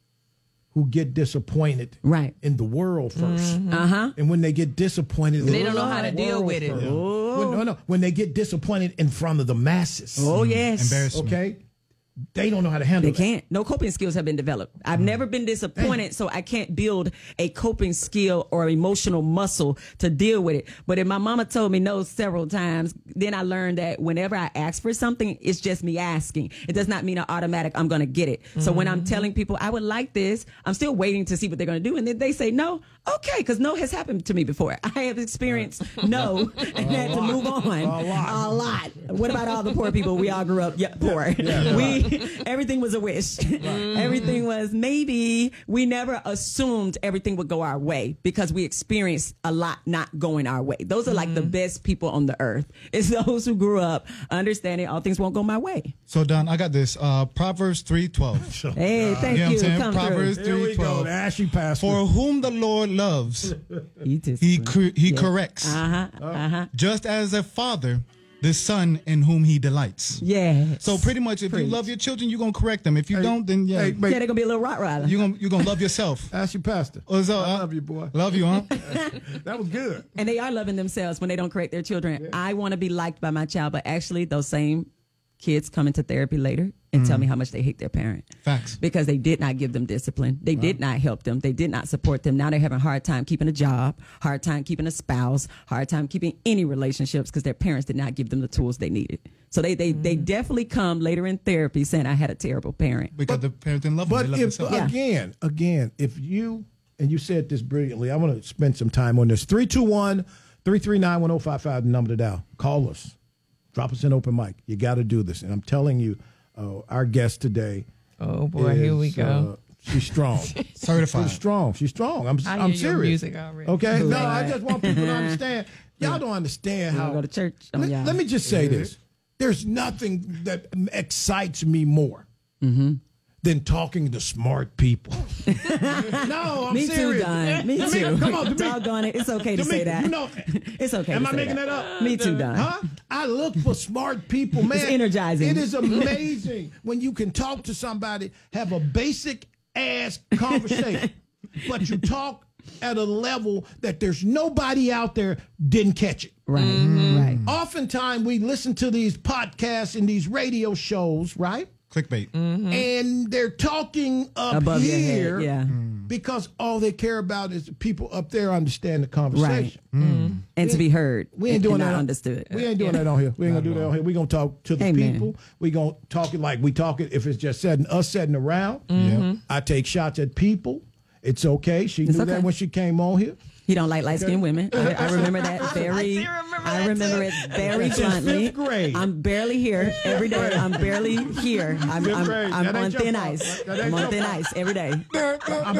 who get disappointed right. in the world first. Mhm. Uh-huh. And when they get disappointed, They don't know how to deal with it. Oh. When, no, no. When they get disappointed in front of the masses. Oh, yes. Embarrassment. Okay? They don't know how to handle They it. can't. No coping skills have been developed. I've never been disappointed, so I can't build a coping skill or emotional muscle to deal with it. But if my mama told me no several times, then I learned that whenever I ask for something, it's just me asking. It does not mean an automatic I'm going to get it. So when I'm telling people I would like this, I'm still waiting to see what they're going to do. And then they say no. Okay, because no has happened to me before. I have experienced no and had to move on. A lot. A lot. What about all the poor people? We all grew up yeah, poor. Yeah. We everything was a wish. Everything was maybe. We never assumed everything would go our way because we experienced a lot not going our way. Those are like the best people on the earth. It's those who grew up understanding all things won't go my way. So, Don, I got this. Uh, Proverbs three twelve. Hey, thank You know you. what I'm saying? Come Proverbs through. Here we three go. twelve. The ashy pastor. For whom the Lord loves, He, he cor- he Yeah. corrects. Uh-huh. Uh-huh. Just as a father, the son in whom he delights. Yeah. So pretty much, if Preach. you love your children, you're gonna correct them. If you Hey, don't, then yeah, hey, Yeah, they're gonna be a little Rottweiler. you're gonna you're gonna love yourself. Ashy pastor. What's up? I huh? love you, boy. Love you, huh? That was good. And they are loving themselves when they don't correct their children. I want to be liked by my child, but actually those same kids come into therapy later and tell me how much they hate their parent. Facts. Because they did not give them discipline. They did not help them. They did not support them. Now they're having a hard time keeping a job, hard time keeping a spouse, hard time keeping any relationships because their parents did not give them the tools they needed. So they they, they definitely come later in therapy saying, I had a terrible parent. Because the parents didn't love them. But They loved if, themselves. Yeah. again, again, if you, and you said this brilliantly, I want to spend some time on this. three two one, three three nine, one oh five five, the number to dial. Call us. Drop us an open mic. You got to do this. And I'm telling you, uh, our guest today. Oh, boy, is, here we go. Uh, she's strong. Certified. She's strong. She's strong. I'm, I I'm hear your serious. music already. Okay? No, I Right. just want people to understand. Y'all don't understand You how. wanna go to church? Oh, let, yeah. let me just say this. There's nothing that excites me more Mm-hmm. than talking to smart people. no, I'm Me too, serious. Don. Me Tamika, too. Come on, Tamika. Doggone it. It's okay to say Tamika, that. You know, It's okay am to I say making that. that up? Me too, Don. Huh? I look for smart people, man. It's energizing. It is amazing when you can talk to somebody, have a basic ass conversation, but you talk at a level that there's nobody out there didn't catch it. Right, right. Oftentimes we listen to these podcasts and these radio shows, right? Clickbait. And they're talking up Above your here head, yeah. because all they care about is the people up there understand the conversation. And to be heard. We ain't and- doing and that. not understood. We ain't doing that on here. We ain't gonna do that on here. We gonna talk to the Amen. people. We gonna talk it like we talk it. If it's just sitting us sitting around, Mm-hmm. I take shots at people. It's okay. She It's knew okay. that when she came on here. He don't like light skinned women. I, I remember that very. I do remember I that remember too. it very That's in bluntly. fifth grade. I'm barely here every day. I'm barely here. I'm, Fifth I'm, grade. I'm That ain't on your thin fault. ice. That ain't I'm on your thin fault. ice every day. I'm,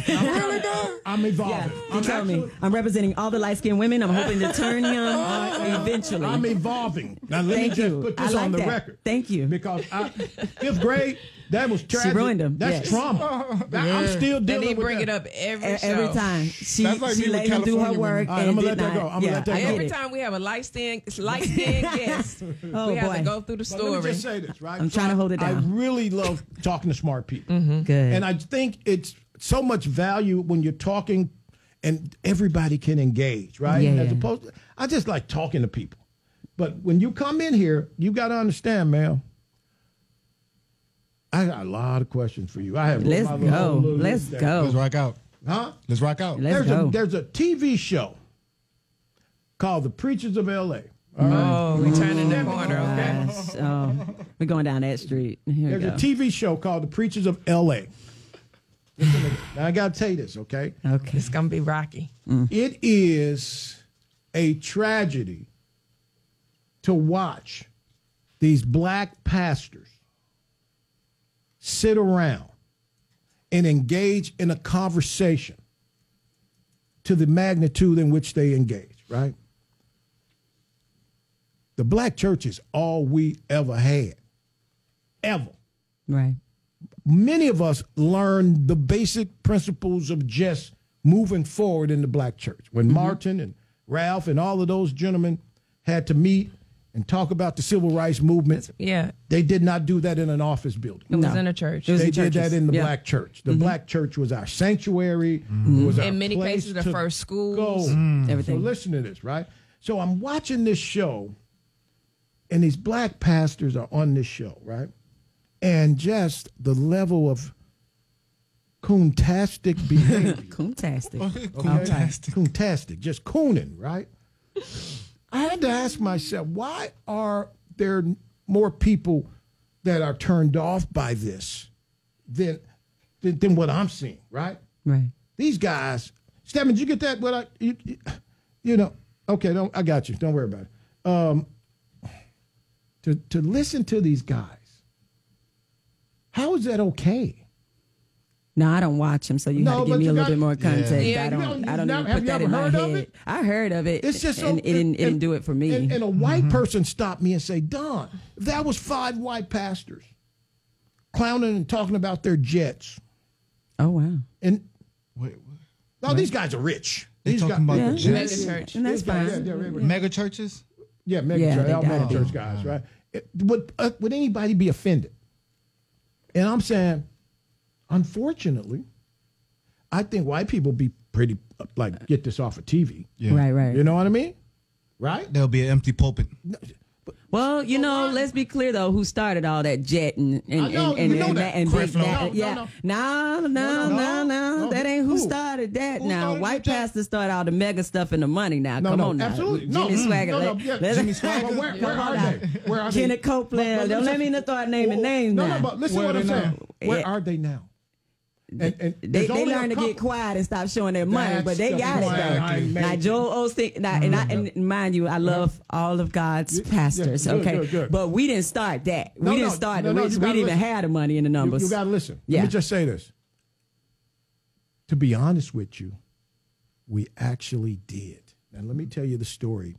I'm, I'm evolving. Yeah, he I'm told me. actually- I'm representing all the light skinned women. I'm hoping to turn him eventually. I'm evolving. Now let Thank me just you. put I this like on the that. record. Thank you. Because I, fifth grade, that was tragic. ruined him, That's yes. trauma. That- I'm still And dealing he with bring that. it up every E- show. every time. She, That's like she me with let him do her California work women. All right, and I'm gonna did let that not. go. I'm gonna yeah, let that I go. get Every it. time we have a light skinned light skinned guest, Oh, we have boy. to go through the But story. let me just say this, right? I'm trying to hold it I down. really love talking to smart people. Good. And I think it's so much value when you're talking and everybody can engage, right? Yeah. As opposed to, I just like talking to people. But when you come in here, you got to understand, ma'am, I got a lot of questions for you. I have Let's my little- go. little Let's list go. Let's rock out. there. Huh? Let's rock out. Let's there's go. a there's a T V show called The Preachers of L A. Oh, we turning the corner, okay? Gosh, oh, we're going down that street. Here There's we a go. T V show called The Preachers of L A. Listen to this. Now, I got to tell you this, okay? Okay. It's going to be rocky. It is a tragedy to watch these black pastors sit around and engage in a conversation to the magnitude in which they engage, right? The black church is all we ever had, ever. Right. Many of us learned the basic principles of just moving forward in the black church. When mm-hmm. Martin and Ralph and all of those gentlemen had to meet and talk about the civil rights movement, yeah, they did not do that in an office building. It was no. in a church. They in did that in the yeah. black church. The mm-hmm. black church was our sanctuary. Mm-hmm. It was our in many place cases, the to first schools. Go. Mm. Everything. So listen to this, right? So I'm watching this show, and these black pastors are on this show, right? And just the level of coontastic behavior. Coontastic. Okay? Coontastic. Coontastic. Just cooning, right? I had to ask myself, why are there more people that are turned off by this than than, than what I'm seeing, right? Right. These guys, Stephen, did you get that? What I, you, you know, okay, don't, I got you. Don't worry about it. Um, to to listen to these guys, how is that okay? No, I don't watch them, so you No, have to give but me you a little got- bit more context. Yeah. Yeah, I you don't. don't- I don't now- even have put you that ever in my heard of head. it? I heard of it. It's just so- and it didn't. It didn't do it for me. And, and a white person stopped me and say, Don, that was five white pastors clowning and talking about their jets. Oh, wow. And Wait, no, these guys are rich. They These talking guys, about the Yeah. jets? Mega church. And that's These guys- fine. yeah, yeah, yeah, Mega churches? yeah, mega Yeah, church, they all gotta mega be. church guys, right? It, would uh, would anybody be offended? And I'm saying, unfortunately, I think white people be pretty uh, like get this off of T V. Yeah. Right, right. You know what I mean? Right? There'll be an empty pulpit. Well, you know, let's be clear though. Who started all that jet and and I know, and, and, you know and, that. and big Creflo. that- No, no, yeah, no. no, no, No, no, no, no, no. That ain't who Who? started that. Who now, started white the jet? pastors started all the mega stuff and the money. Now, No, come no, on, now. absolutely. No, Jimmy mm, Swagger, no, no, let- yeah, let's- Jimmy Swagger. But where- where Come are on now. they? Where are they? Kenneth Copeland. But- but Don't listen- let me not start naming Oh, names no, now. no, but listen Where what I'm they now? saying. Where Yeah. are they now? And, and They, there's they only a learned to couple- get quiet and stop showing their money, That's but they the got it point I though. made. Now, Joel Osteen, now, and, I, and mind you, I love all of God's pastors, yeah, good, okay? good, good. But we didn't start that. No, we didn't no, start no, it. no, we you we gotta didn't even listen. have the money in the You, numbers. you got to listen. Yeah. Let me just say this. To be honest with you, we actually did. Now, let me tell you the story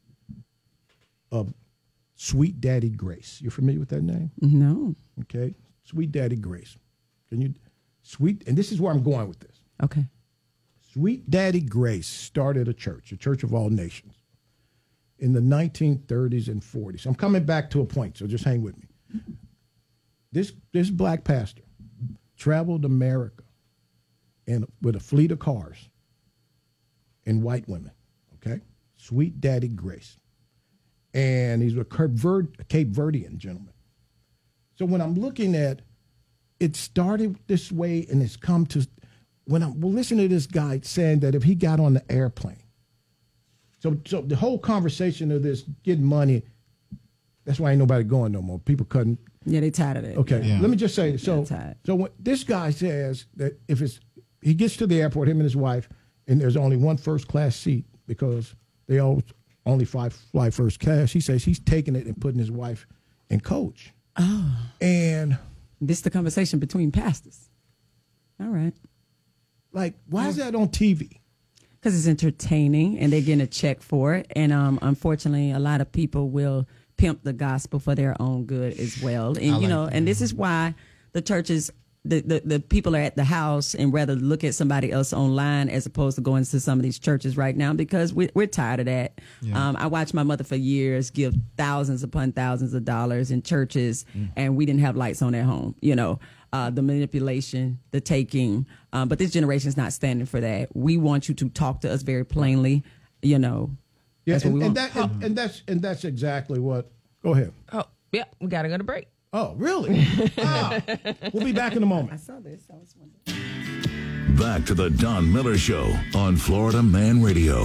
of Sweet Daddy Grace. You familiar with that name? No. Okay. Sweet Daddy Grace. Can you, sweet, and this is where I'm going with this. Okay. Sweet Daddy Grace started a church, a church of all nations, in the nineteen thirties and forties. I'm coming back to a point, so just hang with me. This, this black pastor traveled America and with a fleet of cars and white women, okay? Sweet Daddy Grace. And he's a Cape, Verde, Cape Verdean gentleman. So when I'm looking at, it started this way and it's come to, when I'm listening to this guy saying that if he got on the airplane, so so the whole conversation of this getting money, that's why ain't nobody going no more. People cutting. Yeah, they tired of it. Okay, Yeah. let me just say, so tired. so when this guy says that if it's, he gets to the airport, him and his wife, and there's only one first class seat because they all only fly, fly first class, he says he's taking it and putting his wife in coach. Oh. And this is the conversation between pastors. All right. Like, why is that on T V? Because it's entertaining and they're getting a check for it. And um, unfortunately, a lot of people will pimp the gospel for their own good as well. And, I you know, like and this is why the churches, the, the, the people are at the house and rather look at somebody else online as opposed to going to some of these churches right now because we, we're tired of that. Yeah. Um, I watched my mother for years give thousands upon thousands of dollars in churches Mm. and we didn't have lights on at home, you know. Uh, the manipulation, the taking, um, but this generation is not standing for that. We want you to talk to us very plainly, you know. Yeah, That's and, what we and want. that and, and that's and that's exactly what. Go ahead. Oh, yeah, we got to go to break. Oh, really? ah, we'll be back in a moment. I saw this. I was wondering. Back to the Don Miller Show on Florida Man Radio.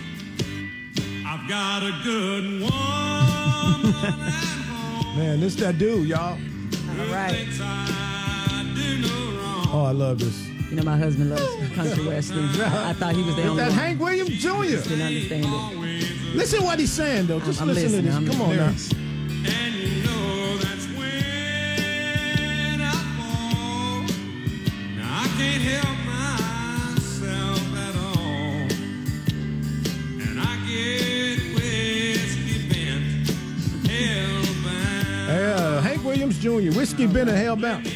I've got a good woman at home. Man, this that dude, y'all. All right. Oh, I love this. You know, my husband loves country western. I, I thought he was the It's only that one. Hank Williams Junior Just didn't understand it. Listen to what he's saying, though. Just I'm listen to listening. this. I'm Come on now. lyrics. And you know that's when I fall. Now I can't help myself at all. And I get whiskey bent, hellbound. Yeah, Hank Williams Junior Whiskey been a hellbound.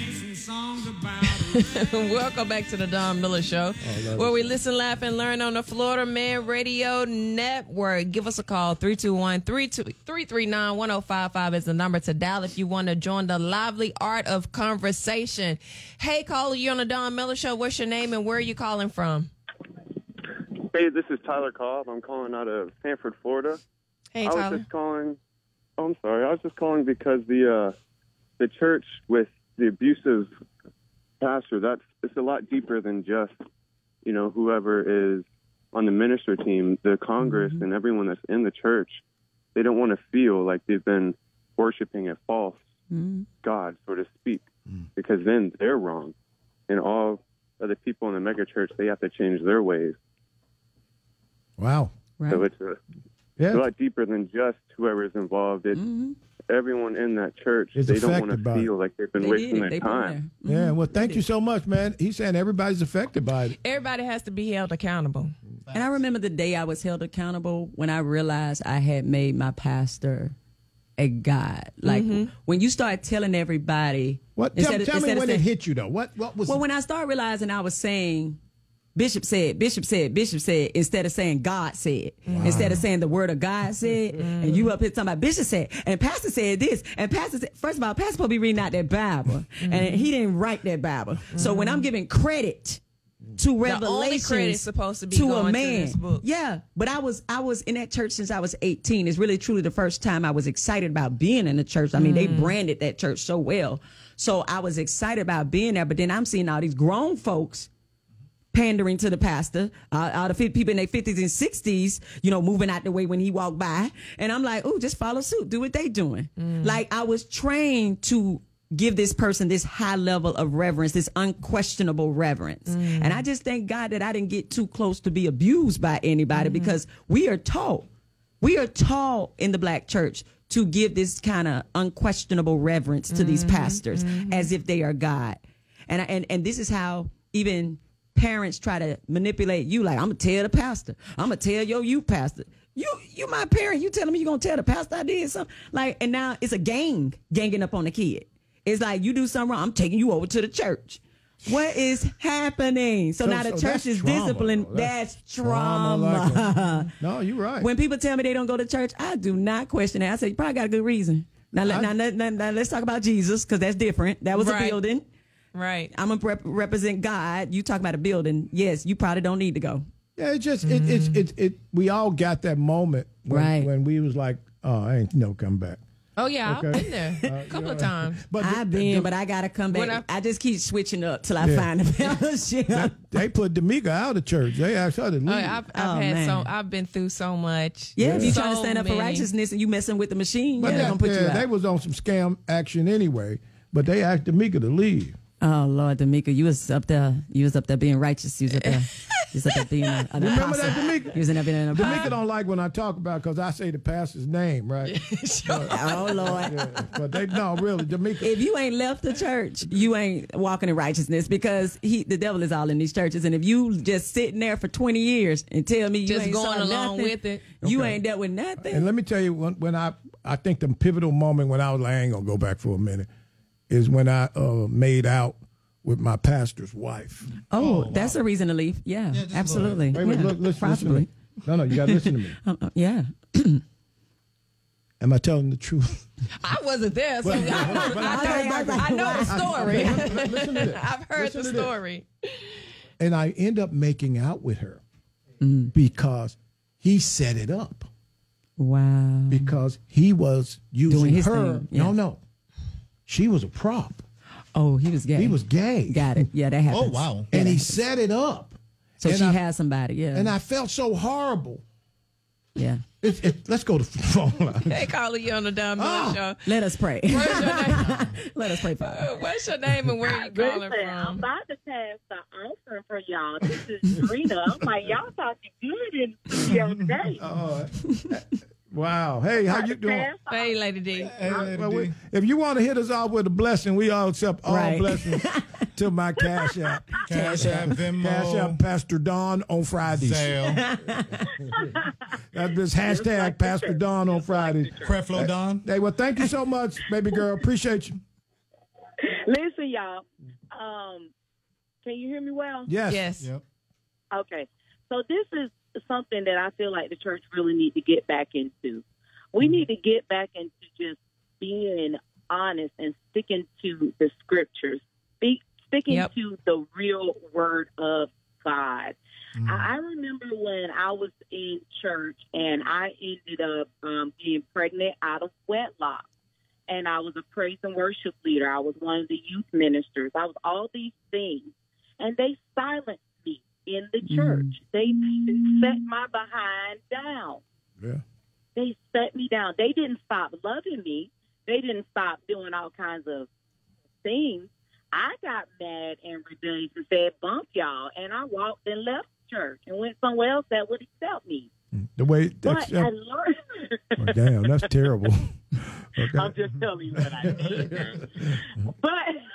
Welcome back to the Don Miller Show, Oh, where we listen, laugh, and learn on the Florida Man Radio Network. Give us a call, three two one, three three nine, one oh five five is the number to dial if you want to join the lively art of conversation. Hey, caller, you on the Don Miller Show. What's your name and where are you calling from? Hey, this is Tyler Cobb. I'm calling out of Sanford, Florida. Hey, I was Tyler. just calling. Oh, I'm sorry. I was just calling because the uh, the church with the abusive pastor, that's it's a lot deeper than just, you know, whoever is on the minister team, the Congress Mm-hmm. and everyone that's in the church. They don't want to feel like they've been worshiping a false Mm-hmm. God, so to speak, because then they're wrong. And all other people in the mega church, they have to change their ways. Wow. So it's a, Yeah. it's a lot deeper than just whoever is involved. It's everyone in that church. Is they don't want affected to by it. feel like they've been They wasting did. their They put time. Yeah, well, thank you so much, man. He's saying everybody's affected by it. Everybody has to be held accountable. And I remember the day I was held accountable when I realized I had made my pastor a god. Like Mhm. when you start telling everybody, What? Tell, instead of- tell me instead of when it saying- hit you, though. What? What was? Well, when I started realizing I was saying, Bishop said, Bishop said, Bishop said, instead of saying God said, instead of saying the word of God said, and you up here talking about Bishop said, and Pastor said this, and Pastor said, first of all, Pastor supposed to be reading out that Bible, and he didn't write that Bible. So when I'm giving credit to only revelations credit's supposed to be to going a to man, this book. yeah. But I was I was in that church since I was eighteen. It's really truly the first time I was excited about being in the church. I mean, they branded that church so well, so I was excited about being there. But then I'm seeing all these grown folks pandering to the pastor, uh, all the fi- people in their fifties and sixties, you know, moving out the way when he walked by. And I'm like, oh, just follow suit. Do what they doing. Like I was trained to give this person this high level of reverence, this unquestionable reverence. And I just thank God that I didn't get too close to be abused by anybody because we are taught, we are taught in the black church to give this kind of unquestionable reverence to these pastors as if they are God. And, I, and, and this is how even parents try to manipulate you. Like, I'm gonna tell the pastor. I'm gonna tell your you pastor. You you my parent. You telling me you gonna tell the pastor I did something? Like, and now it's a gang ganging up on the kid. It's like you do something wrong, I'm taking you over to the church. What is happening? So, So- now the so church that's is trauma, disciplined. though. That's, That's trauma. trauma like a- No, you're right. When people tell me they don't go to church, I do not question it. I say you probably got a good reason. Now, let, now, now, now, now let's talk about Jesus because that's different. That was Right. a building. Right. I'm gonna rep- represent God. You talk about a building. Yes, you probably don't need to go. Yeah, it just it it it, it we all got that moment when, Right. when we was like, oh, I ain't no come back. Oh, yeah, Okay. I've been there a couple of times. But I've been, but I gotta come back. When I, I- just keep switching up till I Yeah. find a fellowship. They put D'Amica out of church. They asked her to leave. Oh, I've, I've Oh, had man. so I've been through so much. Yeah, if you So trying to stand up for many. righteousness and you messing with the machine, But yeah, they're that- gonna put you yeah, out. they was on some scam action anyway. But they asked D'Amica to leave. Oh Lord, D'Amica, you was up there. You was up there being righteous. You was up there. You was up there being a, an Remember apostle. that, D'Amica? You was in there being an apostle. D'Amica don't like when I talk about because I say the pastor's name, right? Oh Lord. Yeah, but they no, really, D'Amica. If you ain't left the church, you ain't walking in righteousness because he, the devil is all in these churches. And if you just sitting there for twenty years and tell me you Just ain't going saw along nothing, with it. you Okay. ain't dealt with nothing. And let me tell you, when, when I I think the pivotal moment when I was like, I ain't gonna go back for a minute, is when I uh, made out with my pastor's wife. oh, that's a reason to leave. Yeah, absolutely. Wait, wait, yeah, look, listen, listen to possibly. me. No, no, you gotta listen to me. Uh, uh, yeah. Am I telling the truth? I wasn't there, so But- I, but I I, came know, back- I know the story. Okay, listen- listen to this. I've heard Listen the to this. story. And I end up making out with her Mm. because he set it up. Wow. Because he was using Doing his her. thing, yeah. No, no. She was a prop. Oh, he was gay. He was gay. Got it. Yeah, that happens. Oh, wow. And he set it up. So and she I, has somebody. Yeah. And I felt so horrible. yeah. It's, it, let's go to the phone line. Hey, calling you on the Don Miller Oh. Show. Let us pray. What's your name? Let us pray, Father. What's your name and where are you calling Listen, I'm from? about to pass the offering for y'all. This is Trina. I'm like, y'all talking good in the studio today. Uh, wow. Hey, how you doing? Hey, Lady D. Well, we, if you want to hit us off with a blessing, we all accept all Right. blessings to my Cash App. Cash App, Venmo. Cash App, Pastor Don on Fridays. Zelle. That's this hashtag Pastor Don on Fridays. Creflo Don. Hey, well, thank you so much, baby girl. Appreciate you. Listen, y'all. Um, can you hear me well? Yes. Yes. Yep. Okay. So this is something that I feel like the church really need to get back into. We need to get back into just being honest and sticking to the scriptures, Speak, sticking Yep. to the real word of God. I, I remember when I was in church and I ended up um, being pregnant out of wedlock. And I was a praise and worship leader. I was one of the youth ministers. I was all these things. And they silenced me in the church. They set my behind down. Yeah. They set me down. They didn't stop loving me. They didn't stop doing all kinds of things. I got mad and rebellious and said, bump y'all. And I walked and left church and went somewhere else that would accept me. The way But that's I learned. oh, damn, that's terrible. Okay. I'm just telling you what I did. But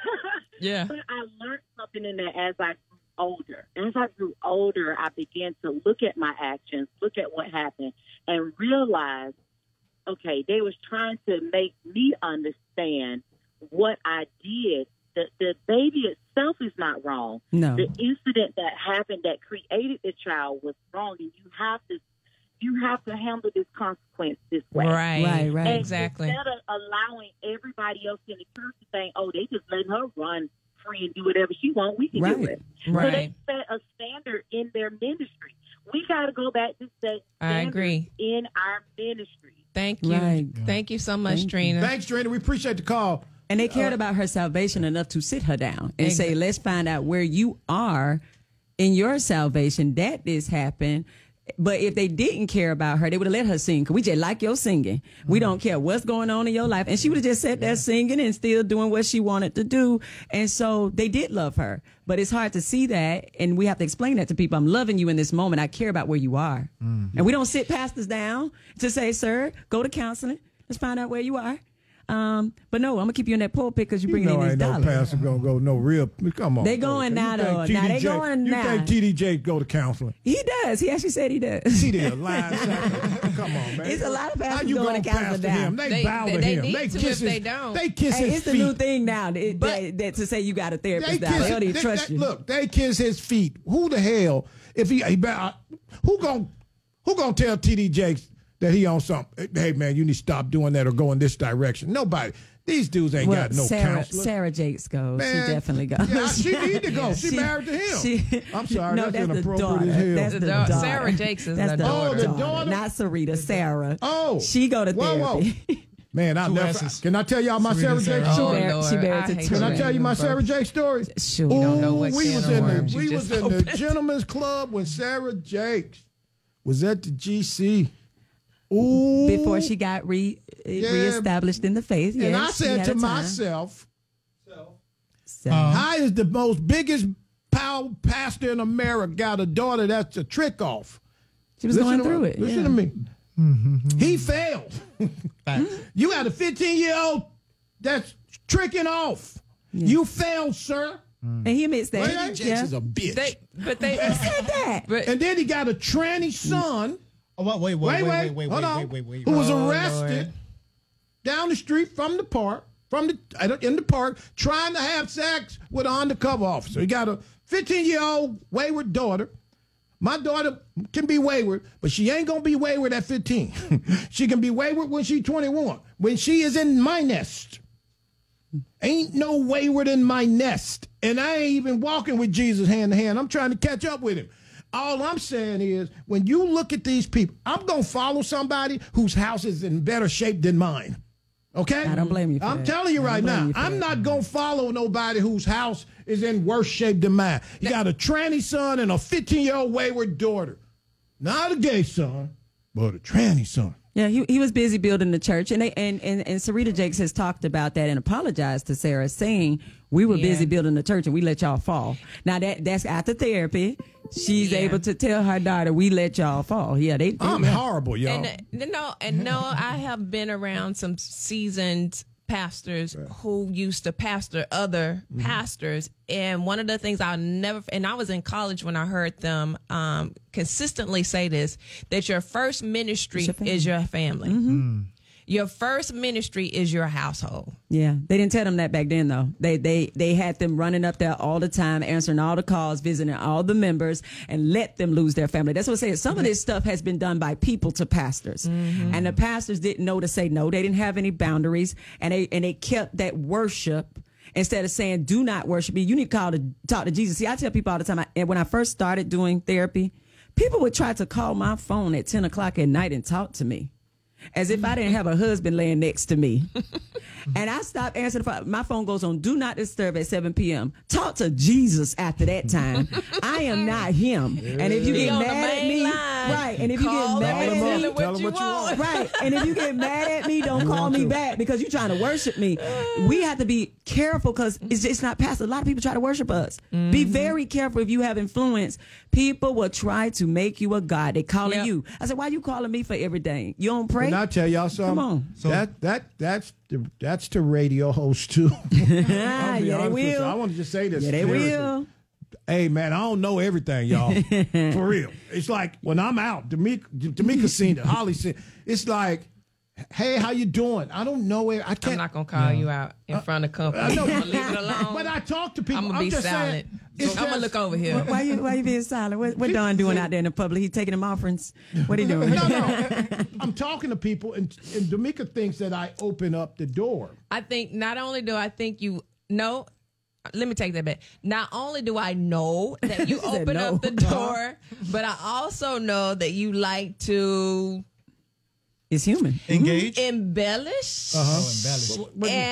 Yeah. but I learned something in that as I grew older. As I grew older, I began to look at my actions, look at what happened, and realize, okay, they was trying to make me understand what I did. The, the baby itself is not wrong. No. The incident that happened that created the child was wrong, and you have to you have to handle this consequence this way. Right. Right, right. And Exactly. instead of allowing everybody else in the church to think, oh, they just letting her run free and do whatever she wants, we can do Right. it. So Right. they set a standard in their ministry. We got to go back to set I standards agree. in our ministry. Thank you. Right. Thank you so much, Thank you. Trina. Thanks, Trina. We appreciate the call. And they cared about her salvation enough to sit her down and Exactly. say, let's find out where you are in your salvation that this happened. But if they didn't care about her, they would have let her sing. 'Cause we just like your singing. We don't care what's going on in your life. And she would have just sat there singing and still doing what she wanted to do. And so they did love her. But it's hard to see that. And we have to explain that to people. I'm loving you in this moment. I care about where you are. And we don't sit pastors down to say, sir, go to counseling. Let's find out where you are. Um, but no, I'm gonna keep you in that pulpit because you're You bringing know in these ain't no dollars. pastor gonna go no real. Come on, They going You now, think though. T D Now they J going You now. think T D J go to counseling? He does. He actually said he does. See there, lying sucker. Come on, man. It's a lot of How pastors you going gonna to counseling pastor now. him? They, They- bow they- to they him. need They to kiss if his. they don't. They kiss Hey, his it's the feet. new thing now that, But- that, that to say you got a They therapist now. kiss. They don't even they- trust they- you. Look, they kiss his feet. Who the hell? If he, he better, who gon' who gonna tell T D J that he on something? Hey man, you need to stop doing that or go in this direction. Nobody. These dudes ain't well, got no Sarah, counselor. Sarah Jakes goes. Man, she definitely goes. yeah, she need to go. She She- married to him. she- I'm sorry, no, that's that's the inappropriate daughter. as hell. That's the The da- daughter. Sarah Jakes is That's the the daughter. Oh, the daughter? Not Sarita, Sarah. Oh, She go to whoa, whoa. therapy. Man, I Two never. S's. Can I tell y'all my Sarah Sarah Jake Jake. story? She married- she married I to hate two. Can I that. tell you my Sarah Jake story? Sure. You don't know what we can was or in the worms. You we just was in the opened. gentleman's club when Sarah Jakes was at the G C. Ooh, Before she got re Yeah. reestablished in the faith. and yes, I she said had to a time. myself, So, "How is the most biggest power pastor in America got a daughter that's a trick off?" she was Listen going to- through it. Listen yeah. to me. He failed. You got a fifteen year old that's tricking off. You failed, sir. And he admits that. T D Jakes yeah. is a bitch. They, but they said that. But And then he got a tranny son. Oh, wait, wait, Wait, wait, wait, wait, wait, hold wait, on. wait, wait, wait. Who was Oh, arrested Lord. down the street from the park, from the uh, in the park, trying to have sex with an undercover officer. He got a fifteen year old wayward daughter. My daughter can be wayward, but she ain't gonna be wayward at fifteen. She can be wayward when she's twenty-one. When she is in my nest. Ain't no wayward in my nest. And I ain't even walking with Jesus hand to hand. I'm trying to catch up with him. All I'm saying is, when you look at these people, I'm going to follow somebody whose house is in better shape than mine. Okay? I don't blame you for I'm that. telling you I right don't blame now, you for I'm that. not going to follow nobody whose house is in worse shape than mine. You got a tranny son and a fifteen-year-old wayward daughter. Not a gay son. but a tranny son. Yeah, he he was busy building the church, and they, and, and and Sarita Jakes has talked about that and apologized to Sarah, saying we were Yeah. busy building the church and we let y'all fall. Now that that's after therapy, she's Yeah. able to tell her daughter, we let y'all fall. Yeah, they. they I'm horrible, y'all. And uh, no, and no, I have been around some seasoned pastors who used to pastor other Mm-hmm. pastors, and one of the things I'll never, and I was in college when I heard them um, consistently say this, that your first ministry is your family. Mm-hmm. Your first ministry is your household. Yeah, they didn't tell them that back then, though. They they they had them running up there all the time, answering all the calls, visiting all the members, and let them lose their family. That's what I'm saying. Some of this stuff has been done by people to pastors, Mm-hmm. and the pastors didn't know to say no. They didn't have any boundaries, and they and they kept that worship. Instead of saying, do not worship me, you need to call to talk to Jesus. See, I tell people all the time, I, and when I first started doing therapy, people would try to call my phone at ten o'clock at night and talk to me as if I didn't have a husband laying next to me. And I stopped answering the phone. My phone goes on do not disturb at seven p.m. Talk to Jesus after that time. I am not him. And if you He get on the mad at main me, line. right, and if you Call get mad him at and me, tell him what Tell him you what you want. want. right, and if you get mad at me, don't call me back because you're trying to worship me. We have to be careful because it's, it's not pastor. A lot of people try to worship us. Be very careful if you have influence. People will try to make you a god. They calling Yep. you. I said, why you calling me for everything? You don't pray? Can I tell y'all something? Come on. that that that's the, that's the radio host too. I'll be yeah, they honest with you. will. I want to just say this. Yeah, they seriously. will. Hey man, I don't know everything, y'all. For real. It's like when I'm out, Tamika, Tamika seen it, Holly seen it. It's like, hey, how you doing? I don't know it. I can't. I'm not gonna call you out in front of company. I know. I'm gonna leave it alone. But I talk to people. I'm gonna be just silent. saying, it's I'm gonna just- look over here. Why you why you being silent? What, what Don doing out there in the public? He taking them offerings? What he doing? No, no. I'm talking to people, and, and Tamika thinks that I open up the door. I think not only do I think you know, let me take that back. Not only do I know that you She said open no. up the door, but I also know that you like to It's human. Engage. embellish Uh-huh.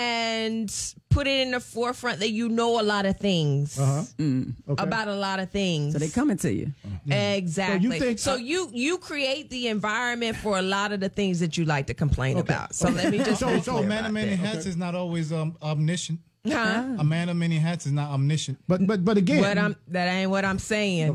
and put it in the forefront that you know a lot of things Uh-huh. Okay. about a lot of things. So they coming to you. Exactly. So you think- So you you create the environment for a lot of the things that you like to complain about. So let me just So- be so clear A man about of many that. hats is not always um, omniscient. Huh? A man of many hats is not omniscient. But but but again, What I'm that ain't what I'm saying.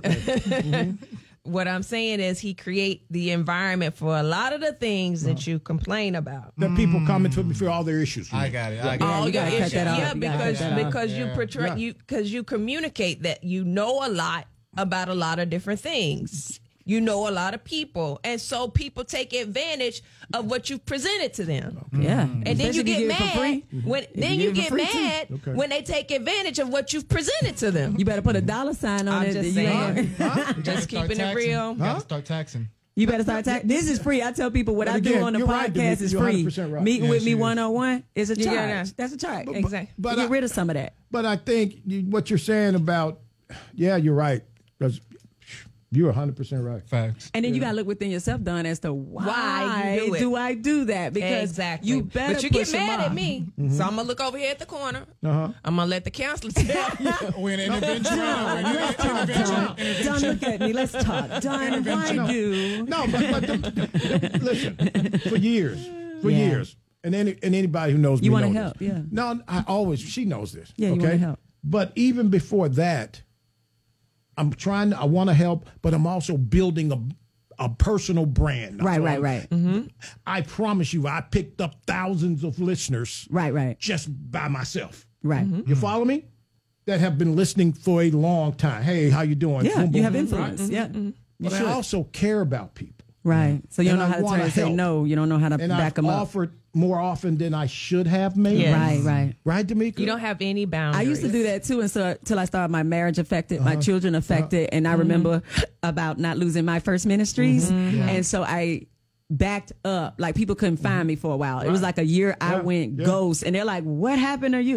What I'm saying is he create the environment for a lot of the things that you complain about. that people coming to me for all their issues. I got it. I got All you it. gotta your cut issues. that off. Yeah, You gotta because cut that off. because you Yeah. portray Yeah. you because you communicate that you know a lot about a lot of different things. You know a lot of people, and so people take advantage of what you presented to them. Yeah. And then you Especially if get give it for mad free. when If then you you give it get for free, too. mad Okay. when they take advantage of what you've presented to them. You better put a dollar sign on I'm it. just You saying. ain't- You gotta Just start keeping it taxing. real. You gotta Huh? start taxing. You better start tax. This is free. I tell people what But I do again, on the you're right, podcast Denise. is You're free. one hundred percent right. Meeting Yeah, with she me is. one on one is a Yeah, charge. yeah. That's a charge. Exactly. but you get I- rid of some of that. But I think you, what you're saying about, yeah, you're right. 'Cause you're one hundred percent right. Facts. And then you got to look within yourself, Don, as to why, Why you do it. I do that? Because Exactly. you better but you push get them mad off. at me, so I'm gonna look over here at the corner. Uh-huh. I'm gonna let the counselor tell you. We're in intervention. We're in intervention. Don, Don, look at me. Let's talk. Don, why do? No, but, but the, the, listen, for years, for Yeah. years, and any, and anybody who knows You me wanna knows help, this. yeah. No, I always, she knows this. Yeah, you okay? wanna help. But even before that, I'm trying to, I want to help, but I'm also building a, a personal brand. Right, So right, I'm- right. Mm-hmm. I promise you, I picked up thousands of listeners Right, right, just by myself. right. Mm-hmm. You follow me? That have been listening for a long time. Hey, how you doing? Yeah, Boom, boom, you have boom. influence. Yeah, you But I should. also care about people. Right. So you And don't know I how to turn wanna and say help. no. You don't know how to And back I've them up. offered more often than I should have, maybe. Yes. Right, right. Right, D'Amica? You don't have any I boundaries. used to do that too, and so till I started my marriage affected, Uh-huh. my children affected, and I remember about not losing my first ministries, Mm-hmm. and so I backed up. Like people couldn't find me for a while. It was like a year I Yeah, went yeah. ghost, and they're like, "What happened to you?"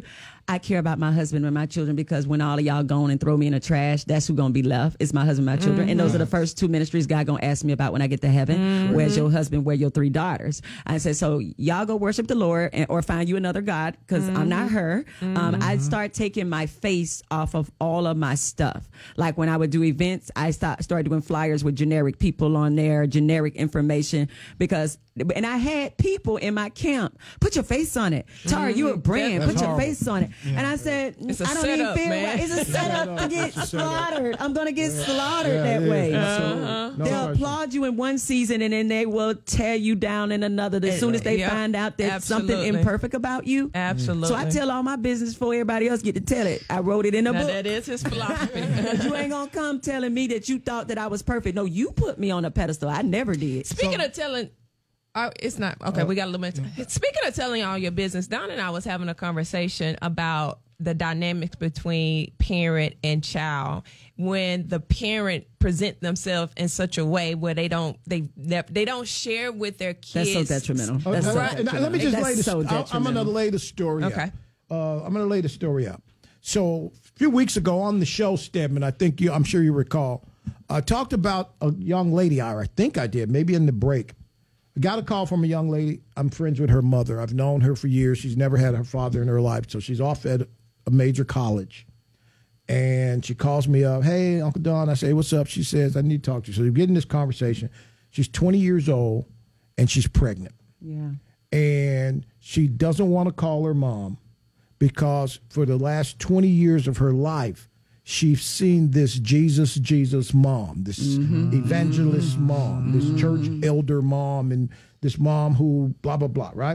I care about my husband and my children because when all of y'all gone and throw me in the trash, that's who gonna be left. It's my husband and my children. Mm-hmm. And those are the first two ministries God gonna ask me about when I get to heaven. Mm-hmm. Where's your husband? Where your three daughters? I said, so y'all go worship the Lord and, or find you another God because Mm-hmm. I'm not her. Mm-hmm. Um, I start taking my face off of all of my stuff. Like when I would do events, I start, started doing flyers with generic people on there, generic information because, and I had people in my camp, put your face on it. Tara, you're a brand, That's put your horrible. face on it. Yeah. And I said, It's a I don't setup, even feel man. right. It's a setup to get It's a setup. slaughtered. I'm going to get slaughtered Yeah, that it is. way. Absolutely. Uh-huh. No They'll question. applaud you in one season and then they will tear you down in another as soon as they Yep. find out there's something Absolutely. imperfect about you. Absolutely. So I tell all my business before everybody else get to tell it. I wrote it in a Now, book. that is his philosophy. Because you ain't gonna come telling me that you thought that I was perfect. No, you put me on a pedestal. I never did. Speaking of telling, uh, it's not okay. Uh, we got a little bit. Speaking of telling all your business, Don and I was having a conversation about the dynamics between parent and child when the parent present themselves in such a way where they don't they they don't share with their kids. That's so detrimental. Oh, That's so right. And detrimental. let me just That's lay the. so I- I'm going to detrimental. lay the story. Okay. Out. Uh, I'm going to lay the story out. So a few weeks ago on the show, Stedman, I think you, I'm sure you recall, I talked about a young lady. I think I did, maybe in the break. I got a call from a young lady. I'm friends with her mother. I've known her for years. She's never had her father in her life, so she's off at a major college. And she calls me up. Hey, Uncle Don. I say, what's up? She says, I need to talk to you. So we get in this conversation. She's twenty years old, and she's pregnant. Yeah. And she doesn't want to call her mom because for the last twenty years of her life, she's seen this Jesus, Jesus mom, this Mm-hmm. evangelist mom, this church elder mom, and this mom who blah, blah, blah, right?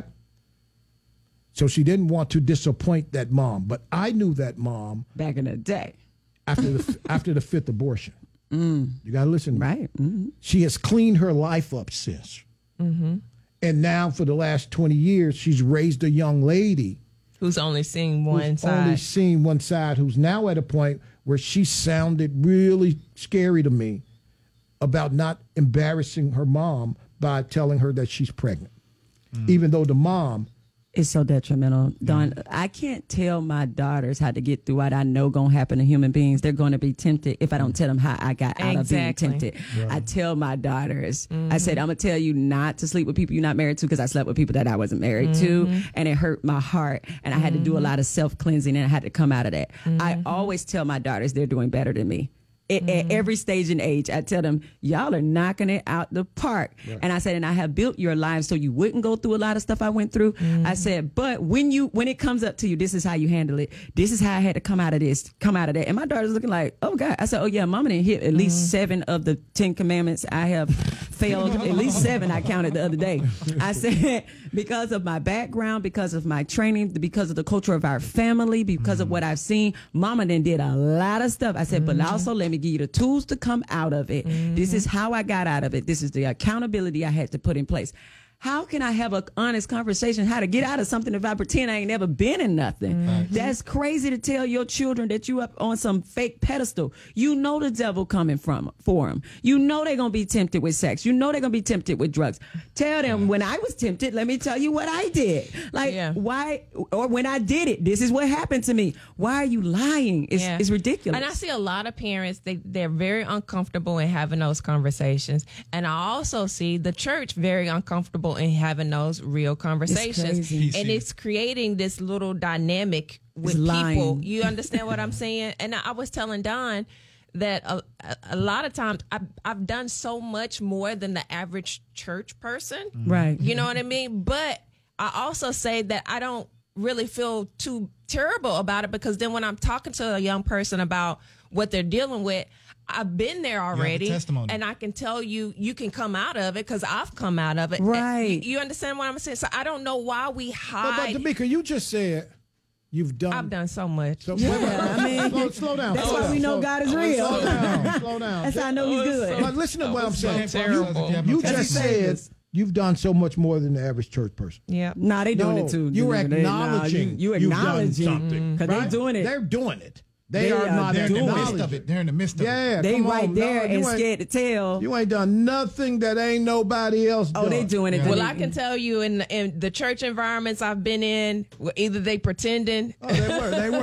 So she didn't want to disappoint that mom. But I knew that mom back in the day after the, after the fifth abortion. Mm. You got to listen to me. Right. Mm-hmm. She has cleaned her life up since. Mm-hmm. And now for the last twenty years, she's raised a young lady Who's only seeing one who's side. only seen one side, who's now at a point where she sounded really scary to me about not embarrassing her mom by telling her that she's pregnant. Even though the mom It's so detrimental. Don, I can't tell my daughters how to get through what I know going to happen to human beings. They're going to be tempted if I don't tell them how I got out Exactly. of being tempted. Yeah. I tell my daughters, Mhm. I said, I'm going to tell you not to sleep with people you're not married to because I slept with people that I wasn't married to. Mhm. And it hurt my heart. And I had to do a lot of self-cleansing and I had to come out of that. I always tell my daughters they're doing better than me. At, at every stage and age, I tell them, y'all are knocking it out the park. Right. And I said, and I have built your lives so you wouldn't go through a lot of stuff I went through. I said, but when you when it comes up to you, this is how you handle it. This is how I had to come out of this, come out of that. And my daughter's looking like, oh God. I said, oh yeah, mama didn't hit at least seven of the Ten Commandments. I have failed at least seven. I counted the other day. I said, because of my background, because of my training, because of the culture of our family, because of what I've seen, mama then did a lot of stuff. I said, but also let me give you the tools to come out of it. This is how I got out of it. This is the accountability I had to put in place. How can I have an honest conversation how to get out of something if I pretend I ain't never been in nothing? Mhm. That's crazy to tell your children that you up on some fake pedestal. You know the devil coming from for them. You know they're going to be tempted with sex. You know they're going to be tempted with drugs. Tell them when I was tempted, let me tell you what I did. Like why, or when I did it, this is what happened to me. Why are you lying? It's, Yeah. it's ridiculous. And I see a lot of parents, they, they're very uncomfortable in having those conversations. And I also see the church very uncomfortable in having those real conversations. crazy. And it's creating this little dynamic with It's people. lying. You understand what I'm saying? And I, I was telling Don that a, a, a lot of times I've, I've done so much more than the average church person. Right. You know what I mean? But I also say that I don't really feel too terrible about it because then when I'm talking to a young person about what they're dealing with, I've been there already, testimony. and I can tell you, you can come out of it because I've come out of it. Right. You, you understand what I'm saying? So I don't know why we But, hide. but Tamika, you just said you've done. I've done so much. So, Yeah, wait, wait, I mean, slow, slow down. that's slow why down, we know slow- God is real. Slow down. Slow down. That's how I know he's good. But listen to what I'm saying. so terrible. You Because just he said saved us. you've done so much more than the average church person. Yeah. Nah, they doing No, it too. you're They- nah, acknowledging you, you you've done acknowledging something. because right? they're doing it. They're doing it. They, They are, are not They're in the midst acknowledging of it. They're in the midst of it. Yeah, They come right on. there No, and you ain't- scared to tell. You ain't done nothing that ain't nobody else done. Oh, they doing it. Well, They- I can tell you in in the church environments I've been in, either they pretending. Oh, they were. They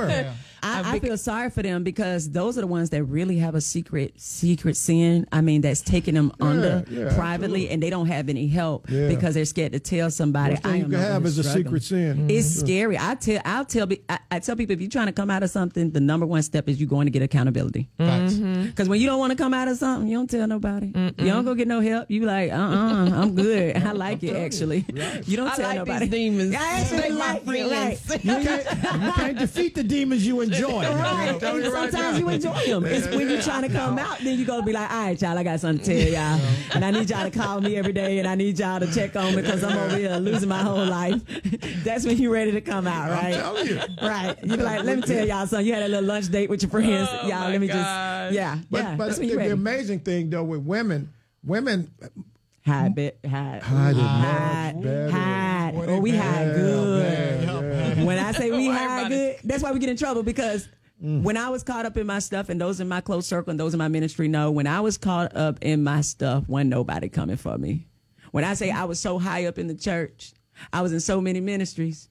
I, I feel sorry for them because those are the ones that really have a secret, secret sin. I mean, that's taking them Yeah, under yeah, privately, absolutely. and they don't have any help Yeah. because they're scared to tell somebody. Worst thing I you am can over have here is a struggling. secret sin. It's Mhm. scary. I tell, I'll tell, I, I tell people if you're trying to come out of something, the number one step is you going to get accountability. Facts. Because when you don't want to come out of something, you don't tell nobody. You don't go get no help. You like, uh, uh I'm good. I like it actually. You don't I tell like nobody. these demons. I actually They my like it, right. friends. You can't, you can't defeat the demons you enjoy. Right. I'm telling And you right sometimes now. you enjoy them. It's when you're trying to come out, then you gonna be like, all right, y'all, I got something to tell y'all. And I need y'all to call me every day and I need y'all to check on me because I'm over here losing my whole life. That's when you're ready to come out, right? I'm telling you. Right. You be like, let me tell y'all something. You had a little lunch date with your friends. Oh, y'all, my let me gosh. just yeah. But, yeah. but That's the, when you're the ready. amazing thing though with women, women Hide it, hide, hide it hide, much better. hide. Oh, we hide Yeah, good. yeah, yeah. When I say we Don't worry hide about good, it. that's why we get in trouble because when I was caught up in my stuff, and those in my close circle and those in my ministry know, when I was caught up in my stuff, wasn't nobody coming for me. When I say I was so high up in the church, I was in so many ministries.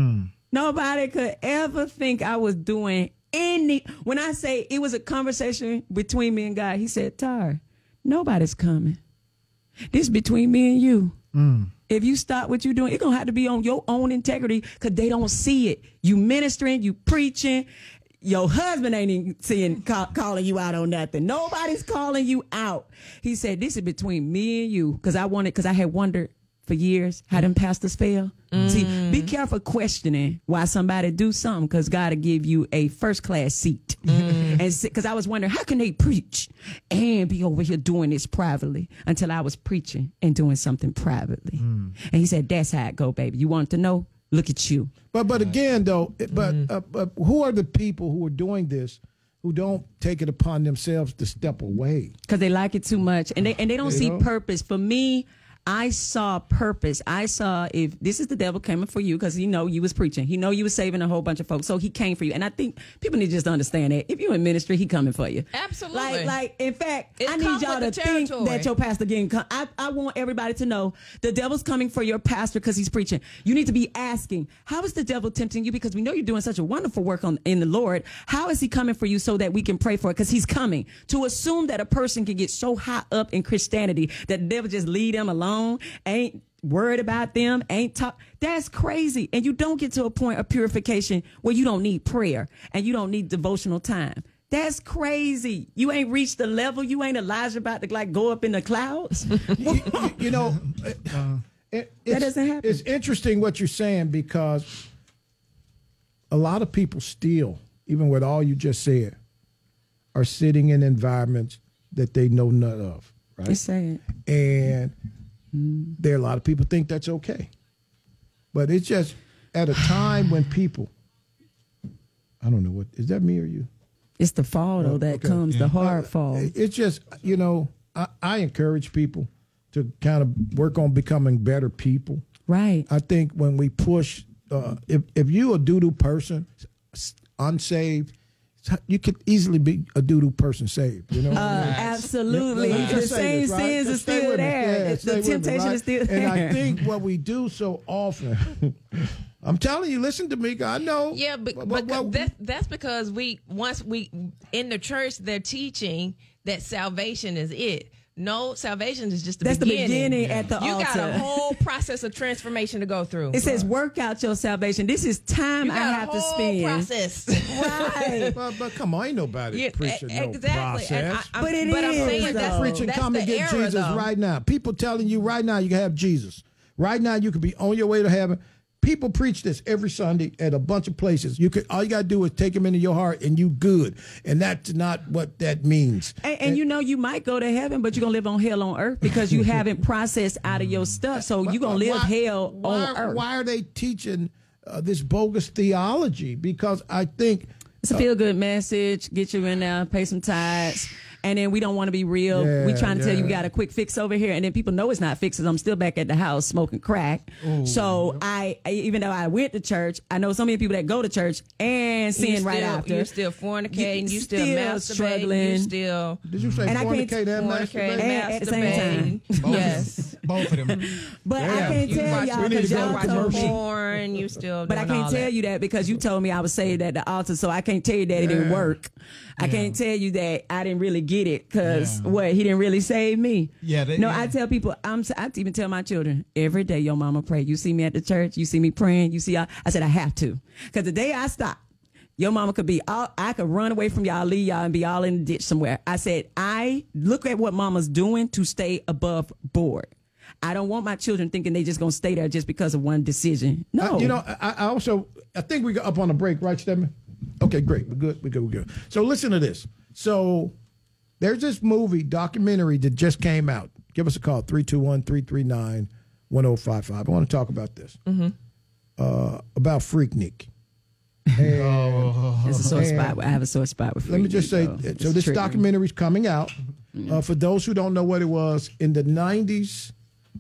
Nobody could ever think I was doing any. When I say it was a conversation between me and God, he said, Tar, nobody's coming. This between me and you. If you stop what you're doing, it's going to have to be on your own integrity because they don't see it. You ministering, you preaching. Your husband ain't even seeing, call, calling you out on nothing. Nobody's calling you out. He said, this is between me and you because I wanted, because I had wondered for years how them pastors fail. See, be careful questioning why somebody do something because God will give you a first class seat. And because I was wondering, how can they preach and be over here doing this privately until I was preaching and doing something privately. And he said, that's how it go, baby. You want to know? Look at you. But but again though, it- but, uh, but who are the people who are doing this who don't take it upon themselves to step away? Because they like it too much and they and they don't You see know? purpose. For me, I saw purpose. I saw if this is the devil coming for you because he know you was preaching. He know you was saving a whole bunch of folks. So he came for you. And I think people need to just understand that. If you're in ministry, he coming for you. Absolutely. Like, like in fact, It I need comes y'all to with the think territory. that your pastor getting come. I, I want everybody to know the devil's coming for your pastor because he's preaching. You need to be asking, how is the devil tempting you? Because we know you're doing such a wonderful work on in the Lord. How is he coming for you so that we can pray for it? Because he's coming. To assume that a person can get so high up in Christianity that the devil just leave them alone, ain't worried about them, ain't talk. That's crazy. And you don't get to a point of purification where you don't need prayer and you don't need devotional time. That's crazy. You ain't reached the level. You ain't Elijah about to like go up in the clouds. you, you- you know, it, it's, That doesn't happen. It's interesting what you're saying because a lot of people still, even with all you just said, are sitting in environments that they know none of, right? It's sad. And there are a lot of people think that's okay. But it's just at a time when people, I don't know what, is that me or you? It's the fall though that Okay. comes, the hard Uh, fall. It's just, you know, I, I encourage people to kind of work on becoming better people. Right. I think when we push, uh, if, if you a doo-doo person, s- unsaved, you could easily be a doo-doo person saved, you know? Uh, absolutely. Let me The just say same this, right? sins Just are stay still with me. there. Yeah, The stay with me, temptation right? is still And I there. think what we do so often, I'm telling you, listen to me, I know. Yeah, but, But- but, but- that's, that's because we once we in the church they're teaching that salvation is it. No, salvation is just the That's the beginning. beginning at the you got a altar. whole process of transformation to go through. It says, work out your salvation. This is time You I got a have to whole spend. process. Right. but, but come on, ain't nobody Yeah, preaching e- no exactly. And process. I- I'm- But it but I'm is, saying that's- preaching, that's come the and get era, Jesus though. right now. People telling you right now you can have Jesus. Right now you could be on your way to heaven. People preach this every Sunday at a bunch of places. You could all you gotta do is take him into your heart and you good. And that's not what that means. And, and you know you might go to heaven, but you're gonna live on hell on earth because you haven't processed out of your stuff. So you're gonna live Why- hell why, on earth. Why are they teaching uh, this bogus theology? Because I think It's a feel good message. Get you in there, pay some tithes. And then we don't want to be real. Yeah, we trying to tell you we yeah. got a quick fix over here. And then people know it's not fixes. I'm still back at the house smoking crack. Ooh. So I, I, even though I went to church, I know so many people that go to church and sin You right still- after. You're still fornicating. You still, Still masturbating. struggling. You still. Did you say And I can't- fornicate and Fornicate, masturbate? And at the same masturbating. time. Yes. Both of them. But I Damn. can't You tell watch- y'all we need to because go y'all to told me. commercial. Porn. and you still. But I doing can't all tell that. you that because you told me I was saved at the altar, so I can't tell you that it didn't Yeah. work. I can't tell you that I didn't really get it because Yeah. what he didn't really save me. Yeah, they- no, yeah. I tell people. I'm. I even tell my children every day. Your mama pray. You see me at the church. You see me praying. You see. I, I said I have to because the day I stop, your mama could be all. I could run away from y'all, leave y'all, and be all in the ditch somewhere. I said I look at what mama's doing to stay above board. I don't want my children thinking they just gonna stay there just because of one decision. No, Uh, you know, I, I also I think we got up on a break, right, Stedman? Okay, great. We're good. We're good. We're good. So listen to this. So there's this movie documentary that just came out. Give us a call, three two one, three three nine, one oh five five. I want to talk about this. Mm-hmm. Uh, about Freaknik. It's a sore and spot. I have a sore spot with. Let me just say, Freaknik, though. so It's this triggering. documentary's coming out. Uh, for those who don't know what it was, in the nineties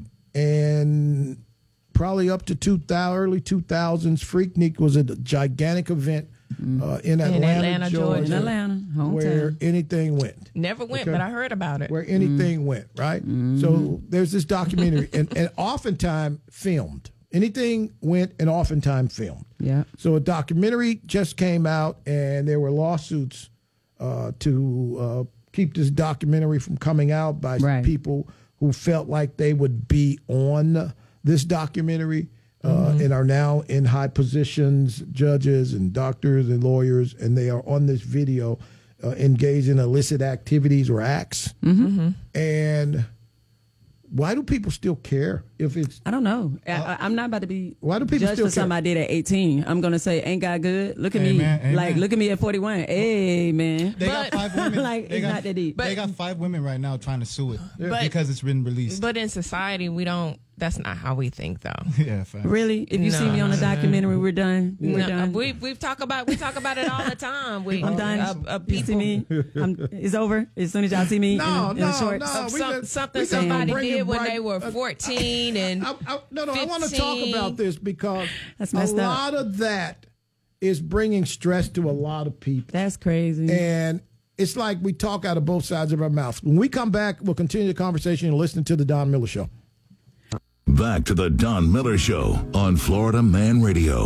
and probably up to two thousand, early two thousands, Freaknik was a gigantic event uh, in Atlanta, Atlanta, Georgia. Georgia, In Atlanta, hometown. where anything went. Never went, Okay. but I heard about it. Where anything went, right? So there's this documentary, and, and oftentimes filmed. Anything went, and oftentimes filmed. Yeah. So a documentary just came out, and there were lawsuits uh, to uh, keep this documentary from coming out by Right. people who felt like they would be on this documentary uh, Mm-hmm. and are now in high positions, judges and doctors and lawyers, and they are on this video uh, engaged in illicit activities or acts. Mm-hmm. And why do people still care if it's? I don't know. I, I, I'm not about to be Why do people judged still for something care? I did at eighteen. I'm gonna say, ain't God good? Look at Amen, me, amen. like look at me at forty-one. Hey man, They got five women. like they it's got, not that deep. They got five women right now trying to sue it But- because it's been released. But in society, we don't. That's not how we think, though. yeah, facts. Really, if you see me on the documentary, we're done. We're No, done. we we talk about we talk about it all the time. We, I'm done. Uh, uh, You see me? I'm, it's over as soon as y'all see me. No, in, in no, the shorts. no. of we some, just- something we just gonna somebody bring you did when right- they were uh, fourteen and I, I, no, no, I want to talk fifteen. about this because That's a messed up. lot of that is bringing stress to a lot of people. That's crazy. And it's like we talk out of both sides of our mouths. When we come back, we'll continue the conversation and listen to the Don Miller Show. Back to the Don Miller Show on Florida Man Radio.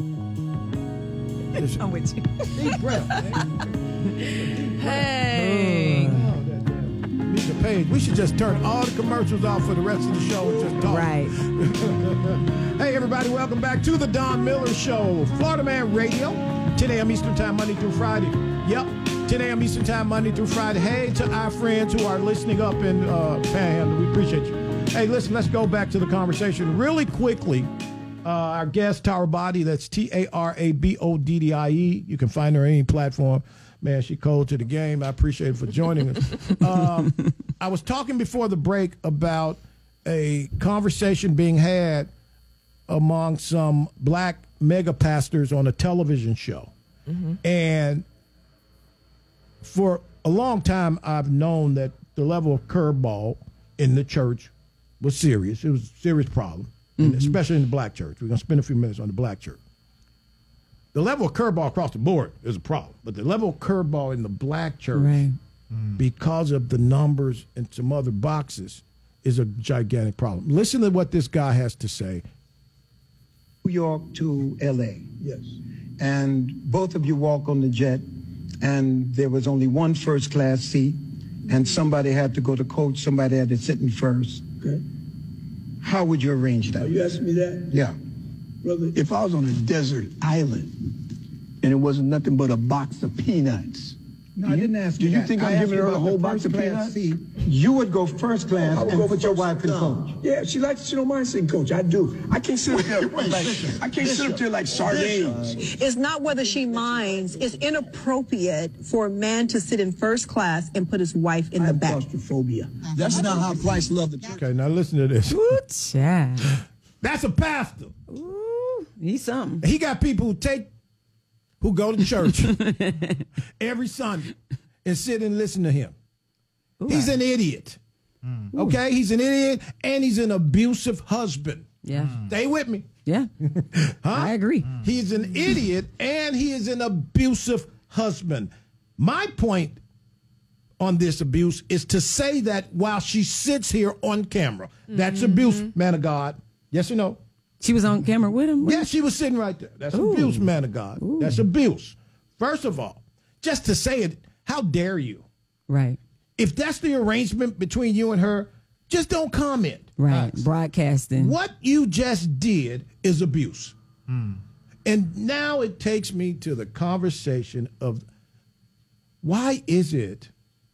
I'm with you. Deep breath, man. hey, Misha Page, we should just turn all the commercials off for the rest of the show and just talk. Right. Hey, everybody, welcome back to the Don Miller Show, Florida Man Radio, ten a.m. Eastern Time, Monday through Friday. Yep, ten a.m. Eastern Time, Monday through Friday. Hey, to our friends who are listening up in uh, Panhandle, we appreciate you. Hey, listen, let's go back to the conversation really quickly. Uh, our guest, Tara Body, that's T A R A B O D D I E. You can find her on any platform. Man, she cold to the game. I appreciate it for joining us. Um, I was talking before the break about a conversation being had among some black mega pastors on a television show. Mm-hmm. And for a long time, I've known that the level of curveball in the church was serious. It was a serious problem, and especially in the black church. We're going to spend a few minutes on the black church. The level of curveball across the board is a problem, but the level of curveball in the black church, Right. because of the numbers and some other boxes, is a gigantic problem. Listen to what this guy has to say. New York to L A. Yes. And both of you walk on the jet, and there was only one first class seat, and somebody had to go to coach, somebody had to sit in first. Okay. How would you arrange that? Are you asking me that? Yeah. Brother, if I was on a desert island and it wasn't nothing but a box of peanuts. No, I didn't ask Do you you that. think I I'm asked giving you her the about whole the box of first class peanuts? seat. You would go first class I would and go put your first wife in class. coach. Yeah, she likes, she don't mind sitting coach. I do. I can't sit up there wait, like, listen, I can't sit up there like sardines. It's not whether she minds. It's inappropriate for a man to sit in first class and put his wife in I the have back. claustrophobia. That's not how Christ loved the church. Okay, now listen to this. Ooh, child. That's a pastor. Ooh, he's something. He got people who take, who go to church every Sunday and sit and listen to him. Ooh, He's an idiot. Okay, he's an idiot and he's an abusive husband. Yeah. Stay with me. Yeah. Huh? I agree. He's an idiot and he is an abusive husband. My point on this abuse is to say that while she sits here on camera, that's abuse, man of God. Yes or no? She was on camera with him? Yeah, she was sitting right there. That's Ooh. abuse, man of God. Ooh. That's abuse. First of all, just to say it, how dare you? Right. If that's the arrangement between you and her, just don't comment. Right. Broadcasting. What you just did is abuse. And now it takes me to the conversation of why is it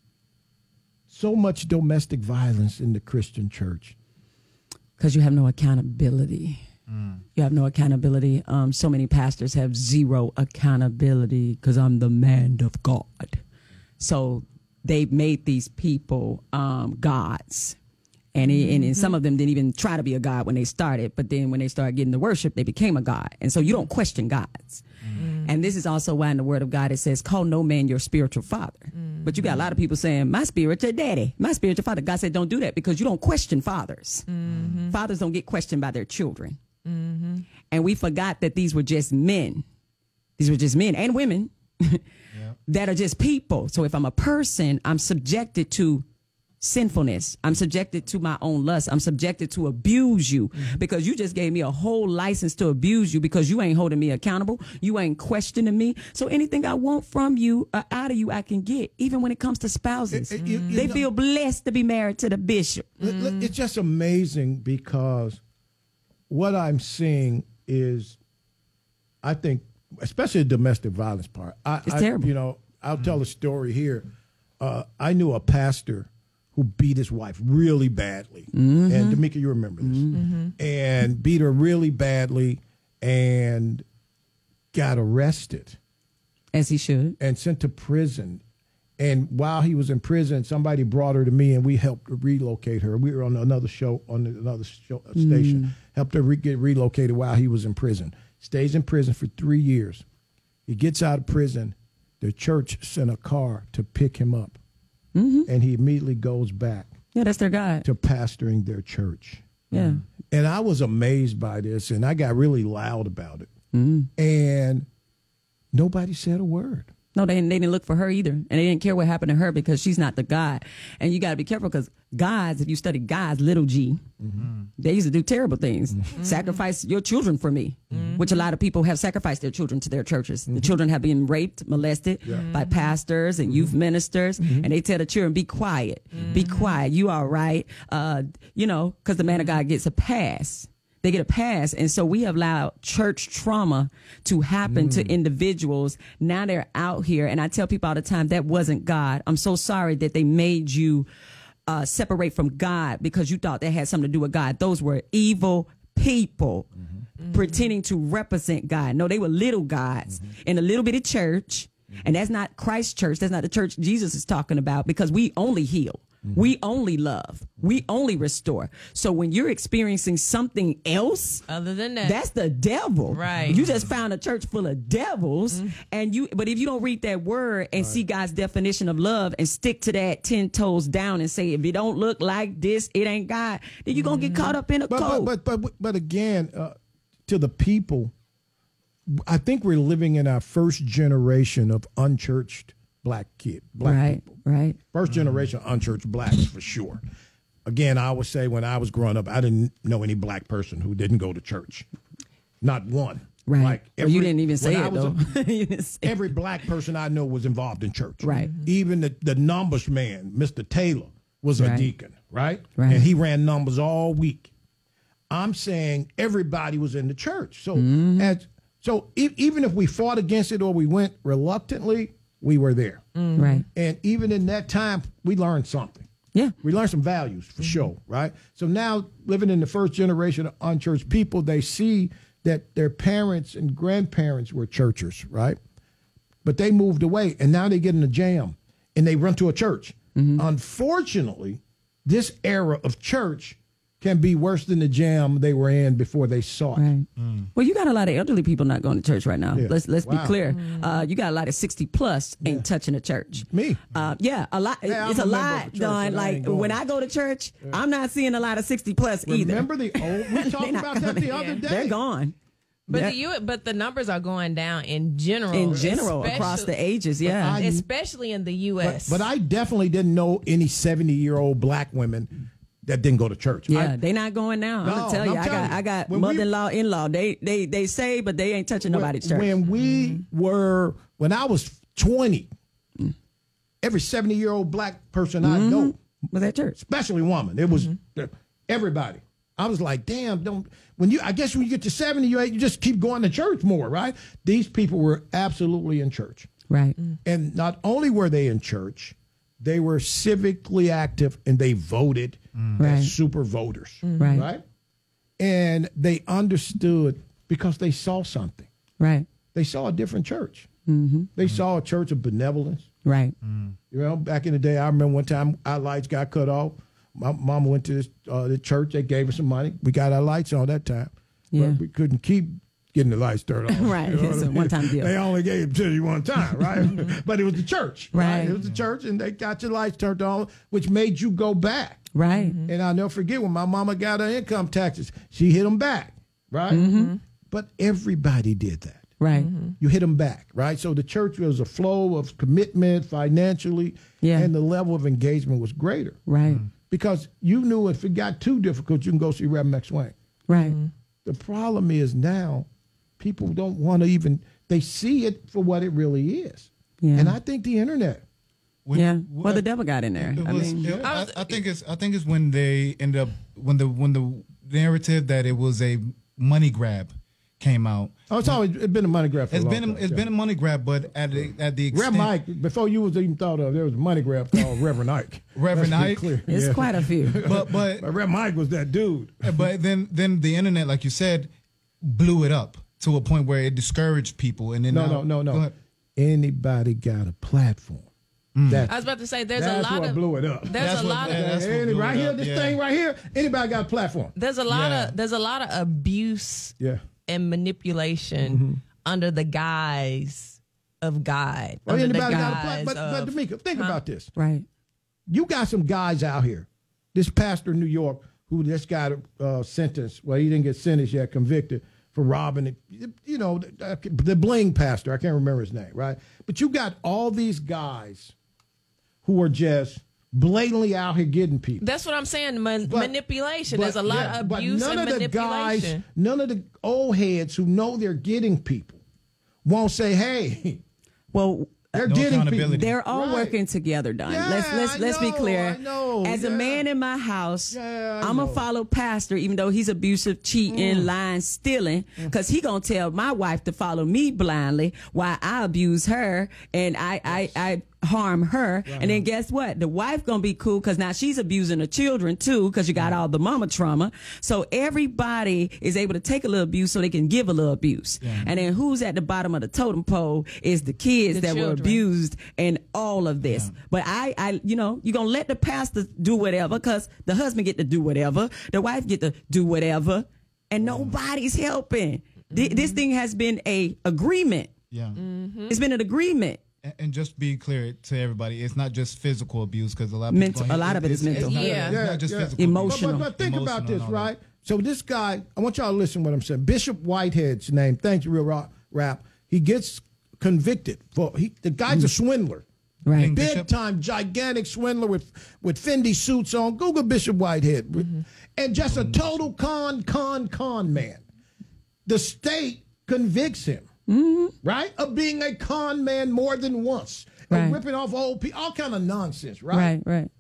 so much domestic violence in the Christian church? Because you have no accountability. You have no accountability. Um, so many pastors have zero accountability because I'm the man of God. So they've made these people um, gods. And, he, and and some of them didn't even try to be a god when they started. But then when they started getting the worship, they became a god. And so you don't question gods. And this is also why in the word of God it says, call no man your spiritual father. But you got a lot of people saying, my spiritual daddy, my spiritual father. God said, don't do that because you don't question fathers. Fathers don't get questioned by their children. And we forgot that these were just men. These were just men and women that are just people. So if I'm a person, I'm subjected to sinfulness. I'm subjected to my own lust. I'm subjected to abuse you because you just gave me a whole license to abuse you because you ain't holding me accountable. You ain't questioning me. So anything I want from you, uh, out of you, I can get, even when it comes to spouses. It- it- you- you they know- feel blessed to be married to the bishop. Look, look, It's just amazing because what I'm seeing is, I think, especially the domestic violence part. I, It's I, terrible. You know, I'll tell a story here. Uh, I knew a pastor who beat his wife really badly. Mm-hmm. And D'Amica, you remember this. And beat her really badly and got arrested. As he should. And sent to prison. And while he was in prison, somebody brought her to me, and we helped relocate her. We were on another show, on another show, uh, station. Mm. Helped her re- get relocated while he was in prison. Stays in prison for three years. He gets out of prison. The church sent a car to pick him up. Mm-hmm. And he immediately goes back. Yeah, that's their God. To pastoring their church. Yeah. And I was amazed by this, and I got really loud about it. Mm. And nobody said a word. No, they, they didn't look for her either. And they didn't care what happened to her because she's not the God. And you got to be careful because gods, if you study gods, little g, they used to do terrible things. Sacrifice your children for me, which a lot of people have sacrificed their children to their churches. The children have been raped, molested by pastors and youth ministers. And they tell the children, be quiet, be quiet. You all right. Uh, you know, because the man of God gets a pass. They get a pass. And so we have allowed church trauma to happen to individuals. Now they're out here. And I tell people all the time, that wasn't God. I'm so sorry that they made you uh, separate from God because you thought that had something to do with God. Those were evil people pretending to represent God. No, they were little gods in a little bitty church. And that's not Christ's church. That's not the church Jesus is talking about because we only heal. We only love. We only restore. So when you're experiencing something else, other than that, that's the devil. Right. You just found a church full of devils, and you. But if you don't read that word and see God's definition of love and stick to that ten toes down and say if it don't look like this, it ain't God, then you're gonna get caught up in a But code. but but but, but again, uh, to the people, I think we're living in our first generation of unchurched black kid, black right, people. right. First generation unchurched blacks for sure. Again, I would say when I was growing up, I didn't know any black person who didn't go to church. Not one. Right. Like Well, you didn't even say when I it, was though. a- You didn't say every black person I know was involved in church. Right. Even the, the numbers man, Mister Taylor, was a Right. deacon, right? Right. And he ran numbers all week. I'm saying everybody was in the church. So Mm-hmm. as so e- even if we fought against it or we went reluctantly, we were there. Right. And even in that time, we learned something. Yeah. We learned some values for sure, right? So now living in the first generation of unchurched people, they see that their parents and grandparents were churchers, right? But they moved away and now they get in a jam and they run to a church. Unfortunately, this era of church can be worse than the jam they were in before they saw it. Right. Well, you got a lot of elderly people not going to church right now. Yeah. Let's let's Wow. be clear. Uh, you got a lot of sixty plus ain't touching a church. Me? Uh, yeah, a lot. Yeah, it's I'm a a member of lot, the church, Don. but I Like ain't going. when I go to church, I'm not seeing a lot of sixty plus either. Remember the old, we talked They're not about that gonna- the other day. They're gone. But Yeah. the U, but the numbers are going down in general. In general, especially- across the ages, yeah. I- especially in the U But, S. but I definitely didn't know any seventy-year-old black women that didn't go to church. Yeah, I, they not going now. No, I'm gonna tell I'm you, I telling got you, I got when we- mother-in-law, in-law. They they they say, but they ain't touching when, nobody's church. When we were, when I was twenty, every seventy-year-old black person I Mhm. know was at church, especially woman. It was everybody. I was like, damn, don't. When you, I guess when you get to seventy, you ain't- you just keep going to church more, right? These people were absolutely in church, right? And not only were they in church, they were civically active and they voted Right. as super voters, Right. right? And they understood because they saw something. Right. They saw a different church. Mm-hmm. They saw a church of benevolence. Right. You know, back in the day, I remember one time our lights got cut off. My mama went to this, uh, the church. They gave us some money. We got our lights on that time. Yeah. But we couldn't keep getting the lights turned off. Right. You know It's what a I mean? one-time deal. They only gave it to you one time, right? But it was the church. Right. It was the church, and they got your lights turned on, which made you go back. Right. And I'll never forget when my mama got her income taxes, she hit them back, right? Mm-hmm. But everybody did that. Right. You hit them back, right? So the church was a flow of commitment financially, Yeah. and the level of engagement was greater. Right. Because you knew if it got too difficult, you can go see Reverend McSwain. Right. The problem is now people don't want to even, they see it for what it really is. Yeah. And I think the internet. yeah. Well, the devil got in there. It I was- mean, it- I, I think it's I think it's when they end up when the when the narrative that it was a money grab came out. Oh, it's always it's been a money grab for It's a long been a, time, it's yeah. been a money grab, but at the at the extent, Reverend Ike, before you was even thought of, there was a money grab called Reverend Ike. Reverend Let's be Ike? clear. It's Yeah. quite a few. but but Reverend Ike was that dude. but then then the internet, like you said, blew it up to a point where it discouraged people. And then No, now- no, no, Go no. ahead. Anybody got a platform. That, I was about to say there's a that's lot what of blew it up. There's That's a what- lot yeah, of that's what Any- blew right it here, up, this yeah. thing right here, anybody got a platform. there's a lot Yeah. of there's a lot of abuse Yeah. and manipulation Mm-hmm. under the guise of God. Well, under the anybody got a guise platform. But, but of- D'Amica, think Huh? about this. right. You got some guys out here. This pastor in New York who just got uh, sentenced. Well, he didn't get sentenced yet, convicted for robbing. You know, the, the bling pastor. I can't remember his name, right? But you got all these guys who are just blatantly out here getting people. That's what I'm saying. Man- But- manipulation. But, there's a lot yeah, of but abuse none and of the guys, manipulation. none of the old heads who know they're getting people won't say, "Hey, Well, they're No getting accountability. people." they're all Right. working together, Don. Yeah, let's let's I let's be know, clear. I know, As a yeah. man in my house, Yeah, I I'm know. gonna follow pastor, even though he's abusive, cheating, Mm. lying, stealing, because he gonna tell my wife to follow me blindly while I abuse her and I I, I harm her. And then guess what? The wife gonna be cool because now she's abusing the children too because you got all the mama trauma. So everybody is able to take a little abuse so they can give a little abuse. And then who's at the bottom of the totem pole is the kids The that were children. abused and all of this. But I, I, you know, you're gonna let the pastor do whatever because the husband get to do whatever, the wife get to do whatever, and nobody's helping. Th- This thing has been a agreement. Yeah. It's been an agreement. And- And just be clear to everybody, it's not just physical abuse because a lot of people Mental- gonna a lot hit- of it is it's- mental. It's not, Yeah. it's not just Yeah. physical. Emotional. But, but, but think Emotional about this, and all that. right? So this guy, I want y'all to listen to what I'm saying. Bishop Whitehead's name, thanks, Real Rock, Rap. He gets convicted for he. The guy's a swindler, Right. King big Bishop? time, gigantic swindler with with Fendi suits on. Google Bishop Whitehead, and just a total con, con, con man. The state convicts him, right, of being a con man more than once, and Right. ripping off old people, all kind of nonsense, right? Right, right.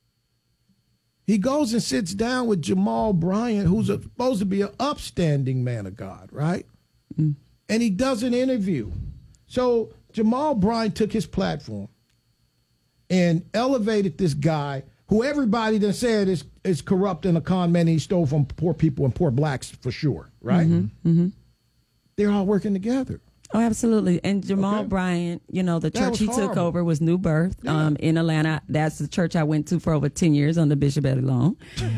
He goes and sits down with Jamal Bryant, who's a, supposed to be an upstanding man of God, right? And he does an interview. So Jamal Bryant took his platform and elevated this guy who everybody that said is, is corrupt and a con man and he stole from poor people and poor blacks for sure, right? Mm-hmm. They're all working together. Oh, absolutely. And Jamal Okay. Bryant, you know, the That church was he took horrible. over was New Birth Yeah. um, in Atlanta. That's the church I went to for over ten years under Bishop Eddie Long.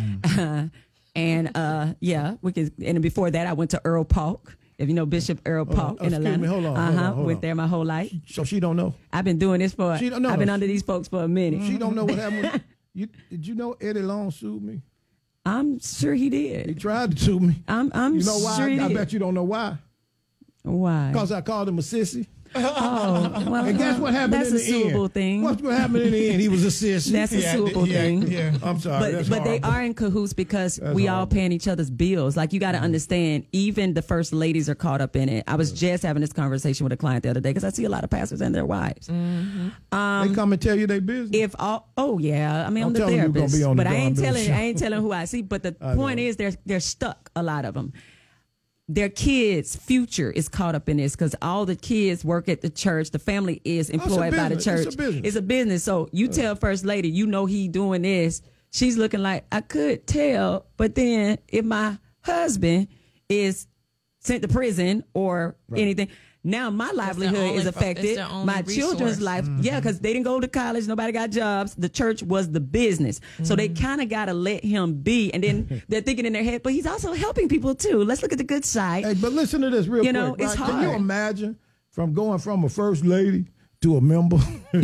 and uh, yeah, we can. And before that, I went to Earl Polk. If you know Bishop Earl Hold on. Polk in Excuse Atlanta. me. Hold on, Uh hold huh. on, hold Went on. there my whole life. So she don't know. I've been doing this for. She don't know. I've been under these folks for a minute. She don't know what happened. With, you, did you know Eddie Long sued me? I'm sure he He did. tried to sue me. I'm. I'm You know why? sure he I did. bet you don't know why. Why? Because I called him a sissy. Oh, well, and guess what happened that's in a the end? suable thing. What's what happened in the end? He was a sissy. That's a Yeah, suable yeah, thing. Yeah, I'm sorry. But that's but they horrible. are in cahoots because That's we all horrible. paying each other's bills. Like you got to understand, even the first ladies are caught up in it. I was just having this conversation with a client the other day because I see a lot of pastors and their wives. Um, They come and tell you their business. If all, oh yeah, I mean Don't I'm the tell 'em you gonna therapist, be on the but I Don ain't Miller telling show. I ain't telling who I see. But the I point know. is, they're they're stuck. A lot of them. Their kids' future is caught up in this because all the kids work at the church. The family is That's a employed by the business. church. It's a business. It's a business. So you tell First Lady, you know he doing this. She's looking like, I could tell, but then if my husband is sent to prison or anything, now my livelihood only is fo- affected. it's their only My children's resource. life, Mm-hmm. yeah, because they didn't go to college, nobody got jobs. The church was the business, so they Mm-hmm. kind of got to let him be. And then they're thinking in their head, but he's also helping people too. Let's look at the good side. Hey, but listen to this real You quick. know, it's right? Can you hard. imagine from going from a first lady to a member?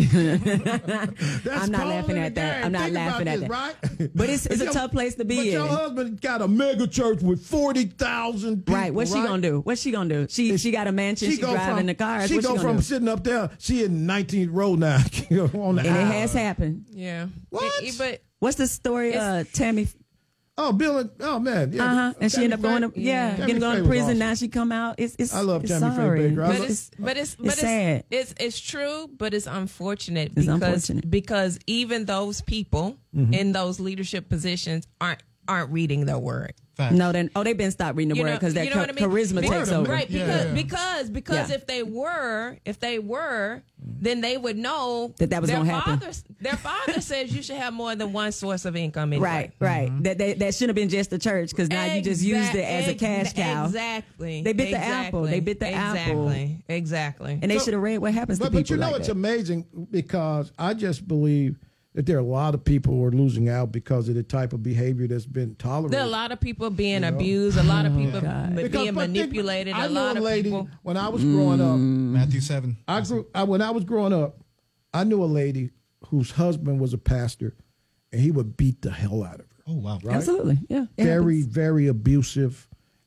I'm not laughing at that. I'm not Think laughing about at this, that. right? But it's it's But a your- tough place to be But in. your husband got a mega church with forty thousand people. Right? What's she right? gonna do? What's she gonna do? She she got a mansion. She, go driving from, the cars. She What's go she gonna from do? sitting up there. She in nineteenth row now on the And it aisle. has happened. Yeah. What? It- but What's the story? Uh, Tammy. Oh, Bill. and- Oh man. Yeah. Uh huh. And she Tammy ended up going to Faye- yeah, Tammy getting going Faye to was prison. awesome. Now she come out. It's it's. I love it's Tammy Faye sorry. Baker. I but love- it's but it's but It's it's, sad. it's it's true, but it's unfortunate It's because unfortunate. because even those people Mm-hmm. in those leadership positions aren't aren't reading the word. No, then oh, they've been stopped reading the You word know- because that you know what I mean? charisma Be- takes over. Right, because Yeah. because because Yeah. if they were if they were, then they would know That that was their gonna happen. father, Their father says you should have more than one source of income. Anyway. Right, right. That that, that shouldn't have been just the church because now you just used it as a cash cow. Exactly. They bit the Exactly. apple. They bit the apple. Exactly. Exactly. And they So- should have read what happens But, to but people you know like it's that. amazing because I just believe that there are a lot of people who are losing out because of the type of behavior that's been tolerated. There are a lot of people being You know? abused, a lot of people God. b- Because- being but think- manipulated, I a knew lot a of lady people. when I was growing up. Matthew seven. I grew I, when I was growing up. I knew a lady whose husband was a pastor, and he would beat the hell out of her. Oh wow. Right? Absolutely, yeah. it Very happens. very abusive,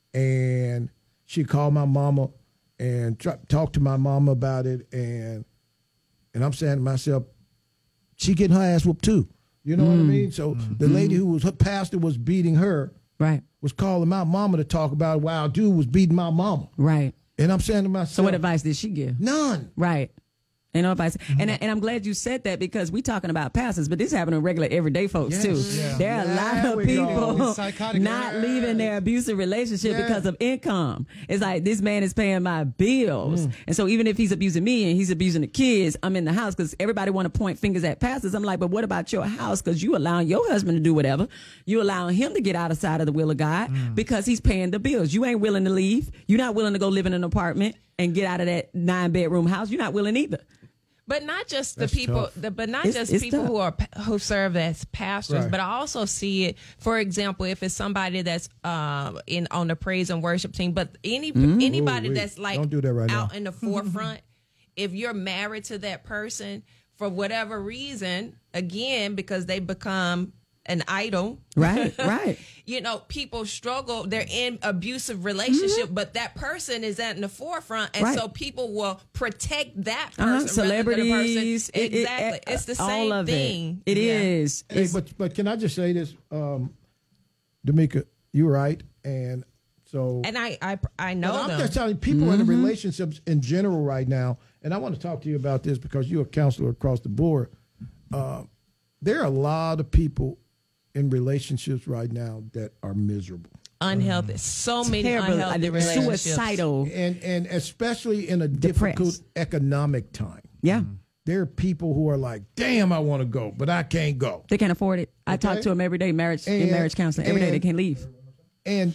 and she called my mama and tr- talked to my mama about it, and and I'm saying to myself, she getting her ass whooped too. You know what I mean? So the lady who was her pastor was beating her, right, was calling my mama to talk about wow, dude was beating my mama. right. And I'm saying to myself, So what advice did she give? none. Right. Ain't no advice. Mm-hmm. And and I'm glad you said that because we talking about pastors, but this happening to regular everyday folks Yes. too. Yeah. There are a lot There of we go. people It's psychotic. not Yeah. leaving their abusive relationship Yeah. because of income. It's like this man is paying my bills, Mm. and so even if he's abusing me and he's abusing the kids, I'm in the house because everybody want to point fingers at pastors. I'm like, but what about your house? Because you allowing your husband to do whatever, you allowing him to get out of side of the will of God Mm. because he's paying the bills. You ain't willing to leave. You're not willing to go live in an apartment and get out of that nine bedroom house. You're not willing either. But not just the That's people, tough. the, but not It's- just it's people tough. who are pa- who serve as pastors, Right. but I also see it. For example, if it's somebody that's uh, in on the praise and worship team, but any anybody Ooh, wait. that's like Don't do that right out now. in the forefront, if you're married to that person for whatever reason, again because they become an idol, Right, right. you know, people struggle. They're in abusive relationship, but that person is at in the forefront, and Right. so people will protect that person. Uh-huh. rather than the person. Celebrities, it- it- exactly. uh, it's the all same of thing. It, it Yeah. is. Hey, It's- but but can I just say this, um, D'Amica? You're right, and so And I, I, I know But I'm them. just telling you, people in relationships in general right now, and I want to talk to you about this because you're a counselor across the board. Uh, there are a lot of people in relationships right now that are miserable. unhealthy. So many Terrible. unhealthy Uh, relationships. suicidal. And and especially in a Depressed. difficult economic time. Yeah. There are people who are like, damn, I want to go, but I can't go. They can't afford it. I talk Okay. to them every day, marriage in And- marriage counseling. Every day they and- can't leave. And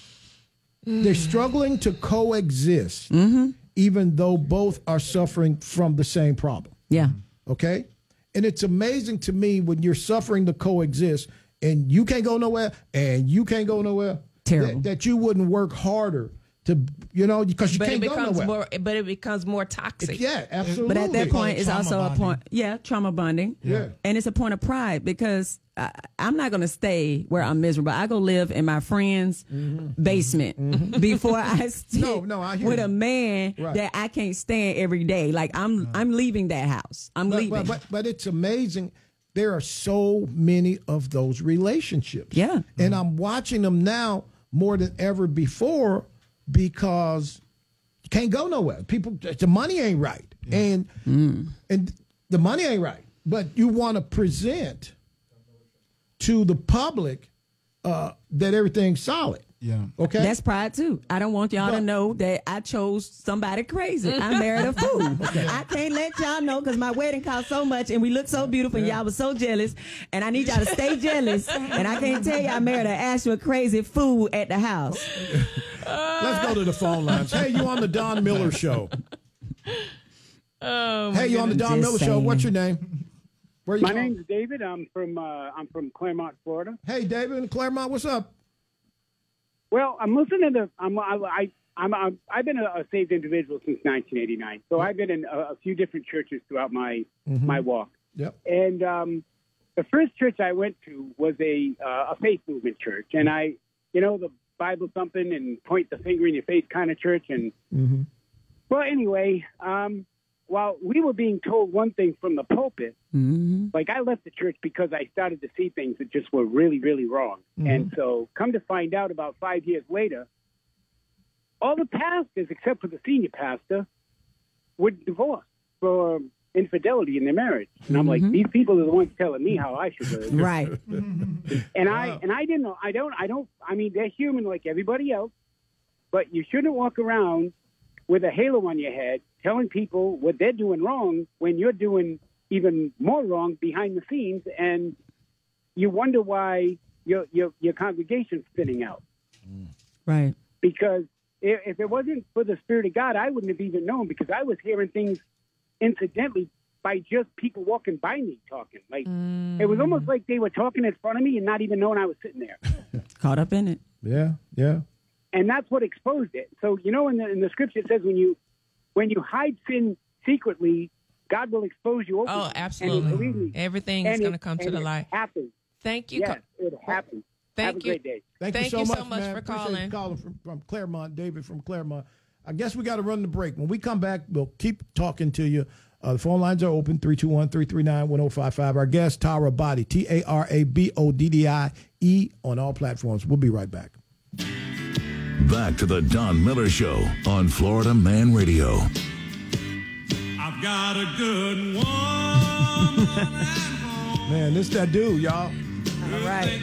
they're struggling to coexist, Mm-hmm. even though both are suffering from the same problem. Yeah. Okay? And it's amazing to me when you're suffering to coexist and you can't go nowhere and you can't go nowhere. Terrible. That, that you wouldn't work harder to you know because you but can't it go becomes nowhere. more. But it becomes more toxic. Yeah, absolutely. But at that point, it's also bonding. a point, yeah, trauma bonding. Yeah. And it's a point of pride because I, I'm not going to stay where I'm miserable. I go live in my friend's Mm-hmm. basement mm-hmm. before I sit no, no, I hear with you. a man Right. that I can't stand every day. Like I'm, I'm leaving that house. I'm but, leaving. But, but but it's amazing. There are so many of those relationships. Yeah. And I'm watching them now more than ever before because you can't go nowhere. People, the money ain't right. And Mm. and the money ain't right. But you want to present to the public uh, that everything's solid. Yeah. Okay. That's pride too. I don't want y'all to know that I chose somebody crazy. I married a fool. I can't let y'all know because my wedding cost so much and we looked so beautiful and y'all was so jealous. And I need y'all to stay jealous. And I can't tell you I married an actual crazy fool at the house. Let's go to the phone lines. Hey, you on the Don Miller Show? Oh, hey, you on the Don Just Miller Show? saying. What's your name? Where you My calling? name's David. I'm from uh, I'm from Claremont, Florida. Hey, David in Claremont. What's up? Well, I'm listening to I'm I, I I'm, I'm I've been a, a saved individual since nineteen eighty-nine. So I've been in a, a few different churches throughout my Mhm. my walk. Yep. And um, the first church I went to was a uh, a faith movement church, and I, you know, the Bible thumping and point the finger in your face kind of church. And Mm-hmm. well, anyway, um, while we were being told one thing from the pulpit, Mm-hmm. like I left the church because I started to see things that just were really, really wrong. Mhm. And so, come to find out, about five years later, all the pastors, except for the senior pastor, were divorced for infidelity in their marriage. And I'm like, Mhm. these people are the ones telling me how I should live. Right. And I and I didn't know. I don't. I don't. I mean, they're human like everybody else, but you shouldn't walk around with a halo on your head telling people what they're doing wrong when you're doing even more wrong behind the scenes, and you wonder why your your your congregation's spinning out. Right. Because if, if it wasn't for the Spirit of God, I wouldn't have even known, because I was hearing things incidentally by just people walking by me talking. Like it was almost like they were talking in front of me and not even knowing I was sitting there. Caught up in it. Yeah, yeah. And that's what exposed it. So, you know, in the, in the scripture it says when you when you hide sin secretly, God will expose you openly. Oh, And absolutely. believe me, Everything is and going to it- come to and the it light. happens. Thank you. Yes, Co- it happens. Thank Have a you. great day. Thank, Thank you you so so much, much man. for Appreciate calling. you calling from, from Claremont, David from Claremont. I guess we got to run the break. When we come back, we'll keep talking to you. Uh, the phone lines are open, three two one, three three nine, one oh five five. Our guest, Tara Body, T A R A B O D D I E, on all platforms. We'll be right back. Back to the Don Miller Show on Florida Man Radio. I've got a good one. Man, this that dude, y'all. All right.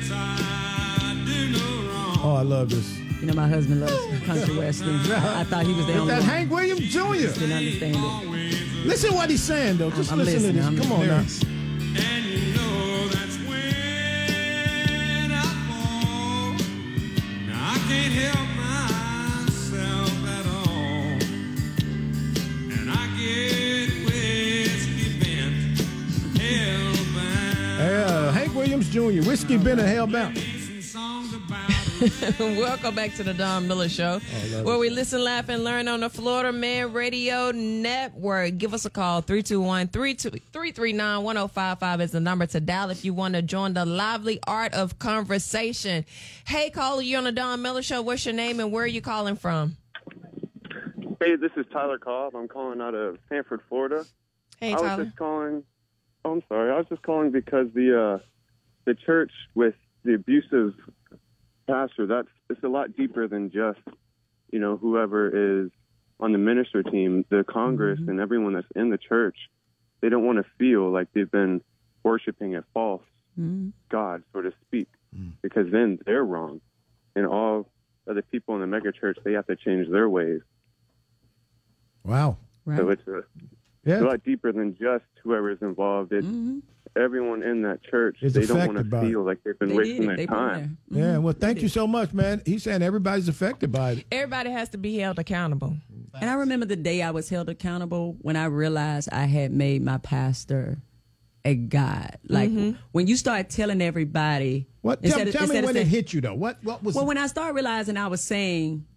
Oh, I love this. You know, my husband loves country western. I thought he was the Is only that one. Hank Williams Junior? Just didn't understand it. Listen what he's saying, though. Just I'm listen listening. to this. I'm Come on now. listening. And you know that's when I fall. Now I can't help myself at all. And I get whiskey bent, hellbound. Yeah, Hank Williams Junior Whiskey been a hellbound. Welcome back to the Don Miller Show, love where it. we listen, laugh, and learn on the Florida Man Radio Network. Give us a call, three two one, three three nine, one oh five five is the number to dial if you want to join the lively art of conversation. Hey, caller, you on the Don Miller Show. What's your name and where are you calling from? Hey, this is Tyler Cobb. I'm calling out of Sanford, Florida. Hey, I was Tyler. just calling. Oh, I'm sorry. I was just calling because the uh, the church with the abusive pastor, that's it's a lot deeper than just, you know, whoever is on the minister team, the Congress and everyone that's in the church. They don't want to feel like they've been worshiping a false God, so to speak, because then they're wrong, and all other people in the mega church, they have to change their ways. Wow. So it's a, Yeah. it's a lot deeper than just whoever is involved. It's everyone in that church. Is they don't want affected to by it. feel like they've been They wasting did. their They put time. Yeah, well, thank you so much, man. He's saying everybody's affected by it. Everybody has to be held accountable. And I remember the day I was held accountable when I realized I had made my pastor a God. Like when you start telling everybody. What? Tell, instead of- tell me instead of when it saying- hit you, though. What? What was? Well, when I started realizing I was saying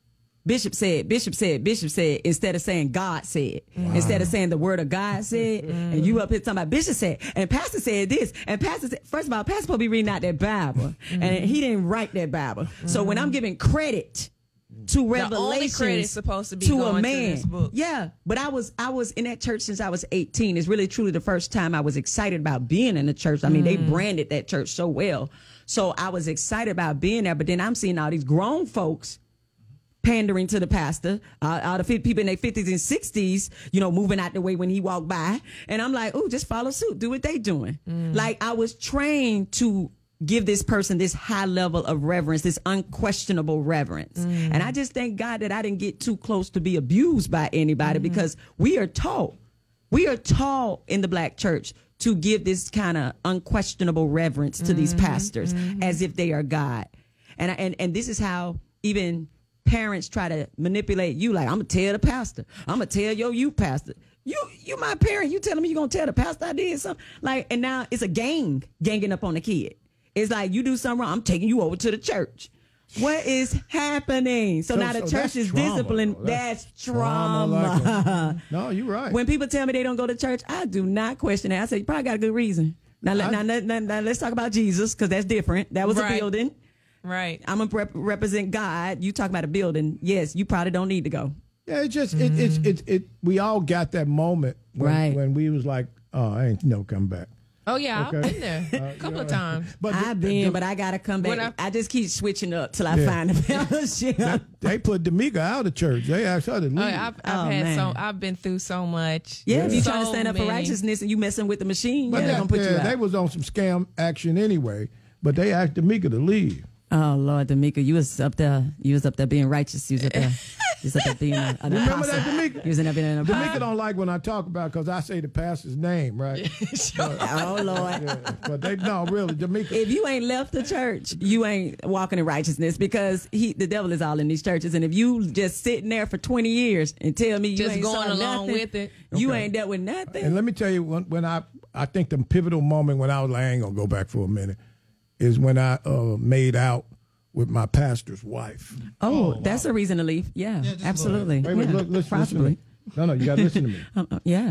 Bishop said, Bishop said, Bishop said, instead of saying God said, wow. instead of saying the word of God said, mm. and you up here talking about Bishop said, and Pastor said this, and Pastor said, first of all, Pastor will be reading out that Bible, mm. and he didn't write that Bible. Mm. So when I'm giving credit to revelations supposed to be to going a man, to this book. yeah, but I was I was in that church since I was eighteen. It's really truly the first time I was excited about being in the church. I mean, mm. they branded that church so well, so I was excited about being there. But then I'm seeing all these grown folks pandering to the pastor, uh, all the people in their fifties and sixties, you know, moving out the way when he walked by. And I'm like, oh, just follow suit. Do what they doing. Mm. Like, I was trained to give this person this high level of reverence, this unquestionable reverence. Mm. And I just thank God that I didn't get too close to be abused by anybody, mm-hmm. because we are taught, we are taught in the black church to give this kind of unquestionable reverence to mm-hmm. these pastors mm-hmm. as if they are God. And, and, and this is how even parents try to manipulate you, like, I'm gonna tell the pastor, I'm gonna tell your youth pastor, you you my parent, you telling me you gonna tell the pastor I did something, like, and now it's a gang ganging up on the kid. It's like, you do something wrong, I'm taking you over to the church. What is happening? So, so now the so church is trauma, disciplined. That's, that's trauma. trauma like no, you're right. When people tell me they don't go to church, I do not question it. I say, you probably got a good reason. Now, I, now, now, now, now let's talk about Jesus, because that's different. That was right. a building. Right. I'm going to rep- represent God. You talk about a building. Yes, you probably don't need to go. Yeah, it just, mm-hmm. it, it, it, it, we all got that moment when, right. when we was like, oh, I ain't no come back. Oh, yeah, okay. I've been there a uh, couple of times. But I've the, been, the, but I got to come back. I, I just keep switching up till I yeah. find a fellowship. they, they put D'Amica out of church. They asked her to leave. Oh, I've, I've oh, had man. so I've been through so much. Yeah, yeah. if you so trying to stand up many. for righteousness and you messing with the machine, but yeah, that, they're going to put yeah, you out. They was on some scam action anyway, but they asked D'Amica to leave. Oh, Lord, D'Amica, you was up there. You was up there being righteous. You was up there. You was up there being a, an Remember apostle. that, D'Amica? You was in there being an apostle. D'Amica don't like when I talk about because I say the pastor's name, right? But, oh, Lord. Yeah, but they, no, really, D'Amica. If you ain't left the church, you ain't walking in righteousness, because he, the devil is all in these churches. And if you just sitting there for twenty years and tell me you just ain't going saw along nothing, with it, you okay. ain't dealt with nothing. And let me tell you, when, when I, I think the pivotal moment when I was like, I ain't going to go back for a minute, is when I uh, made out with my pastor's wife. Oh, oh wow. That's a reason to leave. Yeah, yeah absolutely. Wait, wait, yeah, look, listen, listen to possibly. me. No, no, you got to listen to me. Um, uh, yeah.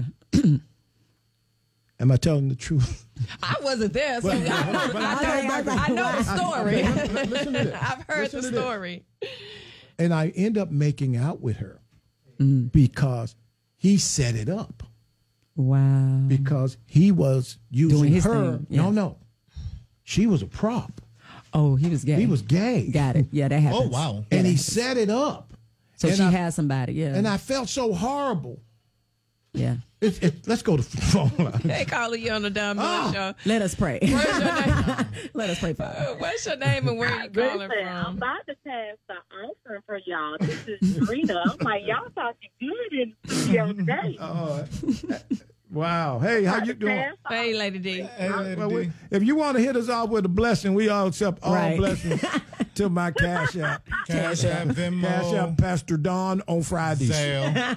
Am I telling the truth? I wasn't there, so But- I, know, but I, I- know, I- I know the story. Okay, listen to this. I've heard Listen the to this. story. And I end up making out with her Mm. because he set it up. Wow. Because he was using Doing his her. thing, yeah. No, no. She was a prop. Oh, he was gay. He was gay. Got it. Yeah, that happens. Oh, wow. Yeah, And that he happens. set it up. So And she I- has somebody, yeah. And I felt so horrible. Yeah. It, it, let's go to the phone line. Hey, calling you on the Don Miller Oh. Show. Let us pray. Where's your name? Let us pray for her. Uh, What's your name and where you calling Listen, I'm from? about to pass the offering for y'all. This is Rena. I'm like, y'all talking good in the studio today. Oh, wow. Hey, how you doing? Hey, Lady D. Well, we, if you want to hit us off with a blessing, we all accept all Right. blessings to my Cash App. Cash App, Venmo. Cash App, Pastor Don on Fridays. Zelle.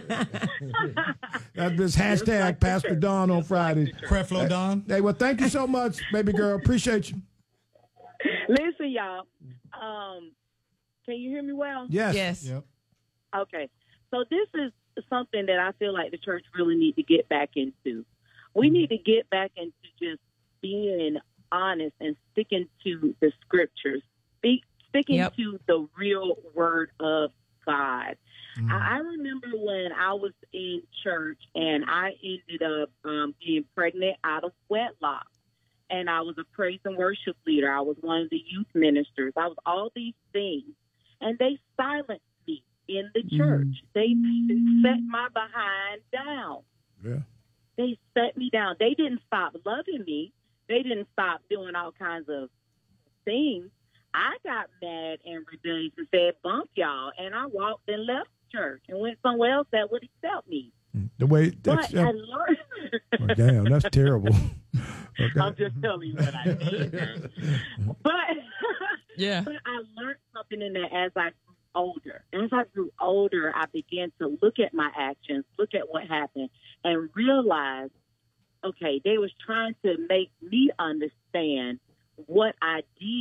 That's this hashtag Pastor Don on Fridays. Creflo Don. Hey, well, thank you so much, baby girl. Appreciate you. Listen, y'all. Um, can you hear me well? Yes. Yes. Yep. Okay. So this is something that I feel like the church really need to get back into. We need to get back into just being honest and sticking to the scriptures, Speak, sticking Yep. to the real word of God. I, I remember when I was in church and I ended up um, being pregnant out of wedlock. And I was a praise and worship leader. I was one of the youth ministers. I was all these things. And they silenced me in the church. They set my behind down. Yeah. They set me down. They didn't stop loving me. They didn't stop doing all kinds of things. I got mad and rebellious and said, bump y'all. And I walked and left church and went somewhere else that would accept me. The way But that's, I learned. oh, damn, that's terrible. Okay. I'm just telling you what I did. But, Yeah. but I learned something in that as I grew older. As I grew older, I began to look at my actions, look at what happened, and realize, okay, they was trying to make me understand what I did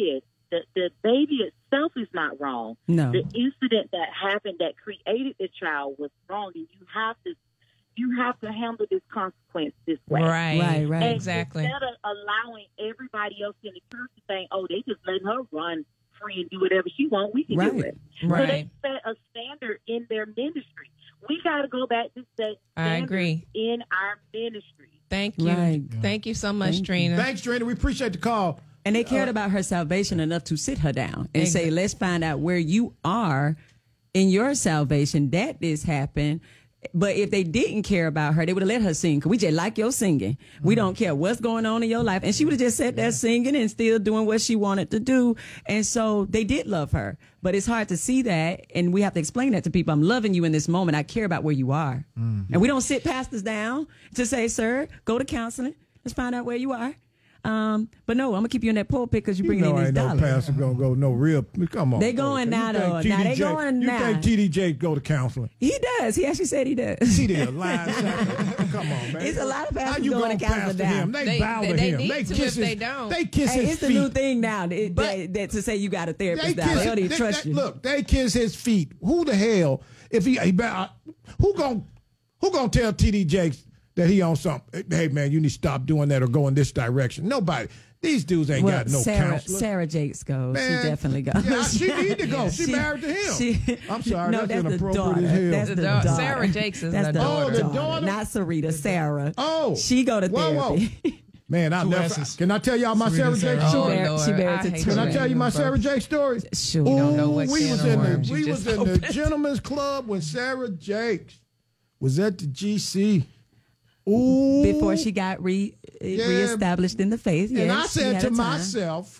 The, the baby itself is not wrong. No. The incident that happened that created the child was wrong, and you have to you have to handle this consequence this way. Right, right, right. And Exactly. instead of allowing everybody else in the church to think, oh, they just letting her run free and do whatever she wants, we can do Right, it. right. So they set a standard in their ministry. We got to go back to set I standards agree. in our ministry. Thank you. Right. Thank you so much, Trina. Thanks, Trina. We appreciate the call. And they cared about her salvation enough to sit her down and say, let's find out where you are in your salvation. That this happened. But if they didn't care about her, they would have let her sing. Because we just like your singing. We don't care what's going on in your life. And she would have just sat there singing and still doing what she wanted to do. And so they did love her. But it's hard to see that. And we have to explain that to people. I'm loving you in this moment. I care about where you are. And we don't sit pastors down to say, sir, go to counseling. Let's find out where you are. Um, but no, I'm gonna keep you in that pulpit because you're You bringing know in these ain't no dollars. pastor gonna go no real. Come on, They going You now, think though. Now they T D J going you now. think T D J go to counseling? He does. He actually said he does. He did. Lying sucker. Come on, man. It's a lot of How pastors you going gonna to counseling pastor now. him? They, They- bow they- to they him. need They to kiss if they his. don't. They kiss Hey, his it's the feet. new thing now that, that, that to say you got a therapist now. They don't even they- trust they- you. they- Look, they kiss his feet. Who the hell? If he, he better, who gonna who gonna tell T D J that he on something? Hey man, you need to stop doing that or go in this direction. Nobody. These dudes ain't well, got no Sarah, counselor. Sarah Jakes goes. Man, she definitely goes. yeah, she need to go. She married to him. she- I'm sorry, no, that's that's the inappropriate daughter. as hell. That's the The da- daughter. Sarah Jakes is that's the the daughter. Oh, the daughter? Not Sarita, Sarah. Oh, she go to whoa, therapy. whoa. Man, I Two never. S's. Can I tell y'all my Sarah Sarah Jake Jake. story? She married- she married I to hate two. Can I that. tell you my Sarah Jake story? Sure. Ooh, don't know what we can was of in worms the you we was just in the opened. gentleman's club when Sarah Jakes was at the G C. Ooh, Before she got re Yeah. reestablished in the faith. and yes, I she said had to a time. myself,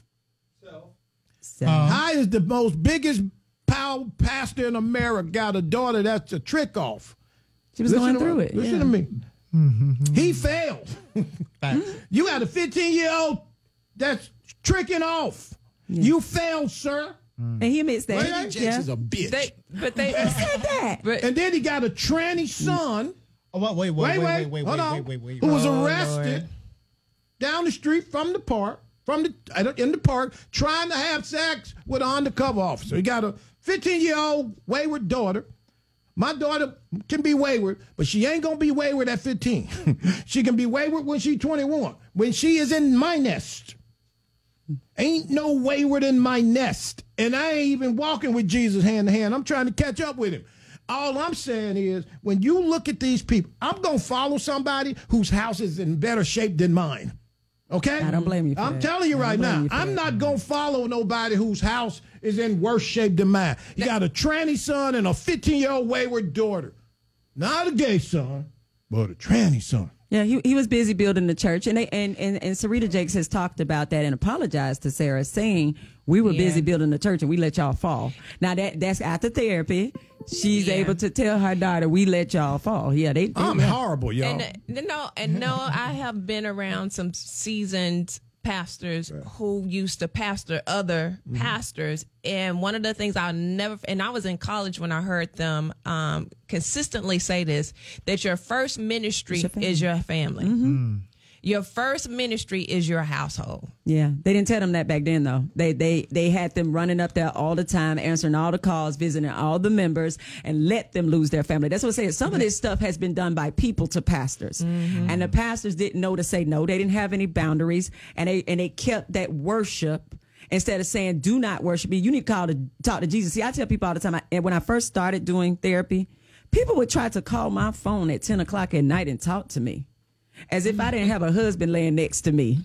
So, "How is the most biggest power pastor in America got a daughter that's a trick off?" she was Listen going to through me. it. Listen yeah. to me. He failed. You got a fifteen year old that's tricking off. You failed, sir. And he admits that. Ray Jakes yeah. is a bitch. They, but they Who said that? But and then he got a tranny son. Oh, wait, wait, Wait, wait, wait, wait, wait, hold wait, on. wait, wait, wait. Who was Oh, arrested Lord. down the street from the park, from the in the park, trying to have sex with an undercover officer. He got a fifteen year old wayward daughter. My daughter can be wayward, but she ain't gonna be wayward at fifteen. She can be wayward when she's twenty-one. When she is in my nest. Ain't no wayward in my nest. And I ain't even walking with Jesus hand in hand. I'm trying to catch up with him. All I'm saying is, when you look at these people, I'm going to follow somebody whose house is in better shape than mine. Okay? I don't blame you for I'm that. telling you I don't right blame now, you for I'm that. not going to follow nobody whose house is in worse shape than mine. You got a tranny son and a fifteen-year-old wayward daughter. Not a gay son, but a tranny son. Yeah, he he was busy building the church, and they and and, and Sarita Jakes has talked about that and apologized to Sarah, saying we were Yeah. busy building the church and we let y'all fall. Now that that's after therapy, she's Yeah. able to tell her daughter, we let y'all fall. Yeah, they. they I'm yeah. horrible, y'all. And uh, no, and no, I have been around some seasoned pastors who used to pastor other Mm-hmm. pastors, and one of the things I'll never, and I was in college when I heard them um, consistently say this, that your first ministry It's your family. is your family. Mm-hmm. Your first ministry is your household. Yeah, they didn't tell them that back then, though. They they they had them running up there all the time, answering all the calls, visiting all the members, and let them lose their family. That's what I'm saying. Some of this stuff has been done by people to pastors, and the pastors didn't know to say no. They didn't have any boundaries, and they and they kept that worship. Instead of saying, do not worship me, you need to call to talk to Jesus. See, I tell people all the time, I, and when I first started doing therapy, people would try to call my phone at ten o'clock at night and talk to me as if I didn't have a husband laying next to me.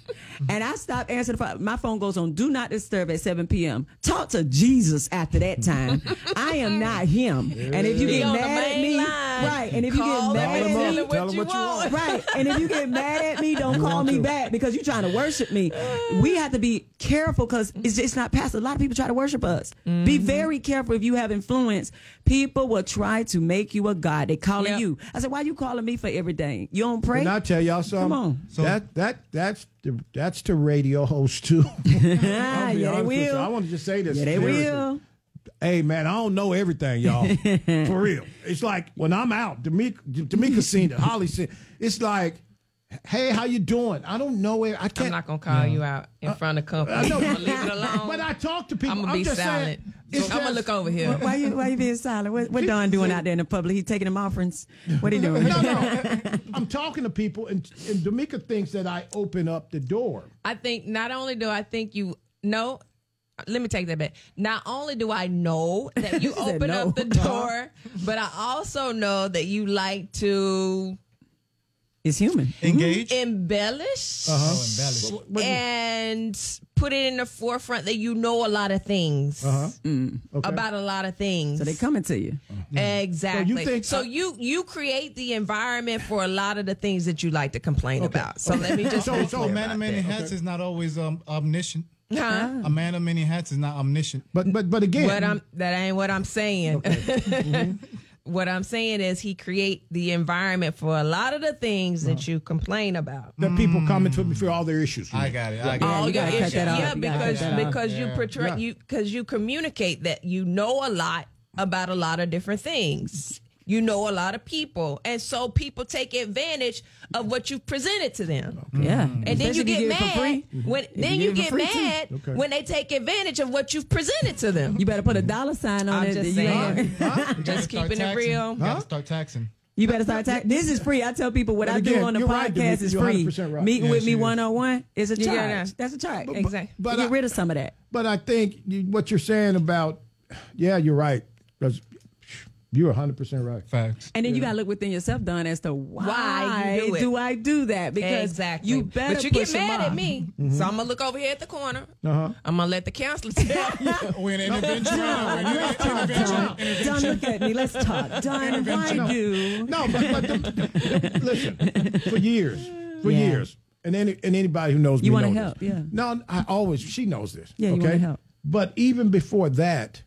And I stopped answering the phone. My phone goes on do not disturb at seven p.m. Talk to Jesus after that time. I am not him. And if you Be get on the mad at main me, line. right, and if you Call get mad them and at tell me, them what you want. right, and if you get mad at me, don't call me back because you're trying to worship me. We have to be careful because it's it's not pastor. A lot of people try to worship us. Be very careful if you have influence. People will try to make you a god. They calling Yep. you. I said, why you calling me for everything? You don't pray? And I tell y'all something. Come on. that that that's the that's the radio host too. yeah, I'll be they honest with you. will. I want to just say this. Yeah, they seriously. will. Hey man, I don't know everything, y'all. For real. It's like when I'm out, Tamika, Tamika seen it, Holly seen it. It's like, Hey, how you doing? I don't know where I can't. I'm not gonna call you out in front of company. I know. I'm gonna leave it alone. But I talk to people. I'm gonna be just silent. saying, I'm gonna look over here. Why, why you why you being silent? What, what Don doing out there in the public? He taking them offerings. What he doing? No, no. I'm talking to people, and, and Damika thinks that I open up the door. I think not only do I think you know. Let me take that back. Not only do I know that you said open no. up the door, but I also know that you like to It's human. Engage. embellish Uh-huh. Oh, embellish. and put it in the forefront that you know a lot of things Uh-huh. Mm. Okay. about a lot of things. So they coming to you. Exactly. So you think- So you you create the environment for a lot of the things that you like to complain about. So let me just So- be so clear A man about of many that. hats is not always um, omniscient. Huh? A man of many hats is not omniscient. But but but again, What I'm that ain't what I'm saying. What I'm saying is he create the environment for a lot of the things that you complain about. that people coming to me for all their issues. I got it. I got All it. your gotta cut issues. that off. Yeah, You gotta because cut that off. because you Yeah. portray Yeah. you because you communicate that you know a lot about a lot of different things. You know a lot of people, and so people take advantage of what you presented to them. Yeah. And then Especially you if get give it for mad free. when If then you you give it get for free, too. mad Okay. when they take advantage of what you've presented to them. You better put a dollar sign on I'm it. just You saying. ain't- You gotta Just start keeping it taxing. real. You gotta Huh? start taxing. You better start tax. This is free. I tell people what But I do again, on the you're right, podcast Denise. is You're free. one hundred percent right. Meeting Yeah, with me she is. one on one is a You charge. gotta- That's a charge. Exactly. but Get I- rid of some of that. But I think you, what you're saying about, yeah, you're right. 'Cause you're one hundred percent right. Facts. And then you gotta look within yourself, Don, as to why, Why you do it. do I do that? Because Exactly. you better but you push get them mad off. at me, so I'm gonna look over here at the corner. Uh-huh. I'm gonna let the counselor tell you. We're in an intervention. We're in an Let's talk, intervention. Don. Don, look at me. Let's talk. Don, why do? No, but, but the, listen, for years, for Yeah. years, and any and anybody who knows me You wanna knows help, this. yeah. No, I always she knows this. Yeah, you okay? wanna help. But even before that,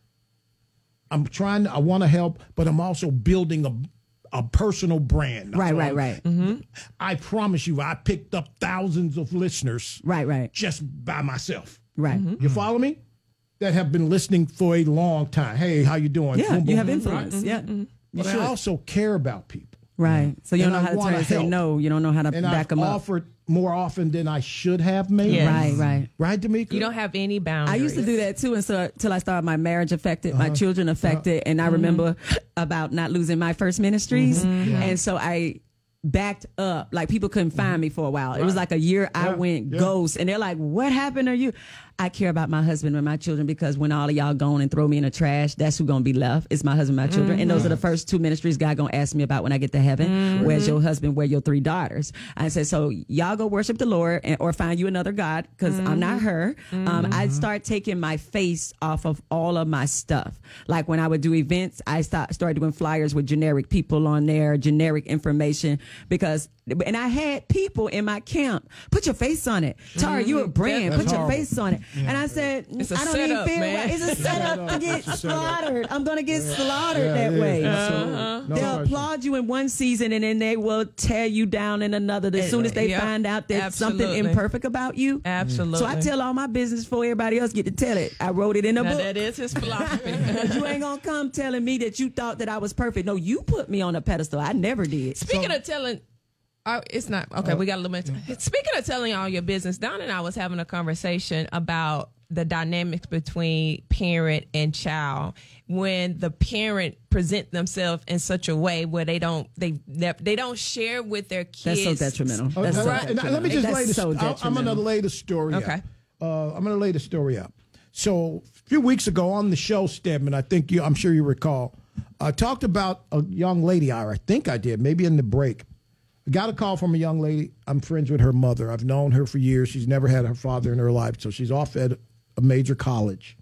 I'm trying. I want to help, but I'm also building a a personal brand. That's Right, all right, I'm- right. Mm-hmm. I promise you, I picked up thousands of listeners Right, right, just by myself. right. You follow me? That have been listening for a long time. Hey, how you doing? Yeah, Boom, you boom, have boom. influence. Yeah. But should. I also care about people. Right. So you don't And know I how to wanna turn and say help. no. You don't know how to And back I've them up. offered more often than I should have, maybe. Yes. Right, right. Right, Damika? You don't have any I boundaries. used to do that too, and so until I started my marriage affected, Uh-huh. my children affected, and I remember about not losing my first ministries, Mm-hmm. and so I backed up. Like people couldn't find me for a while. It was like a year I Yeah, went yeah. ghost, and they're like, "What happened to you?" I care about my husband and my children because when all of y'all gone and throw me in the trash, that's who gonna be left. It's my husband, and my children, and those are the first two ministries God gonna ask me about when I get to heaven. Where's your husband? Where your three daughters? I said, so y'all go worship the Lord and, or find you another God because I'm not her. Um, I start taking my face off of all of my stuff. Like when I would do events, I start, started doing flyers with generic people on there, generic information because, and I had people in my camp, put your face on it. Tara, you a brand, That's put your horrible. face on it. And I said, It's a I don't setup, even feel man. right. It's a setup to get It's a setup. slaughtered. I'm going to get slaughtered Yeah, that it is. way. Absolutely. Uh-huh. No They'll question. applaud you in one season and then they will tear you down in another. As soon as they Yep. find out there's something Absolutely. imperfect about you. Absolutely. So I tell all my business before everybody else get to tell it. I wrote it in a Now, book. that is his philosophy. You ain't gonna come telling me that you thought that I was perfect. No, you put me on a pedestal. I never did. Speaking of telling, uh, it's not okay. we got a little bit. Speaking of telling all your business, Don and I was having a conversation about the dynamics between parent and child when the parent present themselves in such a way where they don't they they don't share with their That's kids. so detrimental. Oh, That's so right. And detrimental. let me just That's lay this. so I- I'm going to detrimental. lay the story Okay. out. Uh, I'm going to lay the story out. So a few weeks ago on the show, Stedman, I think you, I'm sure you recall, I talked about a young lady, or I think I did, maybe in the break. I got a call from a young lady. I'm friends with her mother. I've known her for years. She's never had her father in her life, so she's off at a major college.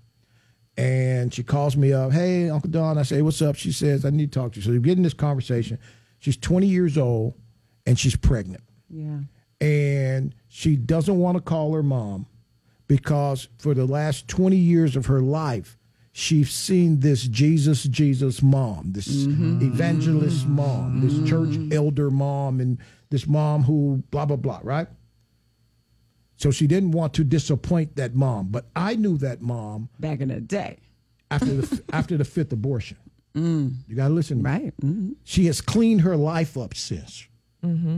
And she calls me up, hey, Uncle Don. I say, what's up? She says, I need to talk to you. So we get in this conversation. She's twenty years old, and she's pregnant. Yeah. And she doesn't want to call her mom because for the last twenty years of her life, she's seen this Jesus, Jesus mom, this evangelist mom, this church elder mom, and this mom who blah, blah, blah, right? So she didn't want to disappoint that mom. But I knew that mom Back in the day. after the after the fifth abortion. You got to listen to me. Right. Mm-hmm. She has cleaned her life up since.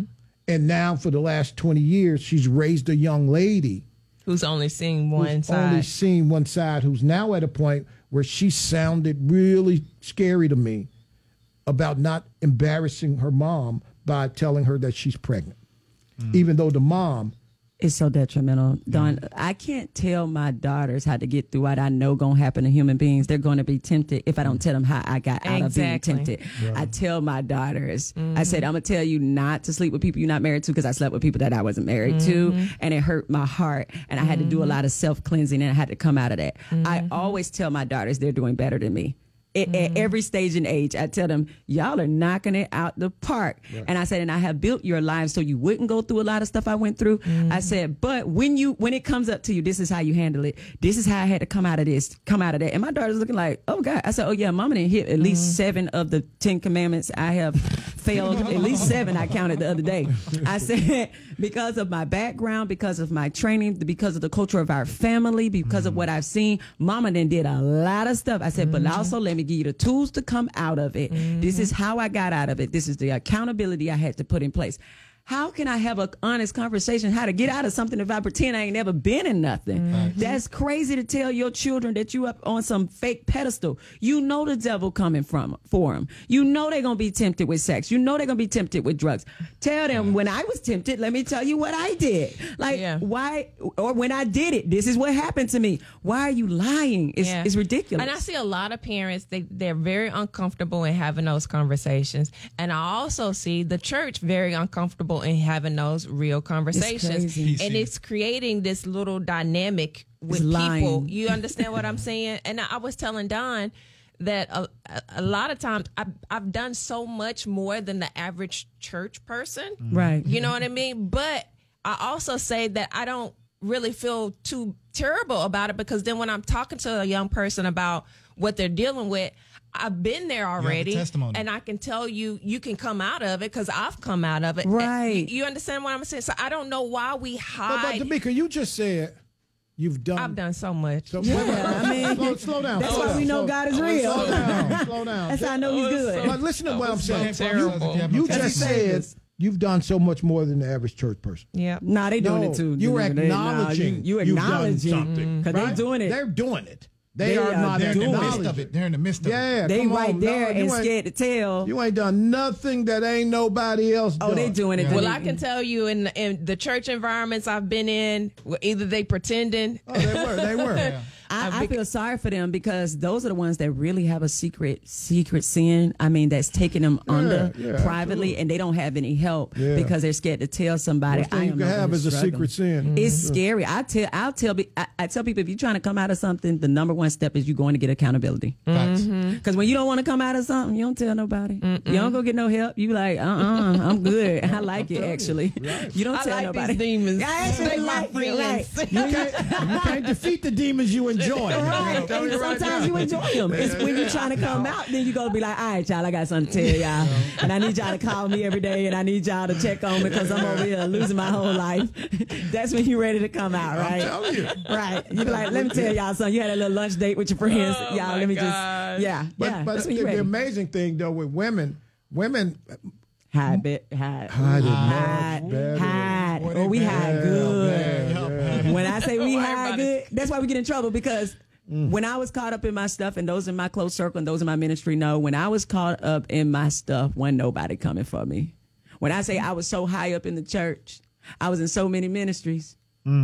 And now for the last twenty years, she's raised a young lady who's only seen one who's side. only seen one side, who's now at a point where she sounded really scary to me about not embarrassing her mom by telling her that she's pregnant, mm. even though the mom it's so detrimental. Dawn, mm. I can't tell my daughters how to get through what I know going to happen to human beings. They're going to be tempted if I don't tell them how I got exactly. out of being tempted. Right. I tell my daughters, mm-hmm. I said, I'm going to tell you not to sleep with people you're not married to, because I slept with people that I wasn't married mm-hmm. to, and it hurt my heart, and I had mm-hmm. to do a lot of self-cleansing, and I had to come out of that. Mm-hmm. I always tell my daughters they're doing better than me. It, mm-hmm. At every stage and age, I tell them, y'all are knocking it out the park. Right. And I said, and I have built your lives so you wouldn't go through a lot of stuff I went through. Mm-hmm. I said, but when you when it comes up to you, this is how you handle it. This is how I had to come out of this, come out of that. And my daughter's looking like, oh, God. I said, oh, yeah, Mama didn't hit at least mm-hmm. seven of the Ten Commandments. I have failed at least seven, I counted the other day. I said, because of my background, because of my training, because of the culture of our family, because mm-hmm. of what I've seen, Mama then did a lot of stuff. I said, mm-hmm. but also let me give you the tools to come out of it. Mm-hmm. This is how I got out of it. This is the accountability I had to put in place. How can I have an honest conversation how to get out of something if I pretend I ain't never been in nothing? Mm-hmm. That's crazy to tell your children that you up on some fake pedestal. You know the devil coming from for them. You know they're going to be tempted with sex. You know they're going to be tempted with drugs. Tell them, when I was tempted, let me tell you what I did. Like, yeah. why, or when I did it, this is what happened to me. Why are you lying? It's, yeah. it's ridiculous. And I see a lot of parents, they, they're very uncomfortable in having those conversations. And I also see the church very uncomfortable in having those real conversations, it's and it's creating this little dynamic with people. Lying. You understand what I'm saying? And I was telling Don that a, a lot of times I've, I've done so much more than the average church person, right? You know what I mean? But I also say that I don't really feel too terrible about it, because then when I'm talking to a young person about what they're dealing with, I've been there already, and I can tell you, you can come out of it because I've come out of it. Right. You understand what I'm saying? So I don't know why we hide. But, but Tamika, you just said you've done. I've done so much. So, yeah, I mean, slow, slow down. That's slow why down, we know slow, God is real. Slow down. Slow down. That's how I know He's good. But listen to what I'm saying. Terrible. You, you just said you've done so much more than the average church person. Yeah. Nah, they doing no, it too. You're They- acknowledging nah, you, you you've acknowledging done something. because Right? they doing it. They're doing it. They, They are are not They're in the midst acknowledging of it. They're in the midst of it. Yeah, They come right on, there no, and you ain't- scared to tell. You ain't done nothing that ain't nobody else done. Oh, they doing it. Yeah. Well, I can tell you in, in the church environments I've been in, either they pretending. Oh, they were. They were. Yeah. I, I feel sorry for them because those are the ones that really have a secret, secret sin. I mean, that's taking them Yeah, under yeah, privately, absolutely. and they don't have any help Yeah. because they're scared to tell somebody. Worst I thing you am can not have gonna is a struggle. secret sin. It's scary. I tell, I'll tell, be- I, I tell people if you're trying to come out of something, the number one step is you going to get accountability. Facts. Because when you don't want to come out of something, you don't tell nobody. Mm-mm. You don't go get no help. You like, uh, uh I'm good. I like it actually. You don't I tell like nobody. these demons. I actually They my like it, right. friends. You can't, you can't defeat the demons you enjoy. Right. I'm telling And you right sometimes now. you enjoy them. It's when you're trying to come out, then you gonna be like, all right, y'all, I got something to tell y'all. And I need y'all to call me every day, and I need y'all to check on me because I'm over here losing my whole life. That's when you're ready to come out, right? I'm telling you. Right. You be like, let me tell y'all something. You had a little lunch date with your friends. Oh, y'all, my let me gosh. just, yeah. But, yeah. but That's the, when you're the ready. amazing thing, though, with women, women Hide, bit, hide. hide it Hide, much better. hide. Boy, Oh, they we bad. hide Yeah, good. yeah, yeah. When I say we Oh, hide everybody- good, that's why we get in trouble because when I was caught up in my stuff, and those in my close circle and those in my ministry know, when I was caught up in my stuff, wasn't nobody coming for me. When I say I was so high up in the church, I was in so many ministries.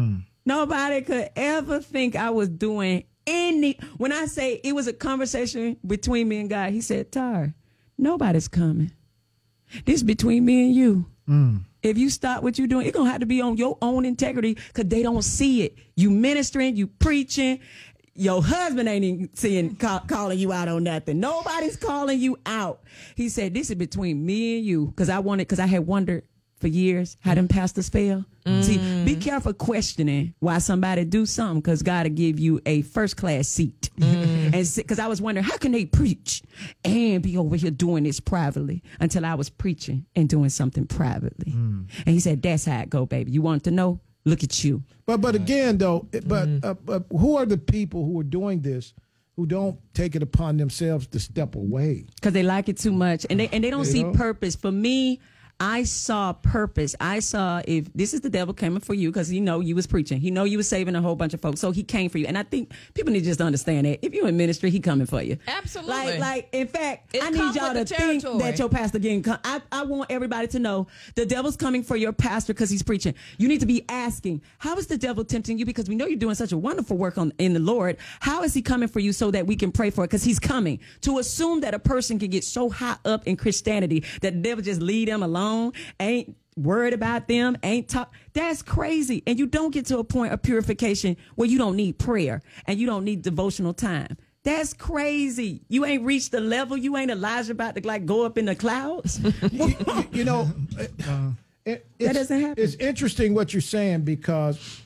Nobody could ever think I was doing any. When I say it was a conversation between me and God, he said, Tar, nobody's coming. This is between me and you. If you stop what you're doing, it's going to have to be on your own integrity because they don't see it. You ministering, you preaching. Your husband ain't even seeing, call, calling you out on nothing. Nobody's calling you out. He said, this is between me and you because I wanted, because I had wondered for years how them pastors fail. Mm. See, be careful questioning why somebody do something because God will give you a first class seat. Mm. And because I was wondering, how can they preach and be over here doing this privately until I was preaching and doing something privately. Mm. And he said, that's how it go, baby. You want to know? Look at you. But but again, though, it- but, uh, but who are the people who are doing this who don't take it upon themselves to step away? Because they like it too much and they, and they don't You see know? purpose. For me, I saw purpose. I saw if this is the devil coming for you because he know you was preaching. He know you was saving a whole bunch of folks. So he came for you. And I think people need to just understand that. If you're in ministry, he coming for you. Absolutely. Like, like in fact, It I need comes y'all to with the think territory. that your pastor getting come. I, I want everybody to know the devil's coming for your pastor because he's preaching. You need to be asking, how is the devil tempting you? Because we know you're doing such a wonderful work on in the Lord. How is he coming for you so that we can pray for it? Because he's coming. To assume that a person can get so high up in Christianity that the devil just leave them alone, ain't worried about them, ain't talk. That's crazy. And you don't get to a point of purification where you don't need prayer and you don't need devotional time. That's crazy. You ain't reached the level. You ain't Elijah about to like go up in the clouds. you, you know, Uh, it, That doesn't happen. It's interesting what you're saying because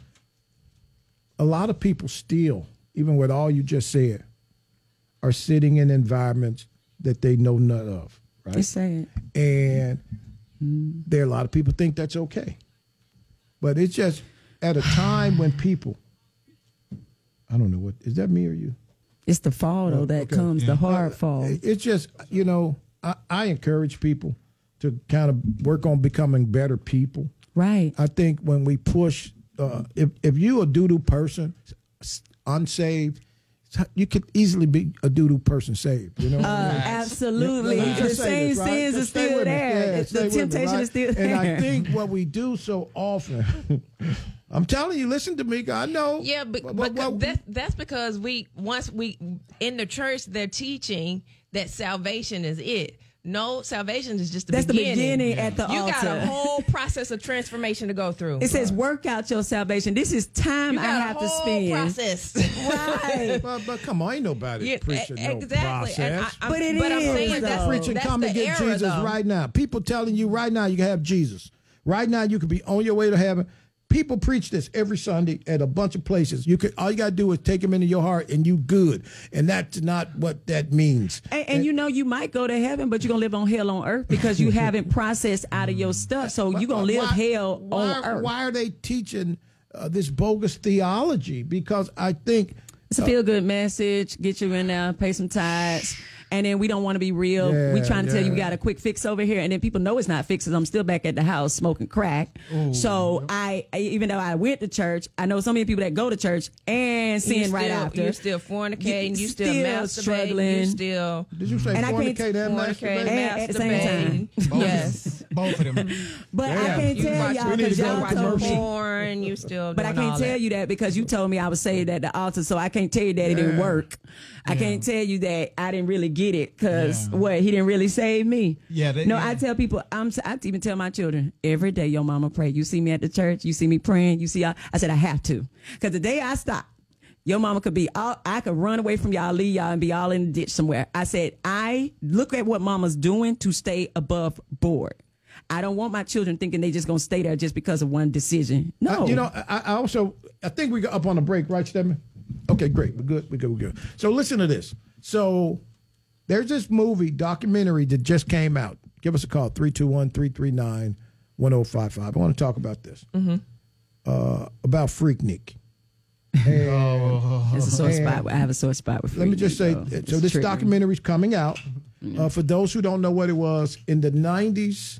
a lot of people still, even with all you just said, are sitting in environments that they know none of. Right? It's sad. And there are a lot of people think that's okay. But it's just at a time when people, I don't know what, is that me or you? It's the fall though that Okay. comes, the hard Uh, fall. It's just, you know, I, I encourage people to kind of work on becoming better people. Right. I think when we push, uh, if, if you a doo-doo person, s- unsaved, you could easily be a doo-doo person saved, you know? Uh, absolutely. Let me The just say same this, right? sins are Just stay still with me. there. Yeah, The stay with me, temptation right? is still And I there. think what we do so often, I'm telling you, listen to me, I know. Yeah, but, But- but, but- that, that's because we once we in the church they're teaching that salvation is it. No, salvation is just the That's the beginning. beginning at the you got altar. a whole process of transformation to go through. It says work out your salvation. This is time You I got a have to whole spend. process. Right. but, but come on, ain't nobody Yeah, preaching e- no exactly. And process. I- I'm- But it but I'm is, saying though. that's, preaching, that's come the and get era, Jesus though. right now. People telling you right now you can have Jesus. Right now you could be on your way to heaven. People preach this every Sunday at a bunch of places. You could all you gotta do is take him into your heart and you good. And that's not what that means. And, and you know you might go to heaven, but you're gonna live on hell on earth because you haven't processed out of your stuff. So you're gonna live Why- hell why, on earth. Why are they teaching uh, this bogus theology? Because I think It's a feel good message. Get you in there, pay some tithes. And then we don't want to be real. Yeah, we trying to tell you we yeah. got a quick fix over here. And then people know it's not fixes. I'm still back at the house smoking crack. Ooh. So I, I, even though I went to church, I know so many people that go to church and sin You right still, after. You're still fornicating. You still, Still masturbating. struggling. You still. Did you say And I can't- fornicate and Fornicate, masturbate? And at the same masturbating. time. Yes. Both of them. But I Damn. can't You tell watch, y'all we need because to go y'all to told commercial. me. porn. You still. But I doing can't all tell that. you that because you told me I was saved at the altar, so I can't tell you that it didn't Yeah. work. I can't tell you that I didn't really get it because Yeah. what he didn't really save me. Yeah, they- no, yeah. I tell people I'm. I even tell my children every day. Your mama pray. You see me at the church. You see me praying. You see. I, I said I have to because the day I stop, your mama could be all. I could run away from y'all, leave y'all, and be all in the ditch somewhere. I said I look at what mama's doing to stay above board. I don't want my children thinking they just gonna stay there just because of one decision. No, Uh, you know, I, I also I think we got up on a break, right, Stedman? Okay, great. We're good. We're good. We're good. So listen to this. So there's this movie documentary that just came out. Give us a call, three two one, three three nine, one oh five five. I want to talk about this. Mm-hmm. Uh, about Freaknik. And, it's a sore and spot. I have a sore spot with. Let me just say, Freaknik, though. so It's this triggering. documentary is coming out. Uh, for those who don't know what it was, in the nineties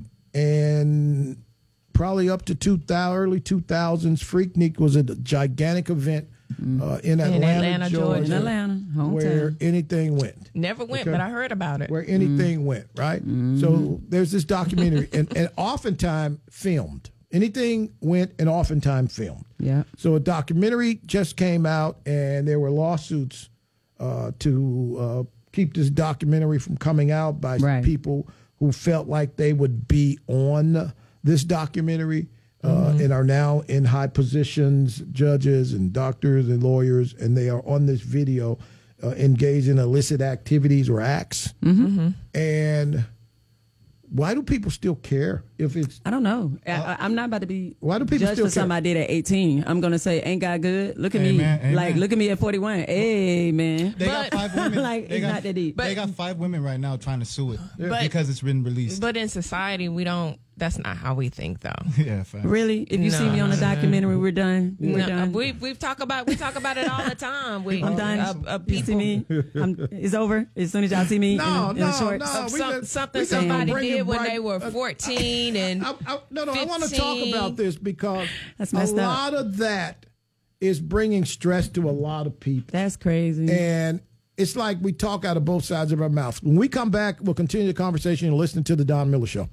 and probably up to two thousand, early two thousands, Freaknik was a gigantic event uh, in Atlanta, Atlanta, Georgia. Georgia, In Atlanta, hometown. where anything went. Never went, Okay. but I heard about it. Where anything went, right? So there's this documentary, and, and oftentimes filmed. Anything went, and oftentimes filmed. Yeah. So a documentary just came out, and there were lawsuits uh, to uh, keep this documentary from coming out by Right. people who felt like they would be on this documentary uh, and are now in high positions, judges and doctors and lawyers, and they are on this video uh, engaged in illicit activities or acts. Mm-hmm. And why do people still care if it's? I don't know. I, I, I'm not about to be Why do people judged still for something care? I did at eighteen. I'm gonna say, ain't God good? Look at Amen, me, amen. like look at me at forty-one. Hey man, They got five women. like they it's got, not that deep. they got five women right now trying to sue it But- because it's been released. But in society, we don't That's not how we think, though. Yeah, really. If you No. see me on the documentary, we're done. We're No, done. we we talk about we talk about it all the time. We, I'm done. Uh, uh, You see me? I'm, it's over as soon as y'all see me. No, in, the, in no, the shorts. no. Of we some, just- something we just gonna somebody bring did it when right- they were uh, fourteen and I, I, no, no. I want to talk fifteen. about this because That's a messed up. lot of that is bringing stress to a lot of people. That's crazy. And it's like we talk out of both sides of our mouth. When we come back, we'll continue the conversation and listen to the Don Miller Show.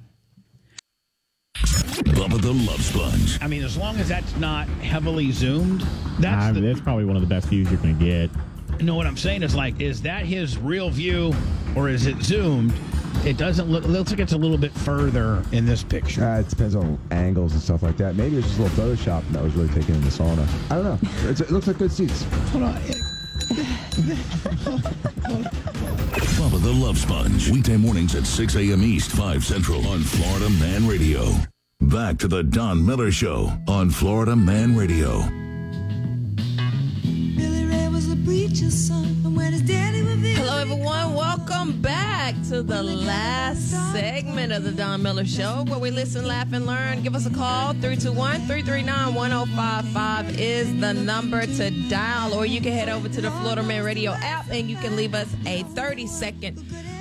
Bubba the Love Sponge. I mean, as long as that's not heavily zoomed, that's I mean, the, that's probably one of the best views you're going to get. you know what I'm saying is like, is that his real view or is it zoomed? It doesn't look. It looks like it's a little bit further in this picture. Uh, it depends on angles and stuff like that. Maybe it's just a little Photoshop that was really taken in the sauna. I don't know. It's, it looks like good seats. Hold on. Bubba the Love Sponge. Weekday mornings at six a.m. East, five Central on Florida Man Radio. Back to the Don Miller Show on Florida Man Radio. Billy Ray was a preacher's son, and when his daddy was Hello, everyone. Welcome back to the last segment of the Don Miller Show, where we listen, laugh, and learn. Give us a call. three two one, three three nine, one oh five five is the number to dial. Or you can head over to the Florida Man Radio app, and you can leave us a thirty-second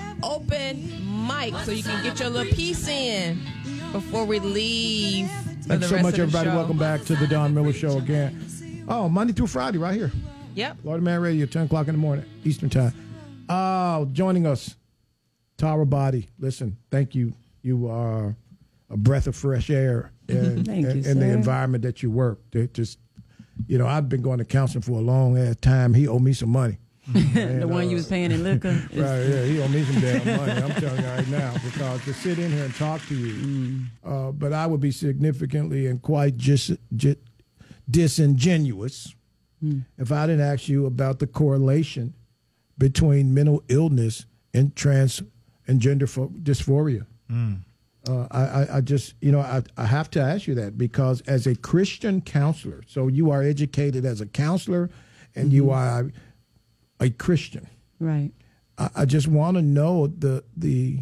open mic so you can get your little piece in before we leave for Thanks the so rest much, of the everybody. show. Welcome back to the Don Miller Show again. Oh, Monday through Friday, right here. Yep. Florida Man Radio, ten o'clock in the morning, Eastern Time. Oh, joining us, Tara Body. Listen, thank you. You are a breath of fresh air in, Thank in, you, in the sir. environment that you work. It just, you know, I've been going to counseling for a long ass time. He owe me some money. the one you was paying in liquor. is- Right, yeah, he owe me some damn money. I'm telling you right now, because to sit in here and talk to you, uh, but I would be significantly and quite just, just disingenuous if I didn't ask you about the correlation between mental illness and trans and gender pho- dysphoria. Uh, I, I, I just, you know, I, I have to ask you that because as a Christian counselor, so you are educated as a counselor and you are a Christian. Right. I, I just want to know the the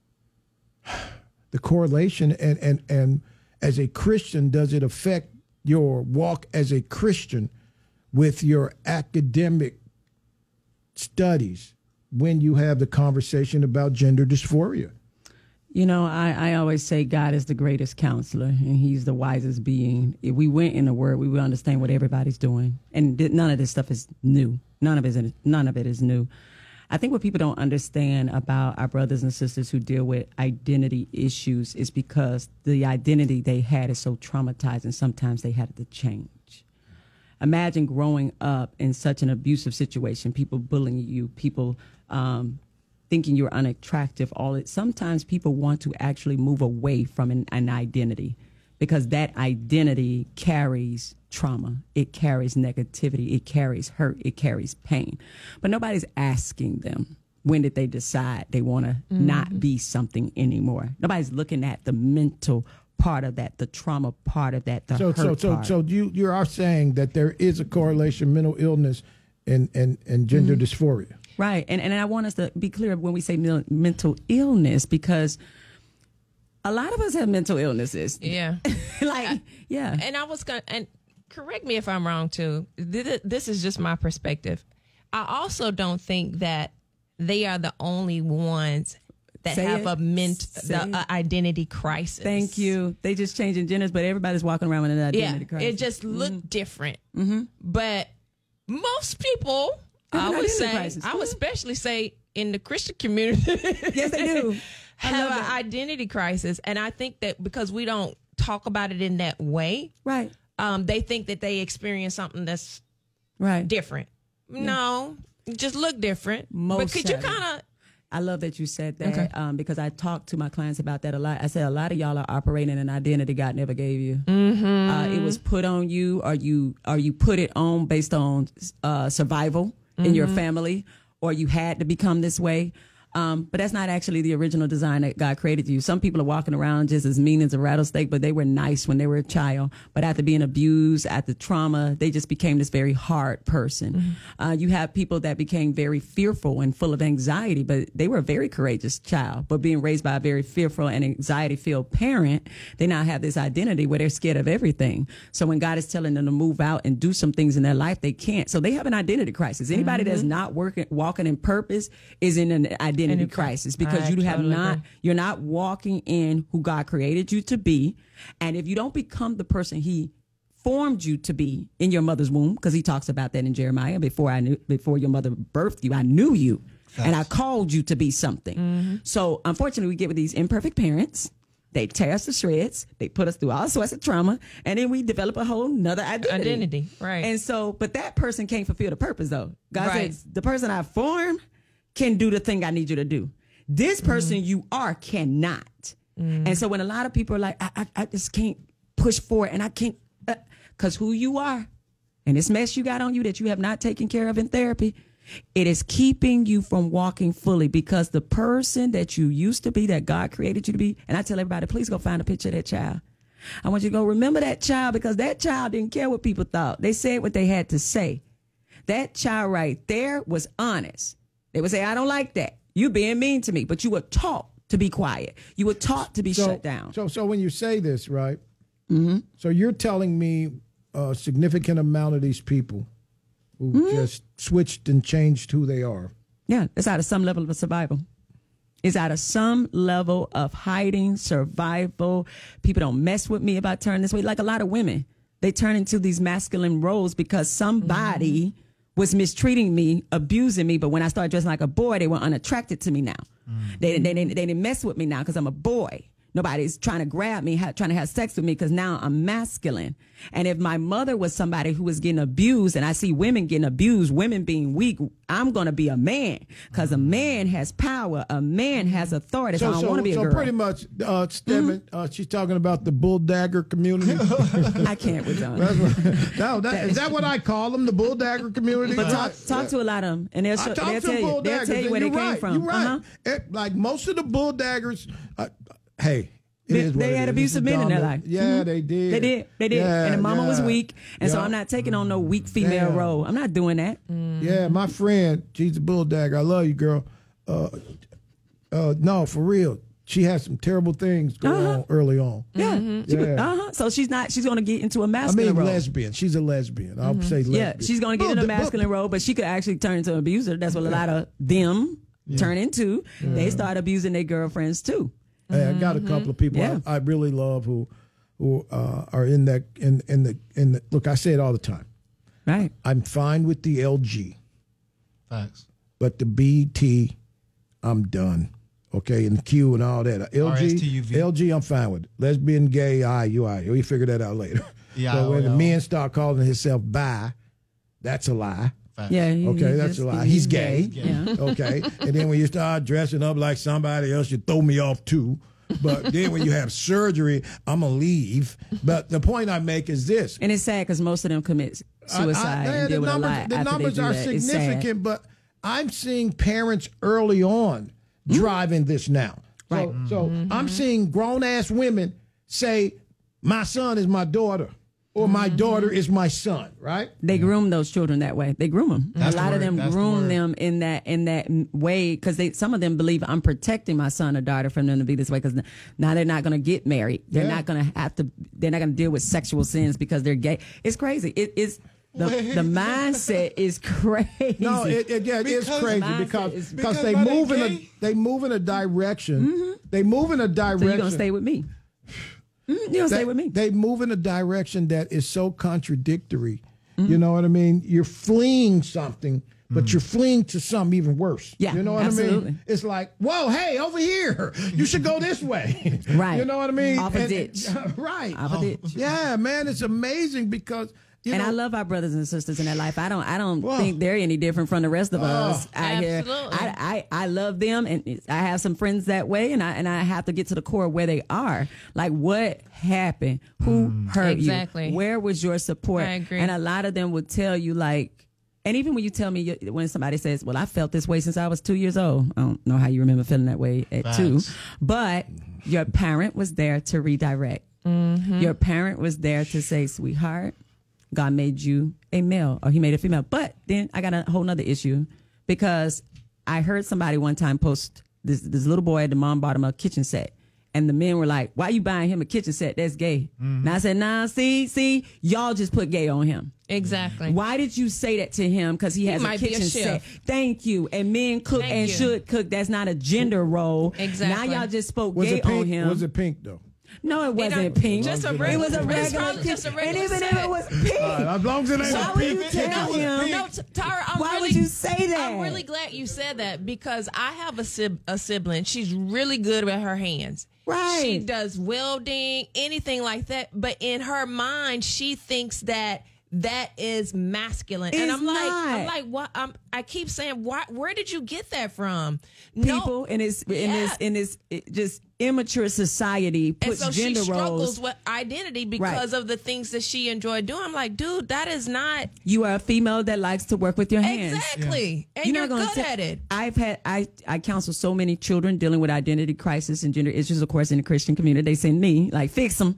the correlation and, and, and as a Christian, does it affect your walk as a Christian with your academic studies when you have the conversation about gender dysphoria? You know, I, I always say God is the greatest counselor and he's the wisest being. If we went in the word, we would understand what everybody's doing. And th- none of this stuff is new. None of it is, none of it is new. I think what people don't understand about our brothers and sisters who deal with identity issues is because the identity they had is so traumatized and sometimes they had to change. Imagine growing up in such an abusive situation, people bullying you, people um, thinking you're unattractive. All it. Sometimes people want to actually move away from an, an identity because that identity carries trauma. It carries negativity. It carries hurt. It carries pain. But nobody's asking them, when did they decide they want to Mm-hmm. not be something anymore? Nobody's looking at the mental part of that, the trauma part of that, the So, hurt so, so, part. so you you are saying that there is a correlation, mental illness and and, and gender Mhm. dysphoria. Right. And and I want us to be clear when we say mil- mental illness, because a lot of us have mental illnesses. Yeah. like, yeah. And I was going to, and correct me if I'm wrong too. Th- This is just my perspective. I also don't think that they are the only ones that Say have it. a ment- Say the it. uh, identity crisis. Thank you. They just changing genders, but everybody's walking around with an identity Yeah, crisis. it just looked different. Mm-hmm. But most people, Have I an would identity say, crisis. I would especially say in the Christian community, yes, they do. I have love an that. identity crisis, and I think that because we don't talk about it in that way, right? Um, they think that they experience something that's right different. No, you just look different. Most but could you certainly. kind of? I love that you said that Okay. um, because I talk to my clients about that a lot. I say a lot of y'all are operating an identity God never gave you. Mm-hmm. Uh, it was put on you, or you, or you put it on based on uh, survival in your Mhm. family, or you had to become this way. Um, but that's not actually the original design that God created you. Some people are walking around just as mean as a rattlesnake, but they were nice when they were a child. But after being abused, after trauma, they just became this very hard person. Mm-hmm. Uh, you have people that became very fearful and full of anxiety, but they were a very courageous child. But being raised by a very fearful and anxiety-filled parent, they now have this identity where they're scared of everything. So when God is telling them to move out and do some things in their life, they can't. So they have an identity crisis. Anybody mm-hmm. that's not working, walking in purpose is in an identity Identity crisis because I you have totally not agree. You're not walking in who God created you to be, and if you don't become the person He formed you to be in your mother's womb, because He talks about that in Jeremiah, before I knew before your mother birthed you, I knew you, That's... and I called you to be something. Mm-hmm. So unfortunately, we get with these imperfect parents. They tear us to shreds. They put us through all sorts of trauma, and then we develop a whole nother identity. Identity, right? And so, but that person can't fulfill the purpose, though. God right. says the person I formed can do the thing I need you to do. This person mm. you are cannot. Mm. And so when a lot of people are like, I, I, I just can't push forward and I can't, because uh, who you are and this mess you got on you that you have not taken care of in therapy, it is keeping you from walking fully because the person that you used to be, that God created you to be, and I tell everybody, please go find a picture of that child. I want you to go remember that child because that child didn't care what people thought. They said what they had to say. That child right there was honest. They would say, I don't like that. You being mean to me. But you were taught to be quiet. You were taught to be so, shut down. So so when you say this, right, mm-hmm. so you're telling me a significant amount of these people who mm-hmm. just switched and changed who they are. Yeah, it's out of some level of survival. It's out of some level of hiding, survival. People don't mess with me about turning this way. Like a lot of women, they turn into these masculine roles because somebody... Mm-hmm. was mistreating me, abusing me, but when I started dressing like a boy, they were unattracted to me now. Mm. They, they, they, they didn't mess with me now because I'm a boy. Nobody's trying to grab me, ha- trying to have sex with me because now I'm masculine. And if my mother was somebody who was getting abused and I see women getting abused, women being weak, I'm going to be a man because a man has power. A man has authority. So, so I don't so, want to be a so girl. So pretty much, uh, Stedman, mm-hmm. uh, she's talking about the bull dagger community. I can't with John. no, that, is that what I call them, the bull dagger community? But talk, talk to a lot of them, and they'll, show, they'll, tell, you, they'll tell you where they right, came from. You're right. Uh-huh. It, like most of the bull daggers, uh, hey, They, they had abusive men in their life. Yeah, mm-hmm. they did. They did. They did. Yeah, and the mama yeah, was weak. And yeah. so I'm not taking on no weak female Damn. role. I'm not doing that. Mm. Yeah, my friend, she's a bull dagger. I love you, girl. Uh, uh, no, for real. She had some terrible things going uh-huh. on early on. Yeah. Mm-hmm. She, yeah. Uh-huh. So she's not, she's going to get into a masculine I mean, role. lesbian. She's a lesbian. I'll Mm-hmm. say lesbian. Yeah, she's going to get in a masculine role, but she could actually turn into an abuser. That's what a lot of them yeah. turn into. Yeah. They start abusing their girlfriends too. Hey, I got a couple of people yeah. I, I really love who who uh, are in that in in the in the look. I say it all the time. Right. I'm fine with the L G. Thanks. But the B T, I'm done. Okay, and the Q and all that. L G, L G, I'm fine with. Lesbian, gay, I, you, I. We figure that out later. Yeah. So when the men start calling himself bi, that's a lie. Yeah. He, okay, he that's just, a lie. He's, He's gay. gay. Yeah. Okay. And then when you start dressing up like somebody else, you throw me off too. But then when you have surgery, I'm going to leave. But the point I make is this. And it's sad because most of them commit suicide I, I, and deal the with numbers, a lot the after numbers they do are that. significant, but I'm seeing parents early on mm-hmm. driving this now. So, right. so mm-hmm. I'm seeing grown-ass women say, my son is my daughter. Or my mm-hmm. daughter is my son, right? They groom those children that way. They groom them. That's a lot the of them That's groom the them in that in that way because they some of them believe I'm protecting my son or daughter from them to be this way because now they're not going to get married. They're yeah. not going to have to. They're not going to deal with sexual sins because they're gay. It's crazy. It is. The, the mindset is crazy. No, it, it, yeah, it is crazy because is, because they move in a they move in a direction. Mm-hmm. They move in a direction. So you're gonna stay with me. Mm, you don't they, stay with me. They move in a direction that is so contradictory. Mm-hmm. You know what I mean? You're fleeing something, but mm-hmm. you're fleeing to something even worse. Yeah, you know what absolutely. I mean? It's like, whoa, hey, over here. You should go this way. Right. You know what I mean? Off a and, ditch. Right. Off a ditch. Yeah, man, it's amazing because. You and know, I love our brothers and sisters in that life. I don't. I don't whoa. think they're any different from the rest of oh, us out here. Absolutely. I, I I love them, and I have some friends that way, and I and I have to get to the core of where they are. Like, what happened? Who mm. hurt exactly. you? Where was your support? I agree. And a lot of them would tell you, like, And even when you tell me, you- when somebody says, well, I felt this way since I was two years old. I don't know how you remember feeling that way at Facts. two. But your parent was there to redirect. Mm-hmm. Your parent was there to say, sweetheart, God made you a male or he made a female. But then I got a whole nother issue because I heard somebody one time post this, this little boy, the mom bought him a kitchen set. And the men were like, why you buying him a kitchen set? That's gay. And I said, nah, see, see, y'all just put gay on him. Exactly. Why did you say that to him? Because he He has a might be a kitchen chef. set. Thank you. And men cook Thank and you. should cook. That's not a gender role. Exactly. Now y'all just spoke Was gay it pink? on him. Was it pink though? No, it wasn't don't- pink. just a it regular- was a it's regular probably just a kitchen. regular And even if set. it was pink. All right, as long as it ain't Why a would pink you kitchen, tell it was him? pink. No, T- Tara, I'm Why really, would you say that? I'm really glad you said that because I have a, sib- a sibling. She's really good with her hands. Right. She does welding, anything like that. But in her mind, she thinks that that is masculine. and It's I'm like, I'm not. like, what? I'm, I keep saying, why? Where did you get that from? People No. in this in Yeah. this in this it just immature society And puts so she gender struggles roles. with identity because Right. of the things that she enjoyed doing. I'm like, dude, that is not You are a female that likes to work with your hands. exactly, and you're, gonna good tell- at it. I've had I I counsel so many children dealing with identity crisis and gender issues. Of course, in the Christian community, they send me like fix them,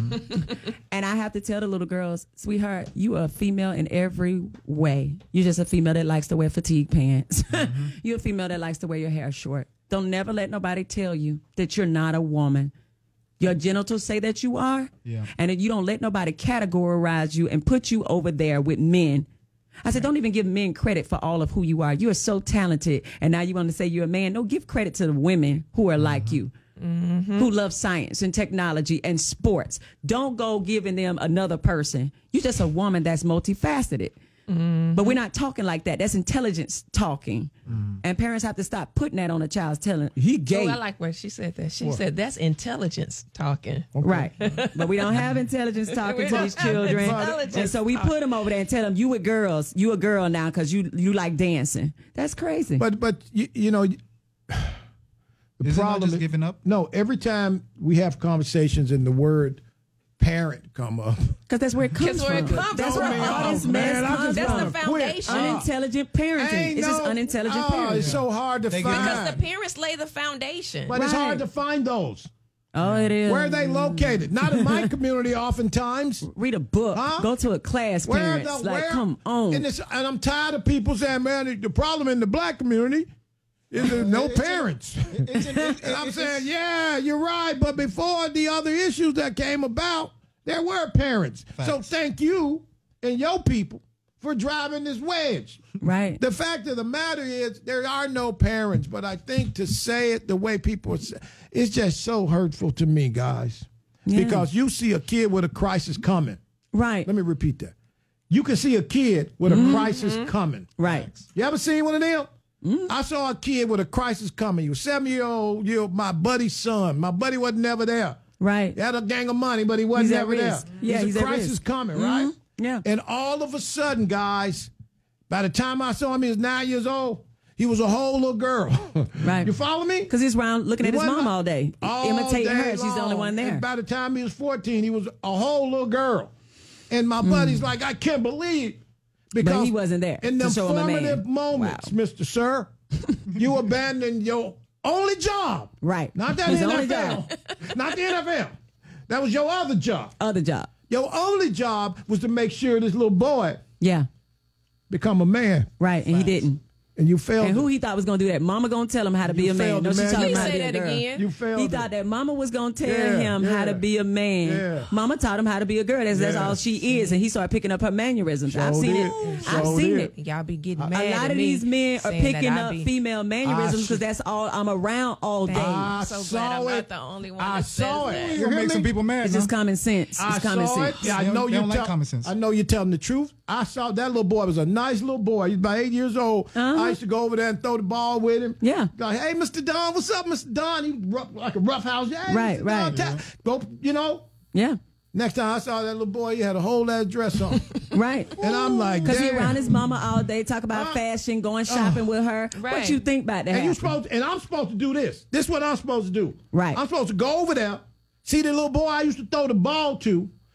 and I have to tell the little girls, sweetheart, you are a female in every way. You're just a female that likes to wear fatigue pants. You're a female that likes to wear your hair short. Don't never let nobody tell you that you're not a woman. Your genitals say that you are, Yeah. and if you don't let nobody categorize you and put you over there with men. I said, don't even give men credit for all of who you are. You are so talented, and now you want to say you're a man. No, give credit to the women who are like you, who love science and technology and sports. Don't go giving them another person. You're just a woman that's multifaceted. But we're not talking like that. That's intelligence talking. And parents have to stop putting that on a child's telling, he gay. Oh, I like where she said that. She said that's intelligence talking. Right. But we don't have intelligence talking We to don't these have children. intelligence And so we talking. put them over there and tell them, you a girls, you a girl now because you you like dancing. That's crazy. But but you, you know, the Isn't that problem just giving up? No, every time we have conversations and the word parent come up, Because that's where it comes That's where from. it comes That's from. where all Oh, this man, mess I comes just That's from. the wanna quit. foundation. Uh, Unintelligent parenting. Ain't It's just no- unintelligent oh, parenting. It's so hard to They find. get- Because the parents lay the foundation. But it's Right. hard to find those. Oh, it is. Where are they located? Not in my community, oftentimes. Read a book. Huh? Go to a class, Where parents. the, like, where, come on. And, it's, and I'm tired of people saying, man, the- the problem in the black community is there's no parents. And I'm saying, yeah, you're right. But before the other issues that came about, there were parents. So thank you and your people for driving this wedge. Right. The fact of the matter is there are no parents, but I think to say it the way people say, it's just so hurtful to me, guys. Yeah. Because you see a kid with a crisis coming. Right. Let me repeat that. You can see a kid with a Mhm. crisis coming. Right. You ever seen one of them? Mm-hmm. I saw a kid with a crisis coming. He was seven year old, you know, my buddy's son. My buddy wasn't never there. Right. He had a gang of money, but he wasn't He's at ever there. risk. Yeah, There's he's a at crisis risk. coming, Mhm. right? Yeah. And all of a sudden, guys, by the time I saw him, he was nine years old. He was a whole little girl. Right. You follow me? Because he's around looking He at his wasn't mom like- all day, all imitating day her. She's the only long. one there. And by the time he was fourteen, he was a whole little girl. And Mm. my buddy's like, I can't believe. Because he wasn't there in to them show him a man. formative moments, Mister Sir, you abandoned your only job. Right. Not that His N F L. only job. Not the N F L. That was your other job. Other job. Your only job was to make sure this little boy Yeah. become a man. Right. And he didn't. And you failed. And who him. he thought was going to do that? Mama going to tell him how to be You a man. failed No, him, she man. taught him You how to say be a that girl. again. You failed He him. thought that mama was going to tell Yeah, him how yeah. to be a man. Yeah. Mama taught him how to be a girl. That's, that's Yeah. all she is. And he started picking up her mannerisms. Sure I've seen did. it. Sure I've seen did. it. Y'all be getting A mad lot at of me these men are saying that picking I up be- female mannerisms I because that's all I'm around all day. I I'm so saw glad I'm it. not the only one I that saw says it. that. You You're gonna hear make some me? people mad. It's huh? just common sense. It's I common saw sense. it. Yeah, I They know don't- they you don't like tell- common sense. I know you're telling the truth. I saw that little boy was a nice little boy. He's about eight years old. Uh-huh. I used to go over there and throw the ball with him. Yeah. Like, hey, Mister Don, what's up, Mister Don? He rough, like a rough house. Hey, Right, Mister right. Don, ta- Go, you know. Yeah. Next time I saw that little boy, he had a whole ass dress on. Right. And I'm like, Because he damn. around his mama all day, talk about Huh? fashion, going shopping with her. What Right. you think about that? And you happening? supposed, and I'm supposed to do this. This is what I'm supposed to do. Right. I'm supposed to go over there, see the little boy I used to throw the ball to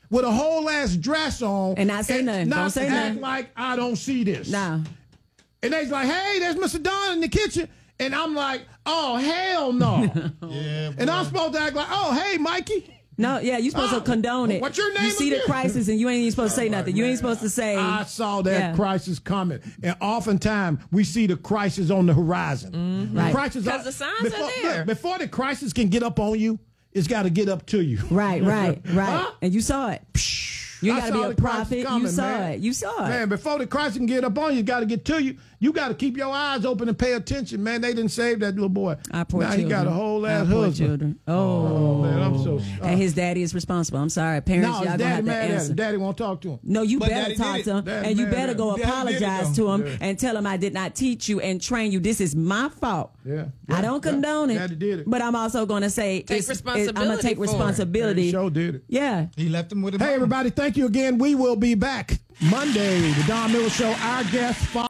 with a whole ass dress on and not say nothing. Not Don't say act nothing. like I don't see this. Nah. And they's like, hey, there's Mister Don in the kitchen. And I'm like, oh, hell no. Yeah, and I'm supposed to act like, oh, hey, Mikey. No, yeah, you're supposed Oh, to condone it. what's your name You see the again? crisis and you ain't even supposed to say nothing. You ain't supposed to say. I saw that Yeah. crisis coming. And oftentimes we see the crisis on the horizon. Mm-hmm. The Right. crisis 'Cause the signs before, are there. look, before the crisis can get up on you, it's got to get up to you. Right, right, right. Huh? And you saw it. You I got to saw be a the crisis prophet. coming, you saw man. it. You saw it. Man, before the crisis can get up on you, it's got to get to you. You got to keep your eyes open and pay attention, man. They didn't save that little boy. Our poor now children. he got a whole Our ass poor husband. children. Oh. man, I'm so sorry. And his daddy is responsible. I'm sorry. Parents, No, y'all his gonna daddy have to mad at answer. him. Daddy won't talk to him. No, you But better daddy talk did to it. him, Daddy and you mad better at go him. Daddy did it, apologize though. to him Yeah. and tell him I did not teach you and train you. This is my fault. Yeah. I don't condone it, Daddy did it. but I'm also going to say Take it's, responsibility I'm going to take for it. responsibility. He sure did it. Yeah. He left him with a Hey, everybody, thank you again. We will be back Monday. The Don Miller Show. Our guest.